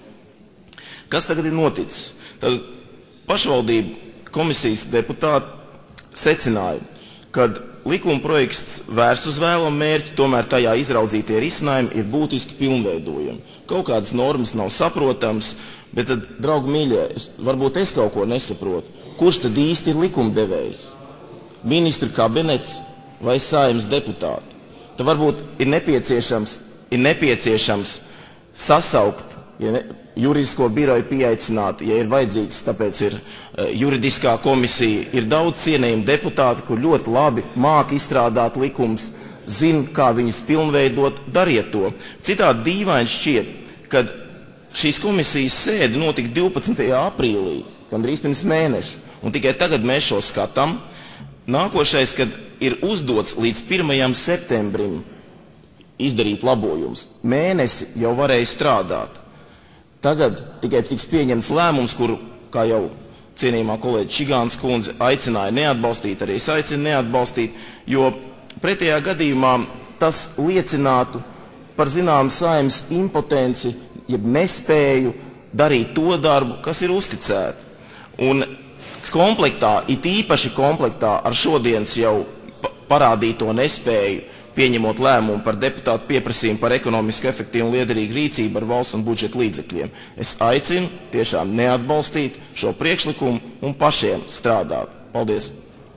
Kas tagad ir noticis? Tad pašvaldību komisijas deputāti secināja, ka likuma projekts vērsts uz vēlamu mērķi, tomēr tajā izraudzītie risinājumi ir būtiski pilnveidojami. Kaut kādas normas nav saprotams, bet tad, draugi mīļie, varbūt es kaut ko nesaprotu. Kurš tad īsti ir likumdevējs? Ministru kabinets vai Saeimas deputāti? Tad varbūt ir nepieciešams, ir nepieciešams sasaukt, ja ne, juridisko biroju pieaicināt, ja ir vajadzīgs, tāpēc ir uh, juridiskā komisija, ir daudz cienējumi deputāti, kur ļoti labi māk izstrādāt likums, zina, kā viņus pilnveidot, dariet to. Citādi dīvaini šķiet, kad šīs komisijas sēde notika divpadsmitajā aprīlī, gandrīz pirms mēneša, un tikai tagad mēs šo skatām. Nākošais, kad ir uzdots līdz pirmajam septembrim izdarīt labojumus, mēnesi jau varēja strādāt. Tagad tikai tiks pieņemts lēmums, kur, kā jau cienījumā kolēģi Čigāns kundze aicināja neatbalstīt, arī es aicinu neatbalstīt, jo pretējā gadījumā tas liecinātu par zinām Saeimas impotenci, jeb nespēju darīt to darbu, kas ir uzticēti. Un komplektā, it īpaši komplektā ar šodienas jau parādīto nespēju, pieņemot lēmumu par deputātu pieprasījumu par ekonomiski efektīvu un liederīgu rīcību ar valsts un budžeta līdzekļiem. Es aicinu tiešām neatbalstīt šo priekšlikumu un pašiem strādāt. Paldies!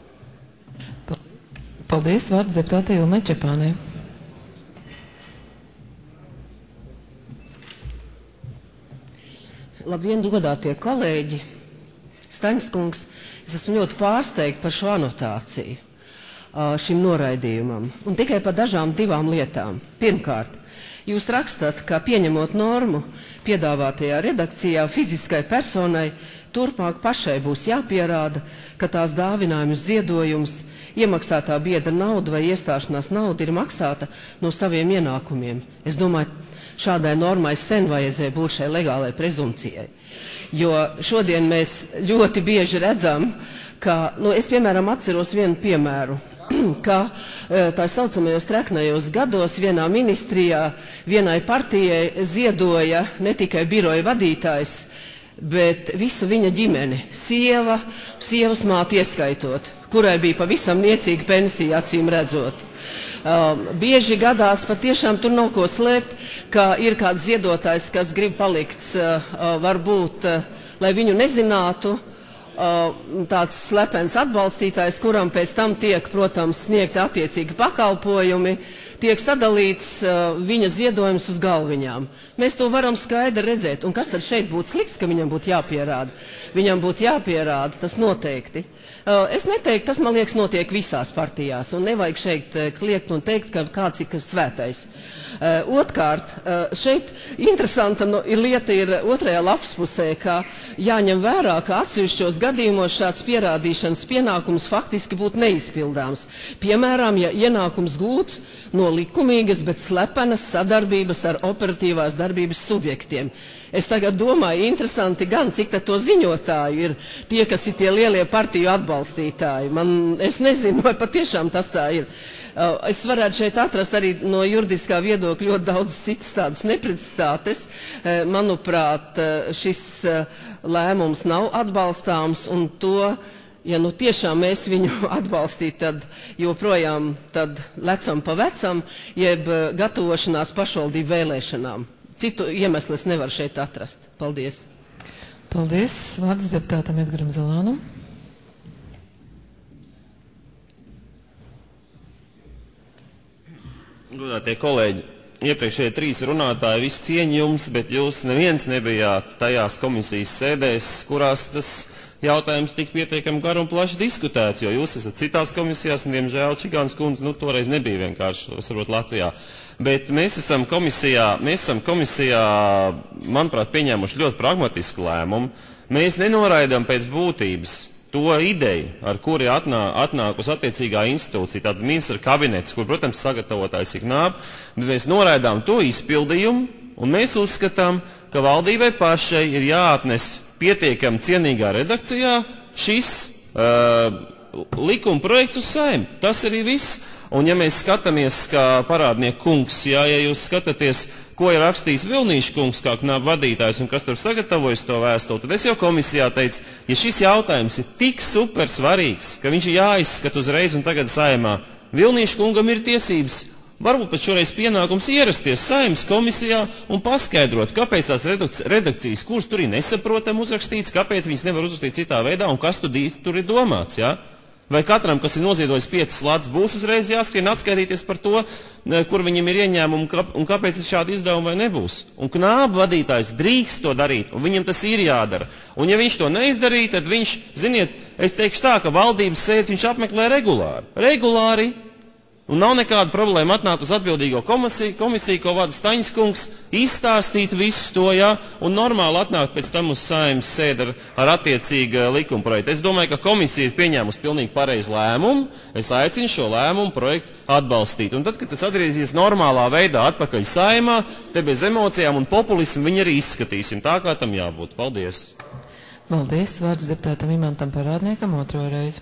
Paldies, vārds deputātei Ilmai Čepānei. Labdien, godātie kolēģi! Staņas kungs, es esmu ļoti pārsteigta par šo anotāciju šim noraidījumam, un tikai par dažām divām lietām. Pirmkārt, jūs rakstat, ka pieņemot normu piedāvātajā redakcijā fiziskai personai turpmāk pašai būs jāpierāda, ka tās dāvinājums ziedojums, iemaksātā biedra nauda vai iestāšanās nauda ir maksāta no saviem ienākumiem. Es domāju, šādai normai sen vajadzēja būt šai legālai prezumcijai. Jo šodien mēs ļoti bieži redzam, ka, nu, es piemēram atceros vienu piemēru, ka tā saucamajos treknajos gados vienā ministrijā vienai partijai ziedoja ne tikai biroja vadītājs, bet visa viņa ģimene, sieva, sievas māte ieskaitot, kurai bija pavisam niecīga pensija, acīm redzot. Uh, bieži gadās patiešām tur nav ko slēpt, ka ir kāds ziedotājs, kas grib palikt, uh, varbūt, uh, lai viņu nezinātu, tāds slepens atbalstītājs, kuram pēc tam tiek, protams, sniegti attiecīgi pakalpojumi, tiek sadalīts uh, viņa ziedojums uz galviņām. Mēs to varam skaidri redzēt. Un kas tad šeit būtu slikts, ka viņam būtu jāpierāda? Viņam būtu jāpierāda, tas noteikti. Uh, es neteiktu, tas, man liekas, notiek visās partijās, un nevajag šeit uh, kliegt un teikt, ka kāds ir kas svētais. Uh, Otkārt, uh, šeit interesanta no, ir lieta ir otrajā lapspusē, ka jāņem vērā, ka atsevišķos gadījumos šāds pierādīšanas pienākums faktiski būtu neizpildāms. Piemēram, ja ienākums gūts no no likumīgas, bet slepenas sadarbības ar operatīvās darbības subjektiem. Es tagad domāju, interesanti gan, cik tad to ziņotāju ir tie, kas ir tie lielie partiju atbalstītāji. Man, es nezinu, vai patiešām tas tā ir. Es varētu šeit atrast arī no juridiskā viedokļa ļoti daudz citas tādas neprecizitātes. Manuprāt, šis lēmums nav atbalstāms, un to, ja nu tiešām mēs viņu atbalstīt, tad joprojām tad lecam pa vecam, jeb gatavošanās pašvaldību vēlēšanām. Citu iemeslu es nevaru šeit atrast. Paldies. Paldies. Vārds deputātam Edgaram Zalānam. Godātie kolēģi, iepriekšējie trīs runātāji, viss cieņa jums, bet jūs neviens nebijāt tajās komisijas sēdēs, kurās tas jautājums tik pietiekami gar un plaši diskutēts, jo jūs esat citās komisijās, un, diemžēl, Čigāns kundze, nu, toreiz nebija vienkārši, to sarot Latvijā. Bet mēs esam komisijā, mēs esam komisijā, manuprāt, pieņēmuši ļoti pragmatisku lēmumu. Mēs nenoraidām pēc būtības to ideju, ar kuri atnā, atnākus attiecīgā institūcija, tātad ministra kabinets, kur, protams, sagatavotājs ir knāp, bet mēs noraidām to izpildījumu, un mēs uzskatām, ka valdībai pašai ir jāatnes pietiekami cienīgā redakcijā šis uh, likuma projekts uz Saeimu. Tas arī viss. Un ja mēs skatāmies, kā parādnieku kungs, jā, ja jūs skatāties, ko ir rakstījis Vilnīša kungs kā knāba vadītājs un kas tur sagatavojas to vēstuli, tad es jau komisijā teicu, ja šis jautājums ir tik super svarīgs, ka viņš ir jāizskata uzreiz un tagad Saeimā, Vilnīša kungam ir tiesības, varbūt pat šoreiz pienākums ierasties Saeimas komisijā un paskaidrot, kāpēc tās redakcijas, kuras tur ir nesaprotam uzrakstīts, kāpēc viņas nevar uzrakstīt citā veidā un kas tur, tur ir domāts, jā? Vai katram, kas ir noziedojis piecas lādes, būs uzreiz jāskrien atskaitīties par to, kur viņam ir ieņēmumi un kāpēc ir šādi izdevumi vai nebūs. Un knāba vadītājs drīkst to darīt, un viņam tas ir jādara. Un ja viņš to neizdarīja, tad viņš, ziniet, es teikšu tā, ka valdības sēdes viņš apmeklē regulāri. Regulāri. Un nav nekāda problēma atnākt uz atbildīgo komisiju, komisiju ko vada Staņas kungs, izstāstīt visu to, jā, un normāli atnākt pēc tam uz Saeimas sēdi ar, ar attiecīgu likumprojektu. Es domāju, ka komisija ir pieņēmusi pilnīgi pareizu lēmumu. Es aicinu šo lēmumu projektu atbalstīt. Un tad, kad tas atgriezīsies normālā veidā atpakaļ Saeimā, te bez emocijām un populismu viņi arī izskatīsim tā, kā tam jābūt. Paldies. Paldies. Vārds deputātam Imantam Parādniekam otro reizi.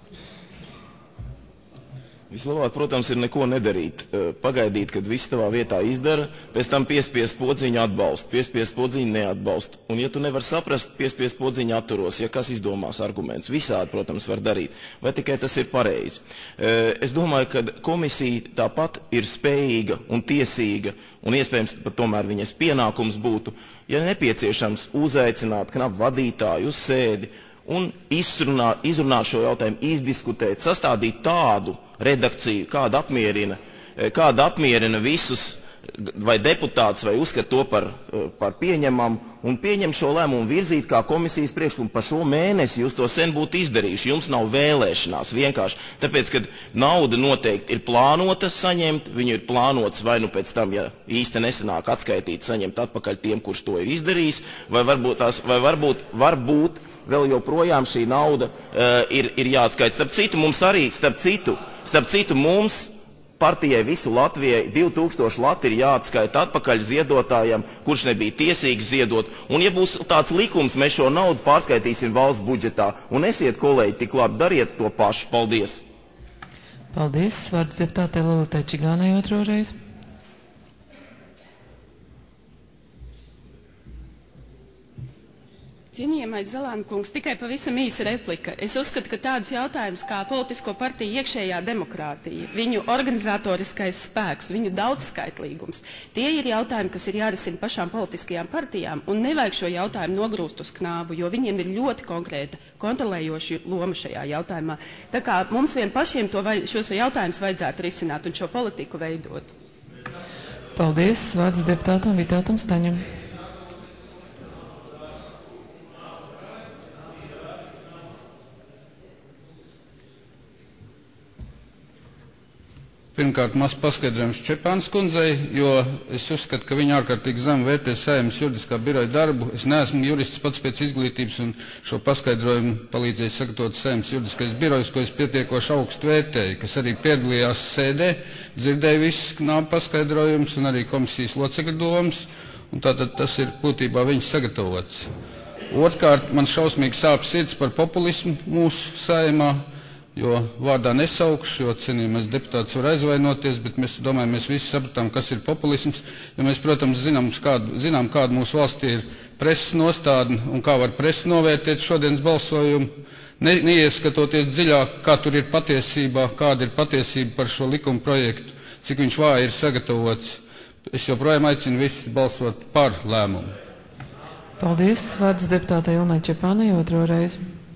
Vislabāk, protams, ir neko nedarīt. Pagaidīt, kad viss tavā vietā izdara, pēc tam piespiest podziņu atbalstu, piespiest podziņu neatbalstu. Un ja tu nevar saprast, piespiest podziņu atturos, ja kas izdomās argumentus. Visādi, protams, var darīt. Vai tikai tas ir pareizi? Es domāju, ka komisija tāpat ir spējīga un tiesīga, un iespējams pat tomēr viņas pienākums būtu, ja nepieciešams, uzaicināt knap vadītāju uz sēdi un izrunāt, izrunāt šo jautājumu, izdiskutēt, sastādīt tādu redakciju, kāda apmierina, kāda apmierina visus vai deputātus, vai uzskat to par, par pieņemamu, un pieņem šo lēmumu virzīt kā komisijas priekšlikumu. Pa šo mēnesi jūs to sen būtu izdarījuši, jums nav vēlēšanās vienkārši. Tāpēc, kad nauda noteikti ir plānota saņemt, viņu ir plānots vai nu pēc tam, ja īsti nesanāk atskaitīt, saņemt atpakaļ tiem, kurš to ir izdarījis, vai varbūt, tās, vai varbūt, varbūt vēl joprojām šī nauda uh, ir, ir jāatskaita. Starp citu, mums arī, starp citu, starp citu mums, partijai visu Latvijai, divi tūkstoši lati ir jāatskaita atpakaļ ziedotājam, kurš nebija tiesīgs ziedot. Un ja būs tāds likums, mēs šo naudu pārskaitīsim valsts budžetā. Un esiet, kolēģi, tik labi, dariet to pašu. Paldies. Paldies. Vārds deputātei Lolitai Čigānai otro reizi. Cienījamais Zalāna kungs, tikai pavisam īsa replika. Es uzskatu, ka tādus jautājumus kā politisko partiju iekšējā demokrātija, viņu organizatoriskais spēks, viņu daudzskaitlīgums, tie ir jautājumi, kas ir jārisina pašām politiskajām partijām, un nevajag šo jautājumu nogrūst uz knābu, jo viņiem ir ļoti konkrēta kontrolējoša loma šajā jautājumā. Tā kā mums vien pašiem to vai, šos jautājumus vajadzētu risināt un šo politiku veidot. Paldies. Vārds deputātam Vitātam Staņam. Pirmkārt, maz paskaidrojums Čepānas kundzei, jo es uzskatu, ka viņa ārkārtīgi zem vērtē Saeimas juridiskā biroja darbu. Es neesmu jurists pats pēc izglītības, un šo paskaidrojumu palīdzēja sagatavot Saeimas juridiskais birojs, ko es pietiekoši augstu vērtēju, kas arī piedalījās sēdē, dzirdēja visus knābu paskaidrojumus un arī komisijas locekļu domas, un tātad tas ir būtībā viņas sagatavots. Otrkārt, man šausmīgi sāp sirds par populismu mūsu Saeimā, jo vārdā nesaukšu, jo cienījamais deputāts var aizvainoties, bet mēs domājam, mēs visi sapratām, kas ir populisms, jo mēs, protams, zinām, kādu, zinām, kāda mūsu valstī ir preses nostādne un kā var presa novērtēt šodienas balsojumu, ne, neieskatoties dziļāk, kā tur ir patiesībā, kāda ir patiesība par šo likuma projektu, cik viņš vāji ir sagatavots. Es joprojām aicinu visus balsot par lēmumu. Paldies. Vārds deputātei Ilmai Čepānai otro reizi.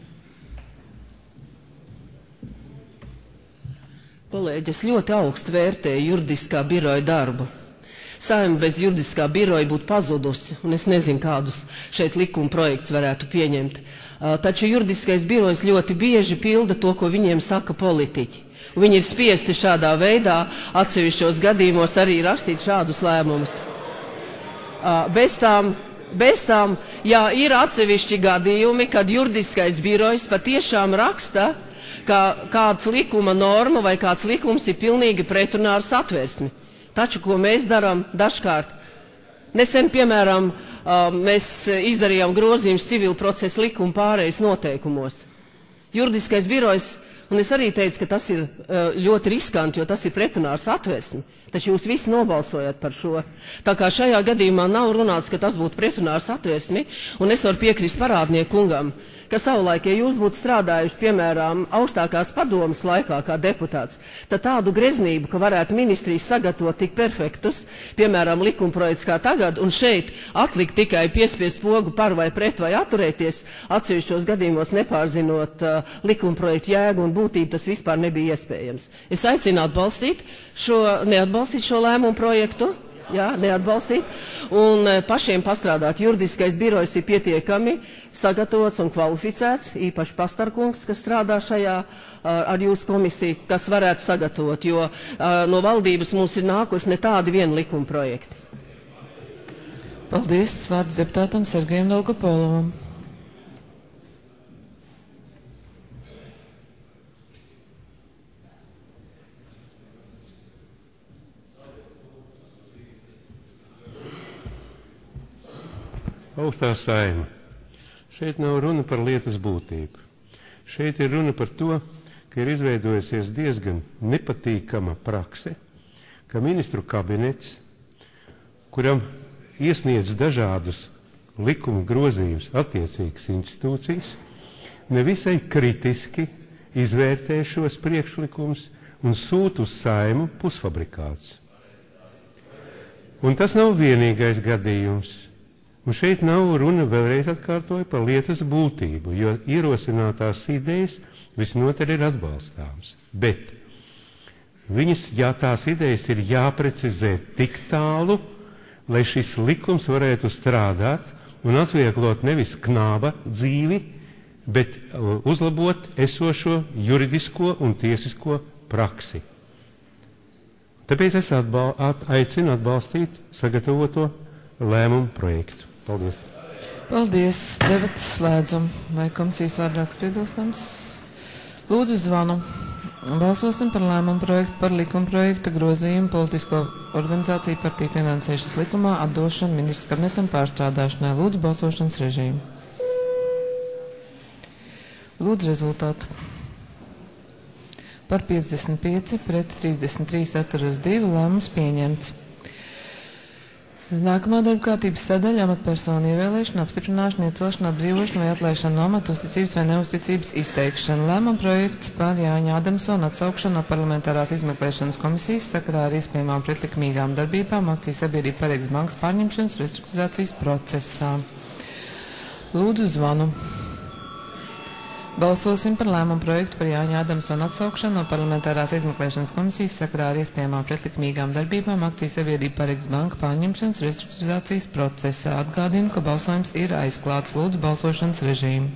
Kolēģi, es ļoti augstu vērtēju juridiskā biroja darbu. Saeima bez juridiskā biroja būtu pazudusi, un es nezinu, kādus šeit likuma projekts varētu pieņemt. Uh, taču juridiskais birojs ļoti bieži pilda to, ko viņiem saka politiķi. Un viņi ir spiesti šādā veidā atsevišķos gadījumos arī rakstīt šādus lēmumus. Uh, bez tām, bez tām, jā, ir atsevišķi gadījumi, kad juridiskais birojs patiešām raksta, ka kāds likuma norma vai kāds likums ir pilnīgi pretrunā ar satversmi. Taču, ko mēs darām dažkārt, nesen, piemēram, mēs izdarījām grozījumus civila procesa likuma pārejas noteikumos. Juridiskais birojs, un es arī teicu, ka tas ir ļoti riskanti, jo tas ir pretrunā ar satversmi. Taču jūs visi nobalsojat par šo. Tā kā šajā gadījumā nav runāts, ka tas būtu pretrunā ar satversmi, un es varu piekrist parādnieku kungam, ka savulaik, ja jūs būtu strādājuši, piemēram, augstākās padomas laikā kā deputāts, tad tādu greznību, ka varētu ministrijas sagatavot tik perfektus, piemēram, likumprojekts kā tagad, un šeit atlikt tikai piespiest pogu par vai pret vai atturēties, atsevišķos gadījumos nepārzinot uh, likumprojektu jēgu un būtību, tas vispār nebija iespējams. Es aicinu atbalstīt šo, neatbalstīt šo lēmumu projektu. Jā, neatbalstīt, un pašiem pastrādāt. Juridiskais birojs ir pietiekami sagatavots un kvalificēts, īpaši Pastarkungs, kas strādā šajā ar jūsu komisiju, kas varētu sagatavot, jo no valdības mums ir nākuši ne tādi vien likuma projekti. Paldies. Vārds deputātam Sergejam Dolgopolovam. Augstā Saeima. Šeit nav runa par lietas būtību. Šeit ir runa par to, ka ir izveidojusies diezgan nepatīkama prakse, ka ministru kabinets, kuram iesniedz dažādus likuma grozījumus attiecīgas institūcijas, nevisai kritiski izvērtē šos priekšlikumus un sūta uz Saeimu pusfabrikātus. Un tas nav vienīgais gadījums. Un šeit nav runa, vēlreiz atkārtoju, par lietas būtību, jo ierosinātās idejas visnotaļ ir atbalstāmas. Bet viņas, jā, tās idejas ir jāprecizē tik tālu, lai šis likums varētu strādāt un atvieglot nevis knāba dzīvi, bet uzlabot esošo juridisko un tiesisko praksi. Tāpēc es atbal, at, aicinu atbalstīt sagatavoto lēmumu projektu. Paldies. Paldies. Debates slēdzam. Vai komisijas vārdraks piebilstams? Lūdzu zvanu. Balsosim par lēmumu projektu par likuma projekta grozījumu politisko organizāciju partiju finansēšanas likumā atdošanu ministrs kabinetam pārstrādāšanai. Lūdzu balsošanas režīmu. Lūdzu rezultātu. Par piecdesmit pieci pret trīsdesmit trīs atturas divi lēmums pieņemts. Nākamā darba kārtības sadaļa amatpersonu ievēlēšana, apstiprināšana, iecelšana, atbrīvošana vai atlaišana no amata, uzticības vai neuzticības izteikšana. Lēmuma projekts par Jāņa Adamsona atsaukšanu no parlamentārās izmeklēšanas komisijas sakarā ar iespējamām pretlikumīgām darbībām akciju sabiedrība Pareigas bankas pārņemšanas restruktūrizācijas procesā. Lūdzu zvanu. Balsosim par lēmumu projektu par Jāņa Adamsona atsaukšanu no parlamentārās izmeklēšanas komisijas sakarā ar iespējamām pretlikumīgām darbībām akciju sabiedrība Pareigas banka pārņemšanas restruktūrizācijas procesā. Atgādinu, ka balsojums ir aizklāts. Lūdzu balsošanas režīmu.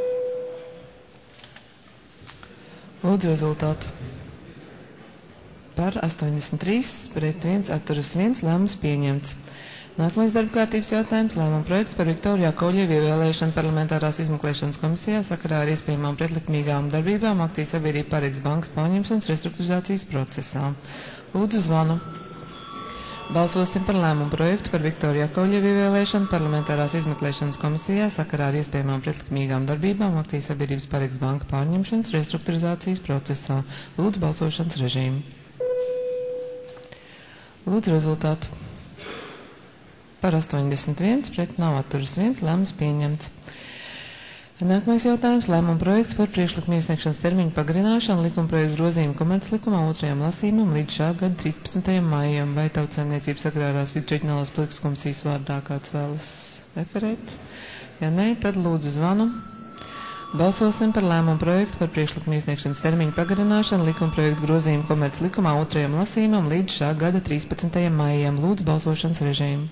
Lūdzu rezultātu. Par astoņdesmit trīs, pret viens, atturas viens, lēmums pieņemts. Nākamais darba kārtības jautājums - lēmuma projekts par Viktoru Jakovļevu ievēlēšanu parlamentārās izmeklēšanas komisijā sakarā ar iespējamām pretlikumīgām darbībām akciju sabiedrība Pareģes bankas pārņemšanas restruktūrizācijas procesā. Lūdzu zvanu. Balsosim par lēmumu projektu par Viktoru Jakovļevu ievēlēšanu parlamentārās izmeklēšanas komisijā sakarā ar iespējamām pretlikumīgām darbībām akciju sabiedrības Pareģes banka pārņemšanas restruktūrizācijas procesā. Lūdzu balsošanas režīmu. Lūdzu rezultātu. Par astoņdesmit viens, pret nav atturas viens, lēmums pieņemts. Nākamais jautājums - lēmuma projekts par priekšlikumu iesniegšanas termiņu pagarināšanu likuma projektu grozījumu komerclikumā otrajam lasījumam līdz šā gada trīspadsmitajam maijam. Vai Tautsaimniecības agrārās vidu reģionālās politikas komisijas vārdā kāds vēlas referēt? Ja nē, tad lūdzu zvanu. Balsosim par lēmumu projektu par priekšlikumu iesniegšanas termiņu pagarināšanu likuma projektu grozījumu komerclikumā otrajam lasījumam līdz šā gada trīspadsmitajam maijam. Lūdzu balsošanas režīmu.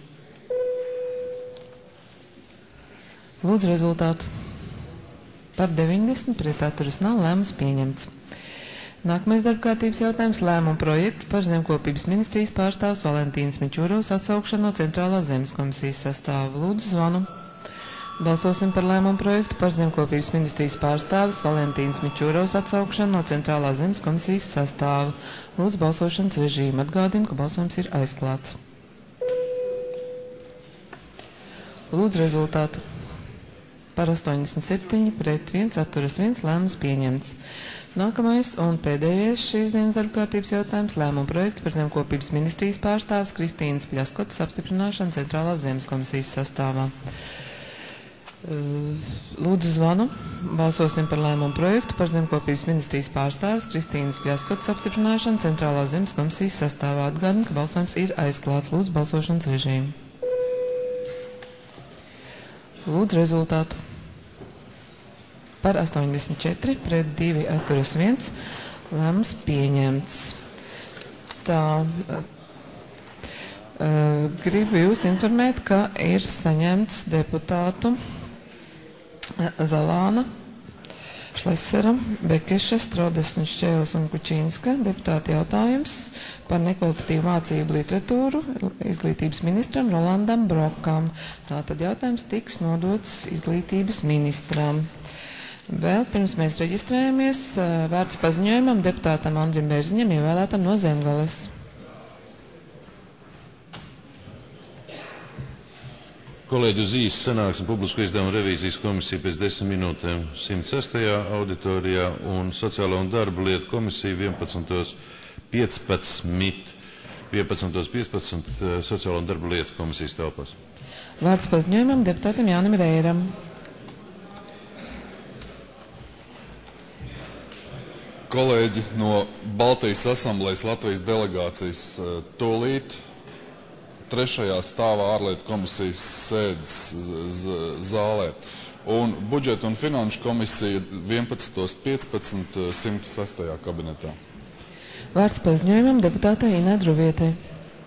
Lūdzu rezultātu. Par deviņdesmit, pret atturas nav, lēmums pieņemts. Nākamais darba kārtības jautājums - lēmuma projekts par zemkopības ministrijas pārstāvs Valentīnas Mičūrovs atsaukšanu no Centrālās zemes komisijas sastāva. Lūdzu zvanu. Balsosim par lēmumu projektu par zemkopības ministrijas pārstāvis Valentīnas Mičūrovs atsaukšanu no Centrālās zemes komisijas sastāva. Lūdzu balsošanas režīmu. Atgādinu, ka balsojums ir aizklāts. Lūdzu rezultātu. Par astoņdesmit septiņi, pret viens, atturas viens, lēmums pieņemts. Nākamais un pēdējais šīs dienas darba kārtības jautājums - lēmuma projekts par zemkopības ministrijas pārstāvis Kristīnas Pļaskotas apstiprināšanu Centrālās zemes komisijas sastāvā. Lūdzu zvanu. Balsosim par lēmumu projektu par zemkopības ministrijas pārstāvis Kristīnas Pļaskotas apstiprināšanu Centrālās zemes komisijas sastāvā. Atgādinu, ka balsojums ir aizklāts. Lūdzu balsošanas režīmu. Lūdzu rezultātu. Par astoņdesmit četri, pret divi, atturas viens, lēmums pieņemts. Tā, uh, gribu jūs informēt, ka ir saņemts deputātu Zalāna, Šlesera, Bekeša, Strodes un Šķēles un Kučīnska deputāta jautājums par nekvalitatīvu mācību literatūru izglītības ministram Rolandam Brokam. Tātad jautājums tiks nodots izglītības ministram. Vēl pirms mēs reģistrējamies, vārds paziņojumam deputātam Andrim Bērziņam ievēlētam no Zemgales. Kolēģi, uz īsu sanāksmi publisko izdevumu revīzijas komisija pēc desmit minūtēm simt sestajā auditorijā un sociālo un darba lietu komisija vienpadsmit piecpadsmit, vienpadsmit piecpadsmit sociālo un darba lietu komisijas telpās. Vārds paziņojumam deputātam Jānim Reiram. Kolēģi no Baltijas asamblējas Latvijas delegācijas tūlīt trešajā stāvā ārlietu komisijas sēdes zālē. Un budžeta un finanšu komisija vienpadsmit piecpadsmit simt sestajā kabinetā. Vārds paziņojumam deputātai Inai Druvietai.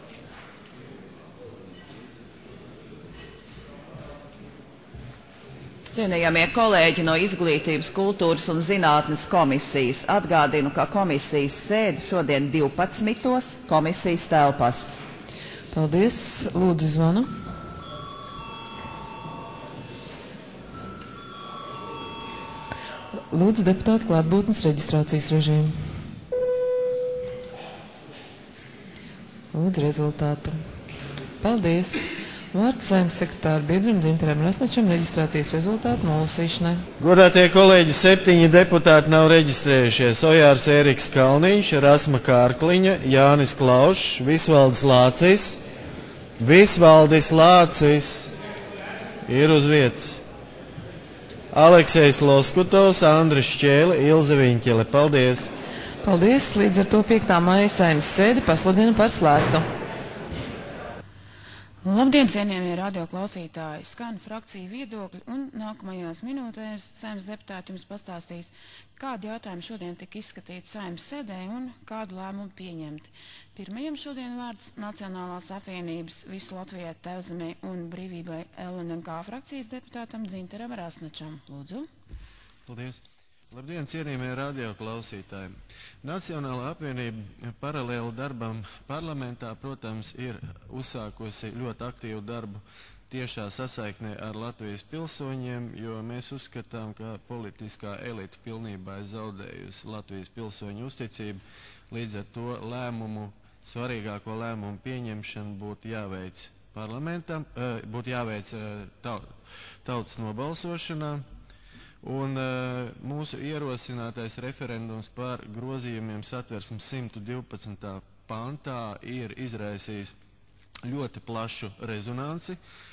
Cienījamie kolēģi no Izglītības, kultūras un zinātnes komisijas, atgādinu, ka komisijas sēde šodien divpadsmitos komisijas telpās. Paldies. Lūdzu zvanu. Lūdzu deputātu klātbūtnes reģistrācijas režīmu. Lūdzu rezultātu. Paldies. Vārds Saeimas sekretāra biedram Dzintaram Rasnačam reģistrācijas rezultātu nolasīšanai. Godātie kolēģi, septiņi deputāti nav reģistrējušies. Ojārs Ēriks Kalniņš, Rasma Kārkliņa, Jānis Klaušs, Visvaldis Lācis. Visvaldis Lācis ir uz vietas. Aleksejs Loskutovs, Andris Šķēle, Ilze Viņķele. Paldies! Paldies! Līdz ar to piektā maija Saeimas sēdi pasludinu par slēgtu. Labdien, cienījamie radioklausītāji! Skan frakciju viedokļi un nākamajās minūtēs Saeimas deputāti jums pastāstīs, kādi jautājumi šodien tika izskatīti Saeimas sēdē un kādu lēmumu pieņemti. Pirmajam šodien vārds Nacionālās apvienības Visu Latvijai Tevzemei un Brīvībai L N K frakcijas deputātam Dzintaram Rasnačam. Lūdzu. Paldies. Labdien, cienījamie radio klausītāji! Nacionālā apvienība paralēli darbam parlamentā, protams, ir uzsākusi ļoti aktīvu darbu tiešā sasaiknē ar Latvijas pilsoņiem, jo mēs uzskatām, ka politiskā elite pilnībā ir zaudējusi Latvijas pilsoņu uzticību. Līdz ar to lēmumu, svarīgāko lēmumu pieņemšanu būtu jāveic parlamentam, būtu jāveic tautas nobalsošanā. Un uh, mūsu ierosinātais referendums par grozījumiem Satversmes simt divpadsmitā pantā ir izraisījis ļoti plašu rezonanci.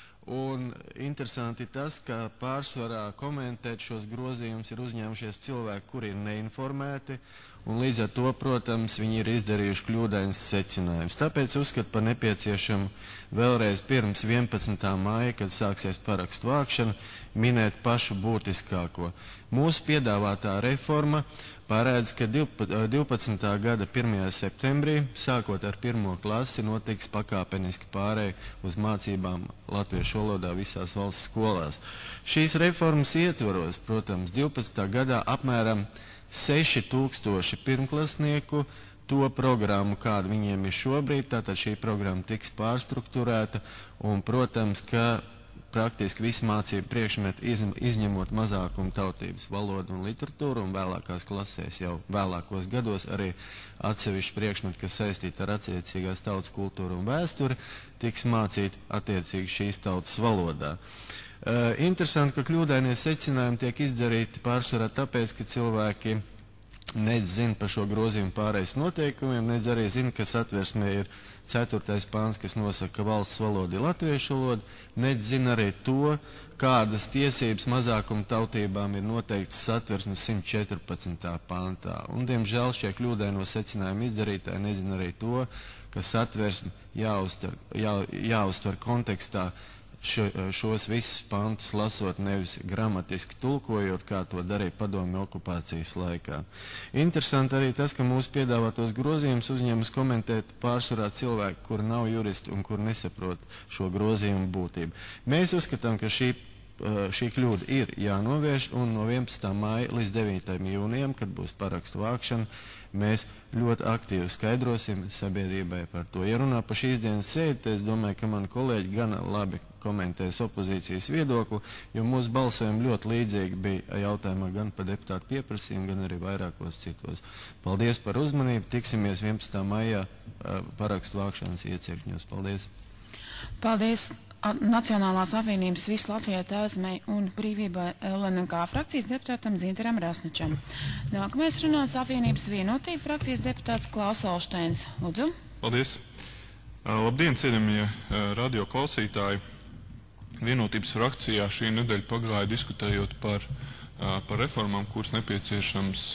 Un interesanti tas, ka pārsvarā komentēt šos grozījumus ir uzņēmušies cilvēki, kuri ir neinformēti, un līdz ar to, protams, viņi ir izdarījuši kļūdains secinājums. Tāpēc uzskatu par nepieciešamu vēlreiz pirms vienpadsmitā māja, kad sāksies parakstu vākšana, minēt pašu būtiskāko. Mūsu piedāvātā reforma paredz, ka divpadsmitā gada pirmajā septembrī, sākot ar pirmo klasi, notiks pakāpeniski pārēj uz mācībām latviešu valodā visās valsts skolās. Šīs reformas ietvaros, protams, divpadsmitā gadā apmēram seši tūkstoši pirmklasnieku to programmu, kāda viņiem ir šobrīd, tātad šī programma tiks pārstrukturēta, un, protams, ka praktiski visi mācību priekšmeti, izņemot mazākumu tautības valodu un literatūru, un vēlākās klasēs jau vēlākos gados arī atsevišķi priekšmeti, kas saistīti ar attiecīgās tautas kultūru un vēsturi, tiks mācīti attiecīgi šīs tautas valodā. Uh, interesanti, ka kļūdainie secinājumi tiek izdarīti pārsvarā tāpēc, ka cilvēki nedz zina par šo grozījumu pārējais noteikumiem, nedz arī zina, ka Satversmē ir ceturtais pāns, kas nosaka, ka valsts valoda ir latviešu valoda, nedz zina arī to, kādas tiesības mazākuma tautībām ir noteikts Satversmes simt četrpadsmitā pāntā. Un, diemžēl, šie kļūdaino secinājumu izdarītāji nezina arī to, ka Satversme jāuztver, jā, jāuztver kontekstā Šo, šos visus pantus lasot, nevis gramatiski tulkojot, kā to darīja padomju okupācijas laikā. Interesanti arī tas, ka mūsu piedāvātos grozījumus uzņemas komentēt pārsvarā cilvēki, kuri nav juristi un kuri nesaprot šo grozījumu būtību. Mēs uzskatām, ka šī, šī kļūda ir jānovērš, un no vienpadsmitā māja līdz devītajam jūnijam, kad būs parakstu vākšana, mēs ļoti aktīvi skaidrosim sabiedrībai par to. Ja runā par šīs dienas sēdi, es domāju, ka mani kolēģi gana labi komentēs opozīcijas viedokli, jo mūsu balsojumi ļoti līdzīgi bija jautājumā gan par deputātu pieprasījumu, gan arī vairākos citos. Paldies par uzmanību. Tiksimies vienpadsmitā maijā parakstu vākšanas iecirkņos. Paldies. Paldies. Nacionālās apvienības Visu Latvijai Tēvzemei un Brīvībai L N K frakcijas deputātam Dzintaram Rasničam. Nākamais runās apvienības Vienotība frakcijas deputāts Klaus Alšteins. Lūdzu. Paldies. Labdien, cienījamie radio klausītāji. Vienotības frakcijā šī nedēļa pagāja diskutējot par, par reformām, kuras nepieciešams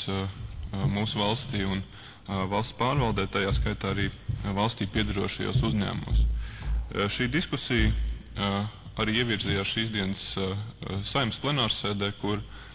mūsu valstī un valsts pārvaldē, tajā skaitā arī valstī piedarošajos uzņēmumos. Šī diskusija arī ievirzījās šīs dienas Saeimas plenārsēdē, kur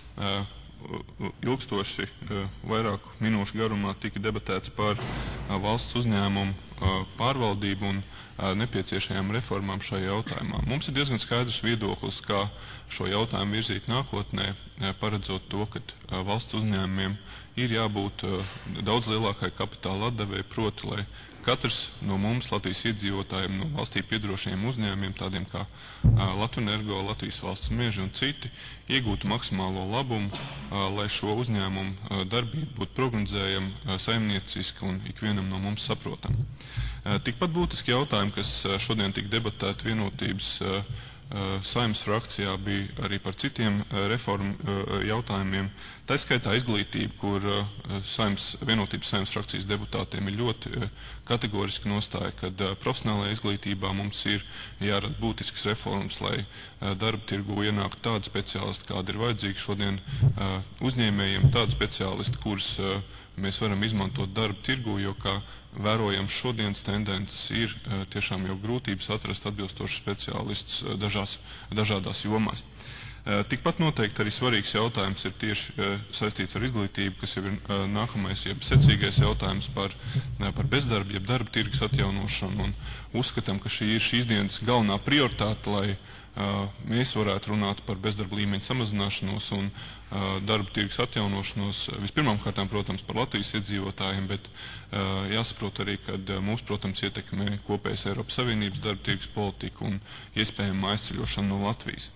ilgstoši vairāku minūšu garumā tika debatēts par valsts uzņēmumu pārvaldību un nepieciešajām reformām šajā jautājumā. Mums ir diezgan skaidrs viedoklis, kā šo jautājumu virzīt nākotnē, paredzot to, ka valsts uzņēmumiem ir jābūt daudz lielākai kapitāla atdevēji, proti, lai katrs no mums, Latvijas iedzīvotājiem, no valstī piedarošajiem uzņēmumiem, tādiem kā Latvenergo, Latvijas valsts meži un citi, iegūtu maksimālo labumu, lai šo uzņēmumu darbību būtu prognozējama, saimnieciska un ikvienam no mums saprotama. Tikpat būtiski jautājumi, kas šodien tika debatēti Vienotības Saeimas frakcijā, bija arī par citiem reformu jautājumiem. Tā skaitā izglītība, kur Saeimas, Vienotības Saeimas frakcijas deputātiem ir ļoti kategoriski nostāja, kad profesionālajā izglītībā mums ir jārada būtiskas reformas, lai darba tirgu ienāktu tādi speciālisti, kādi ir vajadzīgi šodien uzņēmējiem, tādi speciālisti, kurus mēs varam izmantot darba tirgu, jo, kā vērojams šodienas tendences, ir tiešām jau grūtības atrast atbilstošus speciālistus dažās, dažādās jomās. Tikpat noteikti arī svarīgs jautājums ir tieši saistīts ar izglītību, kas jau ir nākamais, jeb secīgais jautājums par, par bezdarbu, jeb darba tirgus atjaunošanu. Un uzskatām, ka šī ir šīs dienas galvenā prioritāte, lai mēs varētu runāt par bezdarba līmeņa samazināšanos un darba tirgus atjaunošanos. Vispirmām kārtām, protams, par Latvijas iedzīvotājiem, bet jāsaprot arī, ka mūs, protams, ietekmē kopējais Eiropas Savienības darba tirgus politika un iespējama aizceļošana no Latvijas.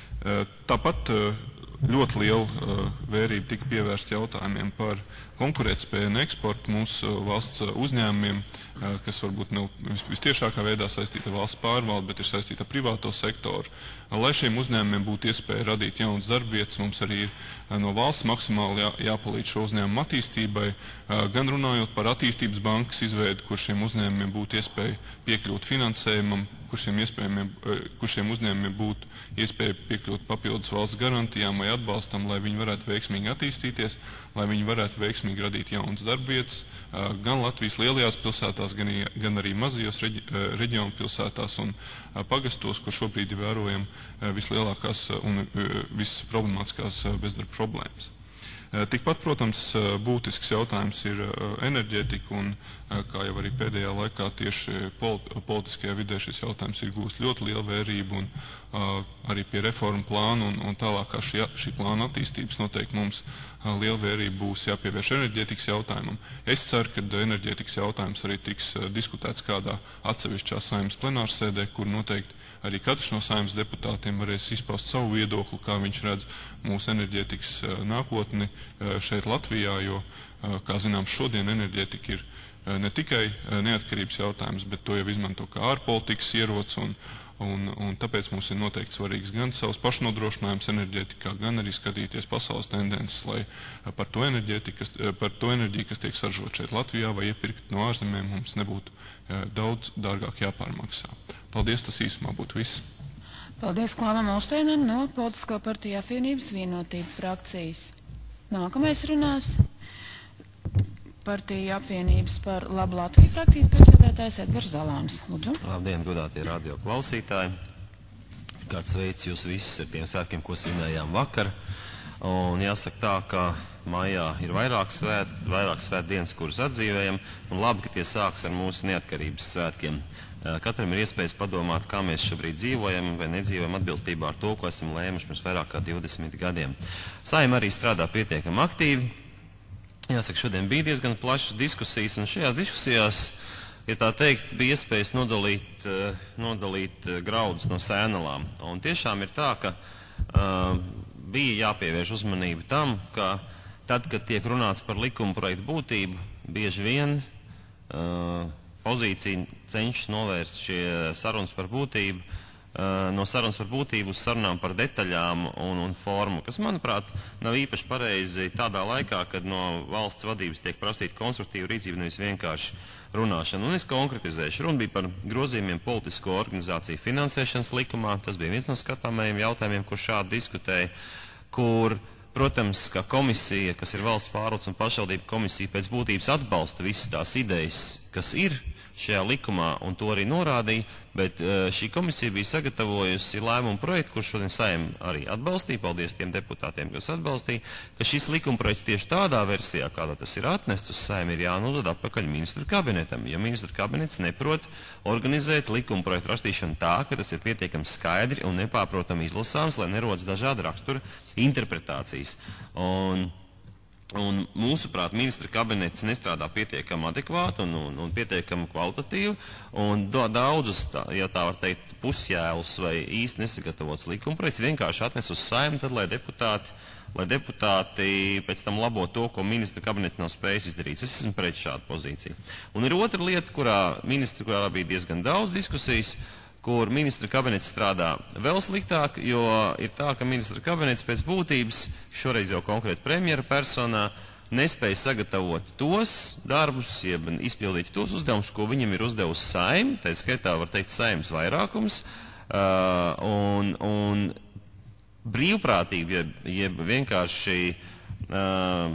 Tāpat ļoti liela vērība tika pievērsta jautājumiem par konkurētspēju un eksportu mūsu valsts uzņēmumiem, kas varbūt nav vistiešākā veidā saistīta ar valsts pārvaldi, bet ir saistīta ar privāto sektoru. Lai šiem uzņēmumiem būtu iespēja radīt jaunas darbvietas, mums arī ir no valsts maksimāli jā, jāpalīdz šo uzņēmumu attīstībai, gan runājot par attīstības bankas izveidu, kur šiem uzņēmumiem būtu iespēja piekļūt finansējumam, kur šiem, kur šiem uzņēmumiem būtu iespēja piekļūt papildus valsts garantijām vai atbalstam, lai viņi varētu veiksmīgi attīstīties, lai viņi varētu veiksmīgi radīt jaunas darbvietas, gan Latvijas lielajās pilsētās, gan, gan arī mazajos reģi, reģionu pilsētās un pagastos, kur šobrīd ir vērojam vislielākās un visproblemātiskās bezdarba problēmas. Tikpat, protams, būtisks jautājums ir enerģētika, un kā jau arī pēdējā laikā tieši politiskajā vidē šis jautājums ir gūst ļoti lielu vērību, un arī pie reformu plānu un, un tālākā šī, šī plāna attīstības noteikti mums liela vērība būs jāpievērš enerģētikas jautājumam. Es ceru, ka enerģētikas jautājums arī tiks diskutēts kādā atsevišķā Saeimas plenārsēdē, kur noteikti arī katrs no Saeimas deputātiem varēs izpaust savu viedokli, kā viņš redz mūsu enerģētikas nākotni šeit Latvijā, jo, kā zināms, šodien enerģētika ir ne tikai neatkarības jautājums, bet to jau izmanto kā ārpolitikas ierots, un, un, un tāpēc mums ir noteikti svarīgs gan savs pašnodrošinājums enerģētikā, gan arī skatīties pasaules tendences, lai par to, kas, par to enerģiju, kas tiek saražot šeit Latvijā vai iepirkt no ārzemēm, mums nebūtu daudz dārgāk jāpārmaksā. Paldies, tas īsumā būtu viss. Paldies Klāvam Olšteinam no Politisko partiju apvienības Vienotība frakcijas. Nākamais runās partiju apvienības par Labu Latviju frakcijas priekšsēdētājs Edgars Zalāns. Lūdzu. Labdien, godātie radio klausītāji. Kāds sveic jūs visus ar tiem svētkiem, ko svinējām vakar. Un jāsaka tā, ka maijā ir vairāk svēt, vairāk svētdienas, kuras atdzīvējam, un labi, ka tie sāks ar mūsu neatkarības svētkiem. Katram ir iespējas padomāt, kā mēs šobrīd dzīvojam vai nedzīvojam atbilstībā ar to, ko esam lēmuši pirms vairāk kā divdesmit gadiem. Saeima arī strādā pietiekami aktīvi. Jāsaka, šodien bija diezgan plašas diskusijas, un šajās diskusijās, ja tā teikt, bija iespējas nodalīt, nodalīt graudus no sēnalām. Un tiešām ir tā, ka uh, bija jāpievērš uzmanība tam, ka tad, kad tiek runāts par likuma projektu būtību, bieži vien uh, pozīcija cenšas novērst šie sarunas par būtību, uh, no sarunas par būtību uz sarunām par detaļām un, un formu, kas, manuprāt, nav īpaši pareizi tādā laikā, kad no valsts vadības tiek prasīta konstruktīva rīcība, nevis vienkārši runāšana. Un es konkretizēšu. Runa bija par grozījumiem politisko organizāciju finansēšanas likumā. Tas bija viens no skatāmajiem jautājumiem, kur šādi diskutēja, kur, protams, ka komisija, kas ir valsts pārvaldes un pašvaldību komisija, pēc būtības atbalsta visas tās idejas, kas ir šajā likumā, un to arī norādīja, bet šī komisija bija sagatavojusi lēmumu projektu, kurš šodien Saeima arī atbalstīja, paldies tiem deputātiem, kas atbalstīja, ka šis likuma projekts tieši tādā versijā, kādā tas ir atnests uz Saeimu, ir jānodod atpakaļ ministru kabinetam. Ja ministru kabinets neprot organizēt likuma projektu rakstīšanu tā, ka tas ir pietiekami skaidri un nepārprotami izlasāms, lai nerodas dažāda rakstura interpretācijas. Un Un mūsuprāt, ministra kabinets nestrādā pietiekami adekvāti un, un, un pietiekami kvalitatīvi, un daudzus, tā, ja tā var teikt, pusjēlus vai īsti nesagatavots likumprojekts vienkārši atnes uz Saeimu, tad, lai deputāti, lai deputāti pēc tam labo to, ko ministra kabinets nav spējis izdarīt. Es esmu pret šādu pozīciju. Un ir otra lieta, kurā ministra, kurā bija diezgan daudz diskusijas, kur ministra kabinets strādā vēl sliktāk, jo ir tā, ka ministra kabinets pēc būtības, šoreiz jau konkrēti premjera personā, nespēja sagatavot tos darbus, jeb izpildīt tos uzdevumus, ko viņam ir uzdevusi Saeima, tā skaitā var teikt Saeimas vairākums, uh, un, un brīvprātīgi, jeb, jeb vienkārši uh,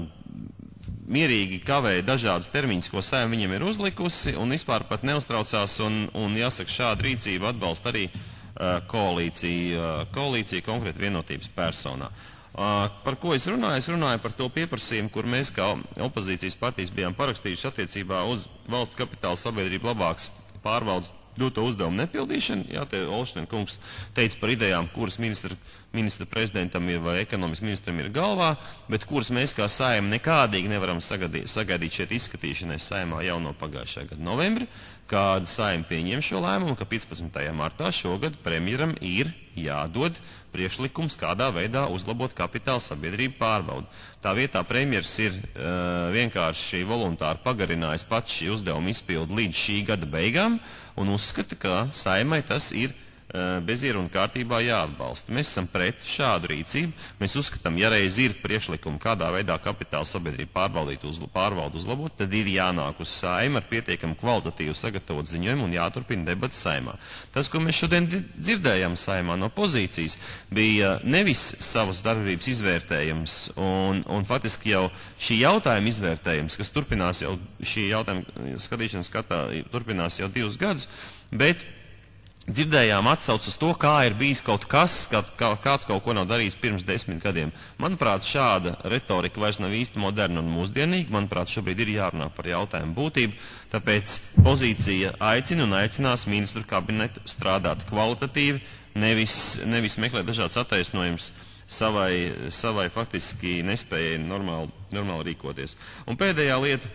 mierīgi kavēja dažādas termiņas, ko Saeima viņam ir uzlikusi, un vispār pat neuztraucās, un, un jāsaka, šāda rīcība atbalsta arī koalīcija, koalīcija konkrēti vienotības personā. Par ko es runāju? Es runāju par to pieprasījumu, kur mēs kā opozīcijas partijas bijām parakstījuši attiecībā uz valsts kapitāla sabiedrību labāks pārvaldes doto uzdevumu nepildīšanu. Jā, te Olšteina kungs teica par idejām, kuras ministra, ministra prezidentam ir vai ekonomikas ministram ir galvā, bet kuras mēs kā Saeima nekādīgi nevaram sagadīt, sagaidīt šeit izskatīšanai Saeimā jau no pagājušā gada novembri, kad Saeima pieņem šo lēmumu, ka piecpadsmitajā martā šogad premjeram ir jādod priekšlikums, kādā veidā uzlabot kapitāla sabiedrību pārbaudu. Tā vietā premjers ir uh, vienkārši voluntāri pagarinājis pats šī uzdevuma izpildu līdz šī gada beigām un uzskata, ka Saeimai tas ir uh, bezieru un kārtībā jāatbalsta. Mēs esam pret šādu rīcību. Mēs uzskatām, ja reiz ir priekšlikumi, kādā veidā kapitāla sabiedrību pārbaudīt, uzla, pārvaldu uzlabot, tad ir jānāk uz Saeimu ar pietiekami kvalitatīvu sagatavot ziņojumu un jāturpina debats Saeimā. Tas, ko mēs šodien dzirdējām Saeimā no pozīcijas, bija nevis savas darbības izvērtējums un, un faktiski jau šī jautājuma izvērtējums, kas turpinās jau, šī jautājuma skatīšanas skatā turpinās jau divus gadus, bet dzirdējām atsauc uz to, kā ir bijis kaut kas, kā, kā, kāds kaut ko nav darījis pirms desmit gadiem. Manuprāt, šāda retorika vairs nav īsti moderna un mūsdienīga. Manuprāt, šobrīd ir jārunā par jautājumu būtību, tāpēc pozīcija aicina un aicinās ministru kabinetu strādāt kvalitatīvi, nevis, nevis meklēt dažādas attaisnojumus savai, savai faktiski nespējai normāli, normāli rīkoties. Un pēdējā lieta,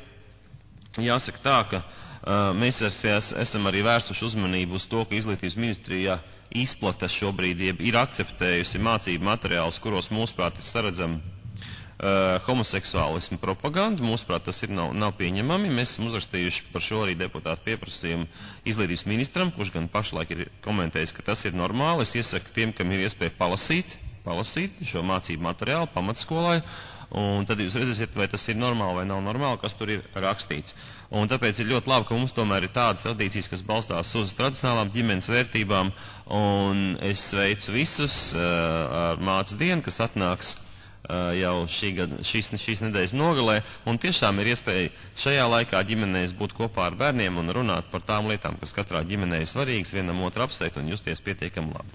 jāsaka tā, ka Uh, mēs es, esam arī vērsuši uzmanību uz to, ka Izglītības ministrijā izplata šobrīd ir akceptējusi mācību materiālus, kuros mūsuprāt ir saredzama uh, homoseksuālismu propaganda. Mūsuprāt, tas ir nav, nav pieņemami. Mēs esam uzrakstījuši par šo arī deputātu pieprasījumu Izglītības ministram, kurš gan pašlaik ir komentējis, ka tas ir normāli. Es iesaku tiem, kam ir iespēja palasīt, palasīt šo mācību materiālu pamatskolai, un tad jūs redzēsiet, vai tas ir normāli vai nav normāli, kas tur ir rakstīts. Un tāpēc ir ļoti labi, ka mums tomēr ir tādas tradīcijas, kas balstās uz tradicionālām ģimenes vērtībām, un es sveicu visus uh, ar mācu dienu, kas atnāks uh, jau šī gada, šīs, šīs nedēļas nogalē, un tiešām ir iespēja šajā laikā ģimenēs būt kopā ar bērniem un runāt par tām lietām, kas katrā ģimenē ir svarīgas, vienam otru apsteigt un justies pietiekami labi.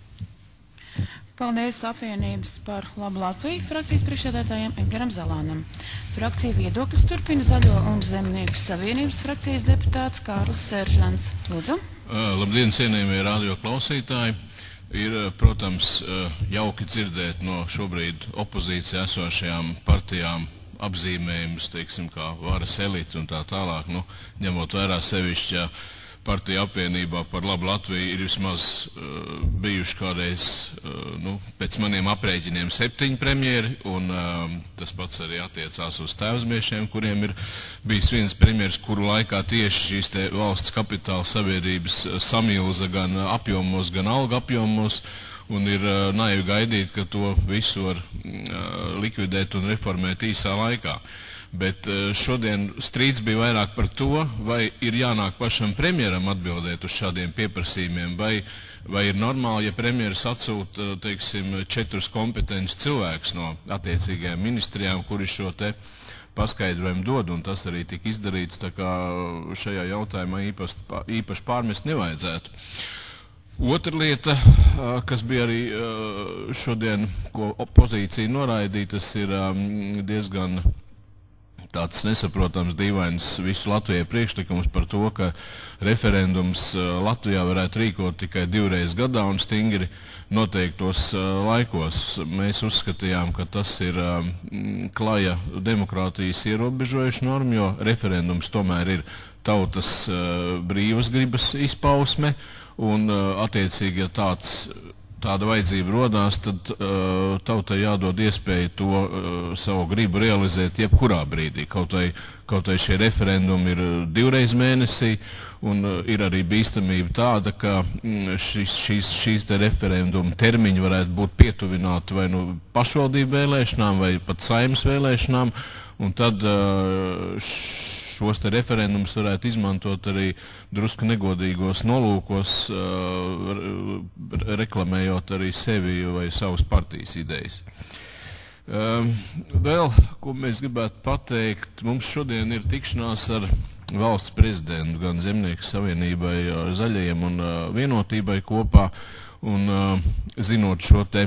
Paldies apvienības par labu Latviju frakcijas priekšsēdētājiem Edgaram Zalānam. Frakcija viedokļus turpina Zaļo un Zemnieku savienības frakcijas deputāts Kārlis Seržants. Lūdzu. Uh, labdien, cienījamie radio klausītāji. Ir, protams, jauki dzirdēt no šobrīd opozīcijā esošajām partijām apzīmējumus, teiksim, kā varas elite un tā tālāk, nu, ņemot vērā sevišķi, partija apvienībā par labu Latviju ir vismaz uh, bijuši kādreiz, uh, nu, pēc maniem aprēķiniem septiņi premjeri, un uh, tas pats arī attiecās uz tēvzmiešiem, kuriem ir bijis viens premjeris, kuru laikā tieši šīs te valsts kapitāla sabiedrības samilza gan apjomos, gan alga apjomos, un ir uh, naivi gaidīt, ka to visu var uh, likvidēt un reformēt īsā laikā. Bet šodien strīds bija vairāk par to, vai ir jānāk pašam premjeram atbildēt uz šādiem pieprasījumiem, vai, vai ir normāli, ja premjeras atsūta, teiksim, četrus kompetentus cilvēkus no attiecīgajām ministrijām, kuri šo te paskaidrojumu dod, un tas arī tika izdarīts, tā kā šajā jautājumā īpaši, īpaši pārmest nevajadzētu. Otra lieta, kas bija arī šodien, ko opozīcija noraidīja, tas ir diezgan tāds nesaprotams, dīvains visu Latvijai priekšlikums par to, ka referendums Latvijā varētu rīkot tikai divreiz gadā un stingri noteiktos laikos. Mēs uzskatījām, ka tas ir klaja demokrātijas ierobežojuša norma, jo referendums tomēr ir tautas brīvas gribas izpausme, un attiecīgi, ja tāds tāda vajadzība rodās, tad uh, tautai jādod iespēju to uh, savu gribu realizēt jebkurā brīdī. Kaut vai, kaut vai šie referendumi ir divreiz mēnesī, un uh, ir arī bīstamība tāda, ka mm, šis, šīs, šīs te referendumu termiņi varētu būt pietuvināti vai nu pašvaldību vēlēšanām, vai pat Saeimas vēlēšanām, un tad uh, šos te referendumus varētu izmantot arī drusku negodīgos nolūkos, uh, reklamējot arī sevi vai savas partijas idejas. Uh, vēl, ko mēs gribētu pateikt, mums šodien ir tikšanās ar valsts prezidentu, gan Zemnieku savienībai, uh, Zaļajiem un uh, Vienotībai kopā. Un uh, zinot šo te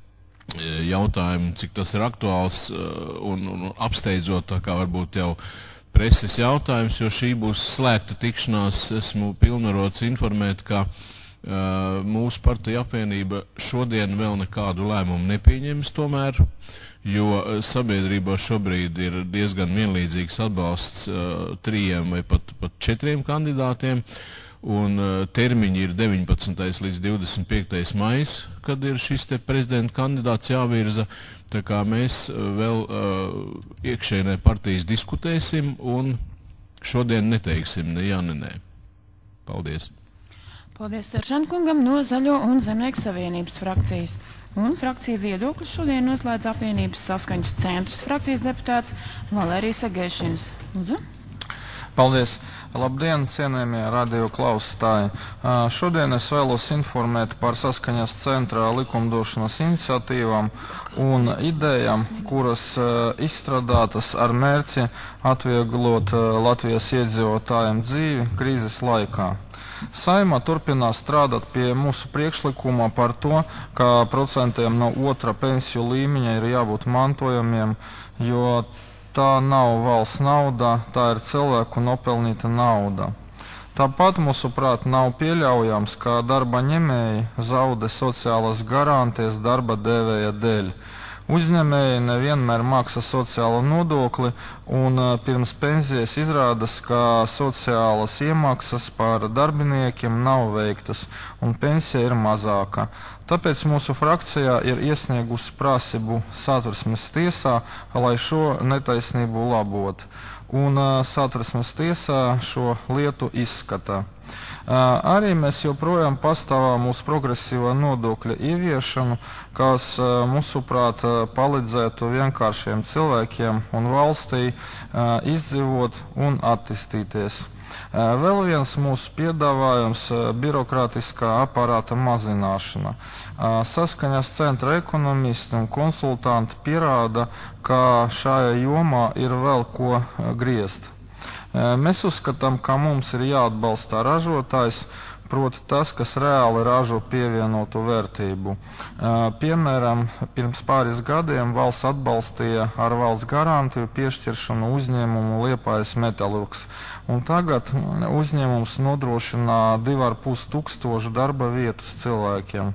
jautājumu, cik tas ir aktuāls uh, un, un apsteidzot, tā kā varbūt jau preses jautājums, jo šī būs slēgta tikšanās, esmu pilnvarots informēt, ka uh, mūsu partija apvienība šodien vēl nekādu lēmumu nepieņems tomēr, jo sabiedrībā šobrīd ir diezgan vienlīdzīgs atbalsts uh, trījiem vai pat, pat četriem kandidātiem, un uh, termiņi ir deviņpadsmitais līdz divdesmit piektais maijs, kad ir šis te prezidenta kandidāts jāvirza, tā kā mēs uh, vēl uh, iekšēnē partijas diskutēsim un šodien neteiksim ne jā, ne nē. Paldies. Paldies Seržankungam no Zaļo un Zemnieku savienības frakcijas. Un frakcija viedokļus šodien noslēdz apvienības saskaņas centrs frakcijas deputāts Valērijas Agēšins. Lūdzu. Paldies. Labdien, cienējamie radio klausītāji. Šodien es vēlos informēt par saskaņas centrā likumdošanas iniciatīvām un idejām, kuras izstrādātas ar mērķi atvieglot Latvijas iedzīvotājiem dzīvi krīzes laikā. Saeima turpinās strādāt pie mūsu priekšlikuma par to, ka procentiem no otra pensiju līmeņa ir jābūt mantojumiem, jo tā nav valsts nauda, tā ir cilvēku nopelnīta nauda. Tāpat, mūsuprāt, nav pieļaujams, ka darba ņemēji zaudē sociālas garantijas darba devēja dēļ. Uzņēmēji nevienmēr maksā sociālo nodokli, un pirms pensijas izrādās, ka sociālas iemaksas par darbiniekiem nav veiktas, un pensija ir mazāka. Tāpēc mūsu frakcijā ir iesniegusi prasību Satversmes tiesā, lai šo netaisnību labot, un Satversmes tiesā šo lietu izskata. Arī mēs joprojām pastāvām uz progresīvā nodokļa ieviešanu, kas, mūsuprāt, palīdzētu vienkāršiem cilvēkiem un valstī izdzīvot un attīstīties. Vēl viens mūsu piedāvājums - birokrātiskā aparāta mazināšana. Saskaņas centra ekonomisti un konsultanti pierāda, ka šajā jomā ir vēl ko griezt. Mēs uzskatām, ka mums ir jāatbalsta ražotājs, proti tas, kas reāli ražo pievienotu vērtību. Piemēram, pirms pāris gadiem valsts atbalstīja ar valsts garantiju piešķiršanu uzņēmumu Liepājas Metalurgs, un tagad uzņēmums nodrošina divi ar pus tūkstošu darba vietas cilvēkiem.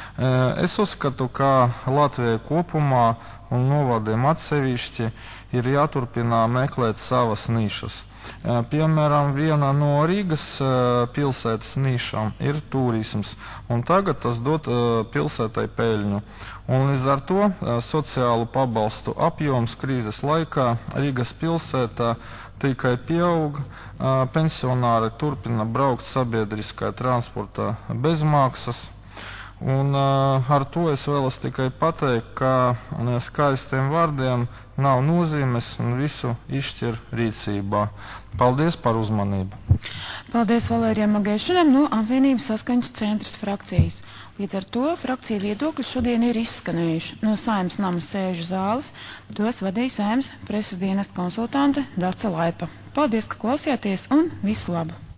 Es uzskatu, ka Latvijai kopumā un novadiem atsevišķi ir jāturpina meklēt savas nišas. Piemēram, viena no Rīgas pilsētas nišām ir turisms, un tagad tas dod pilsētai peļņu. Un līdz ar to sociālu pabalstu apjoms krīzes laikā Rīgas pilsētā tikai pieaug, pensionāri turpina braukt sabiedriskā transportā bez maksas. Un uh, ar to es vēlos tikai pateikt, ka skaistiem vārdiem nav nozīmes un visu izšķir rīcībā. Paldies par uzmanību. Paldies Valērijam Agēšanam no apvienības saskaņas centras frakcijas. Līdz ar to frakcija viedokļi šodien ir izskanējuši no Saeimas nama sēžu zāles. Tos vadīja Saeimas preses dienesta konsultante Dace Laipa. Paldies, ka klausījāties un visu labu!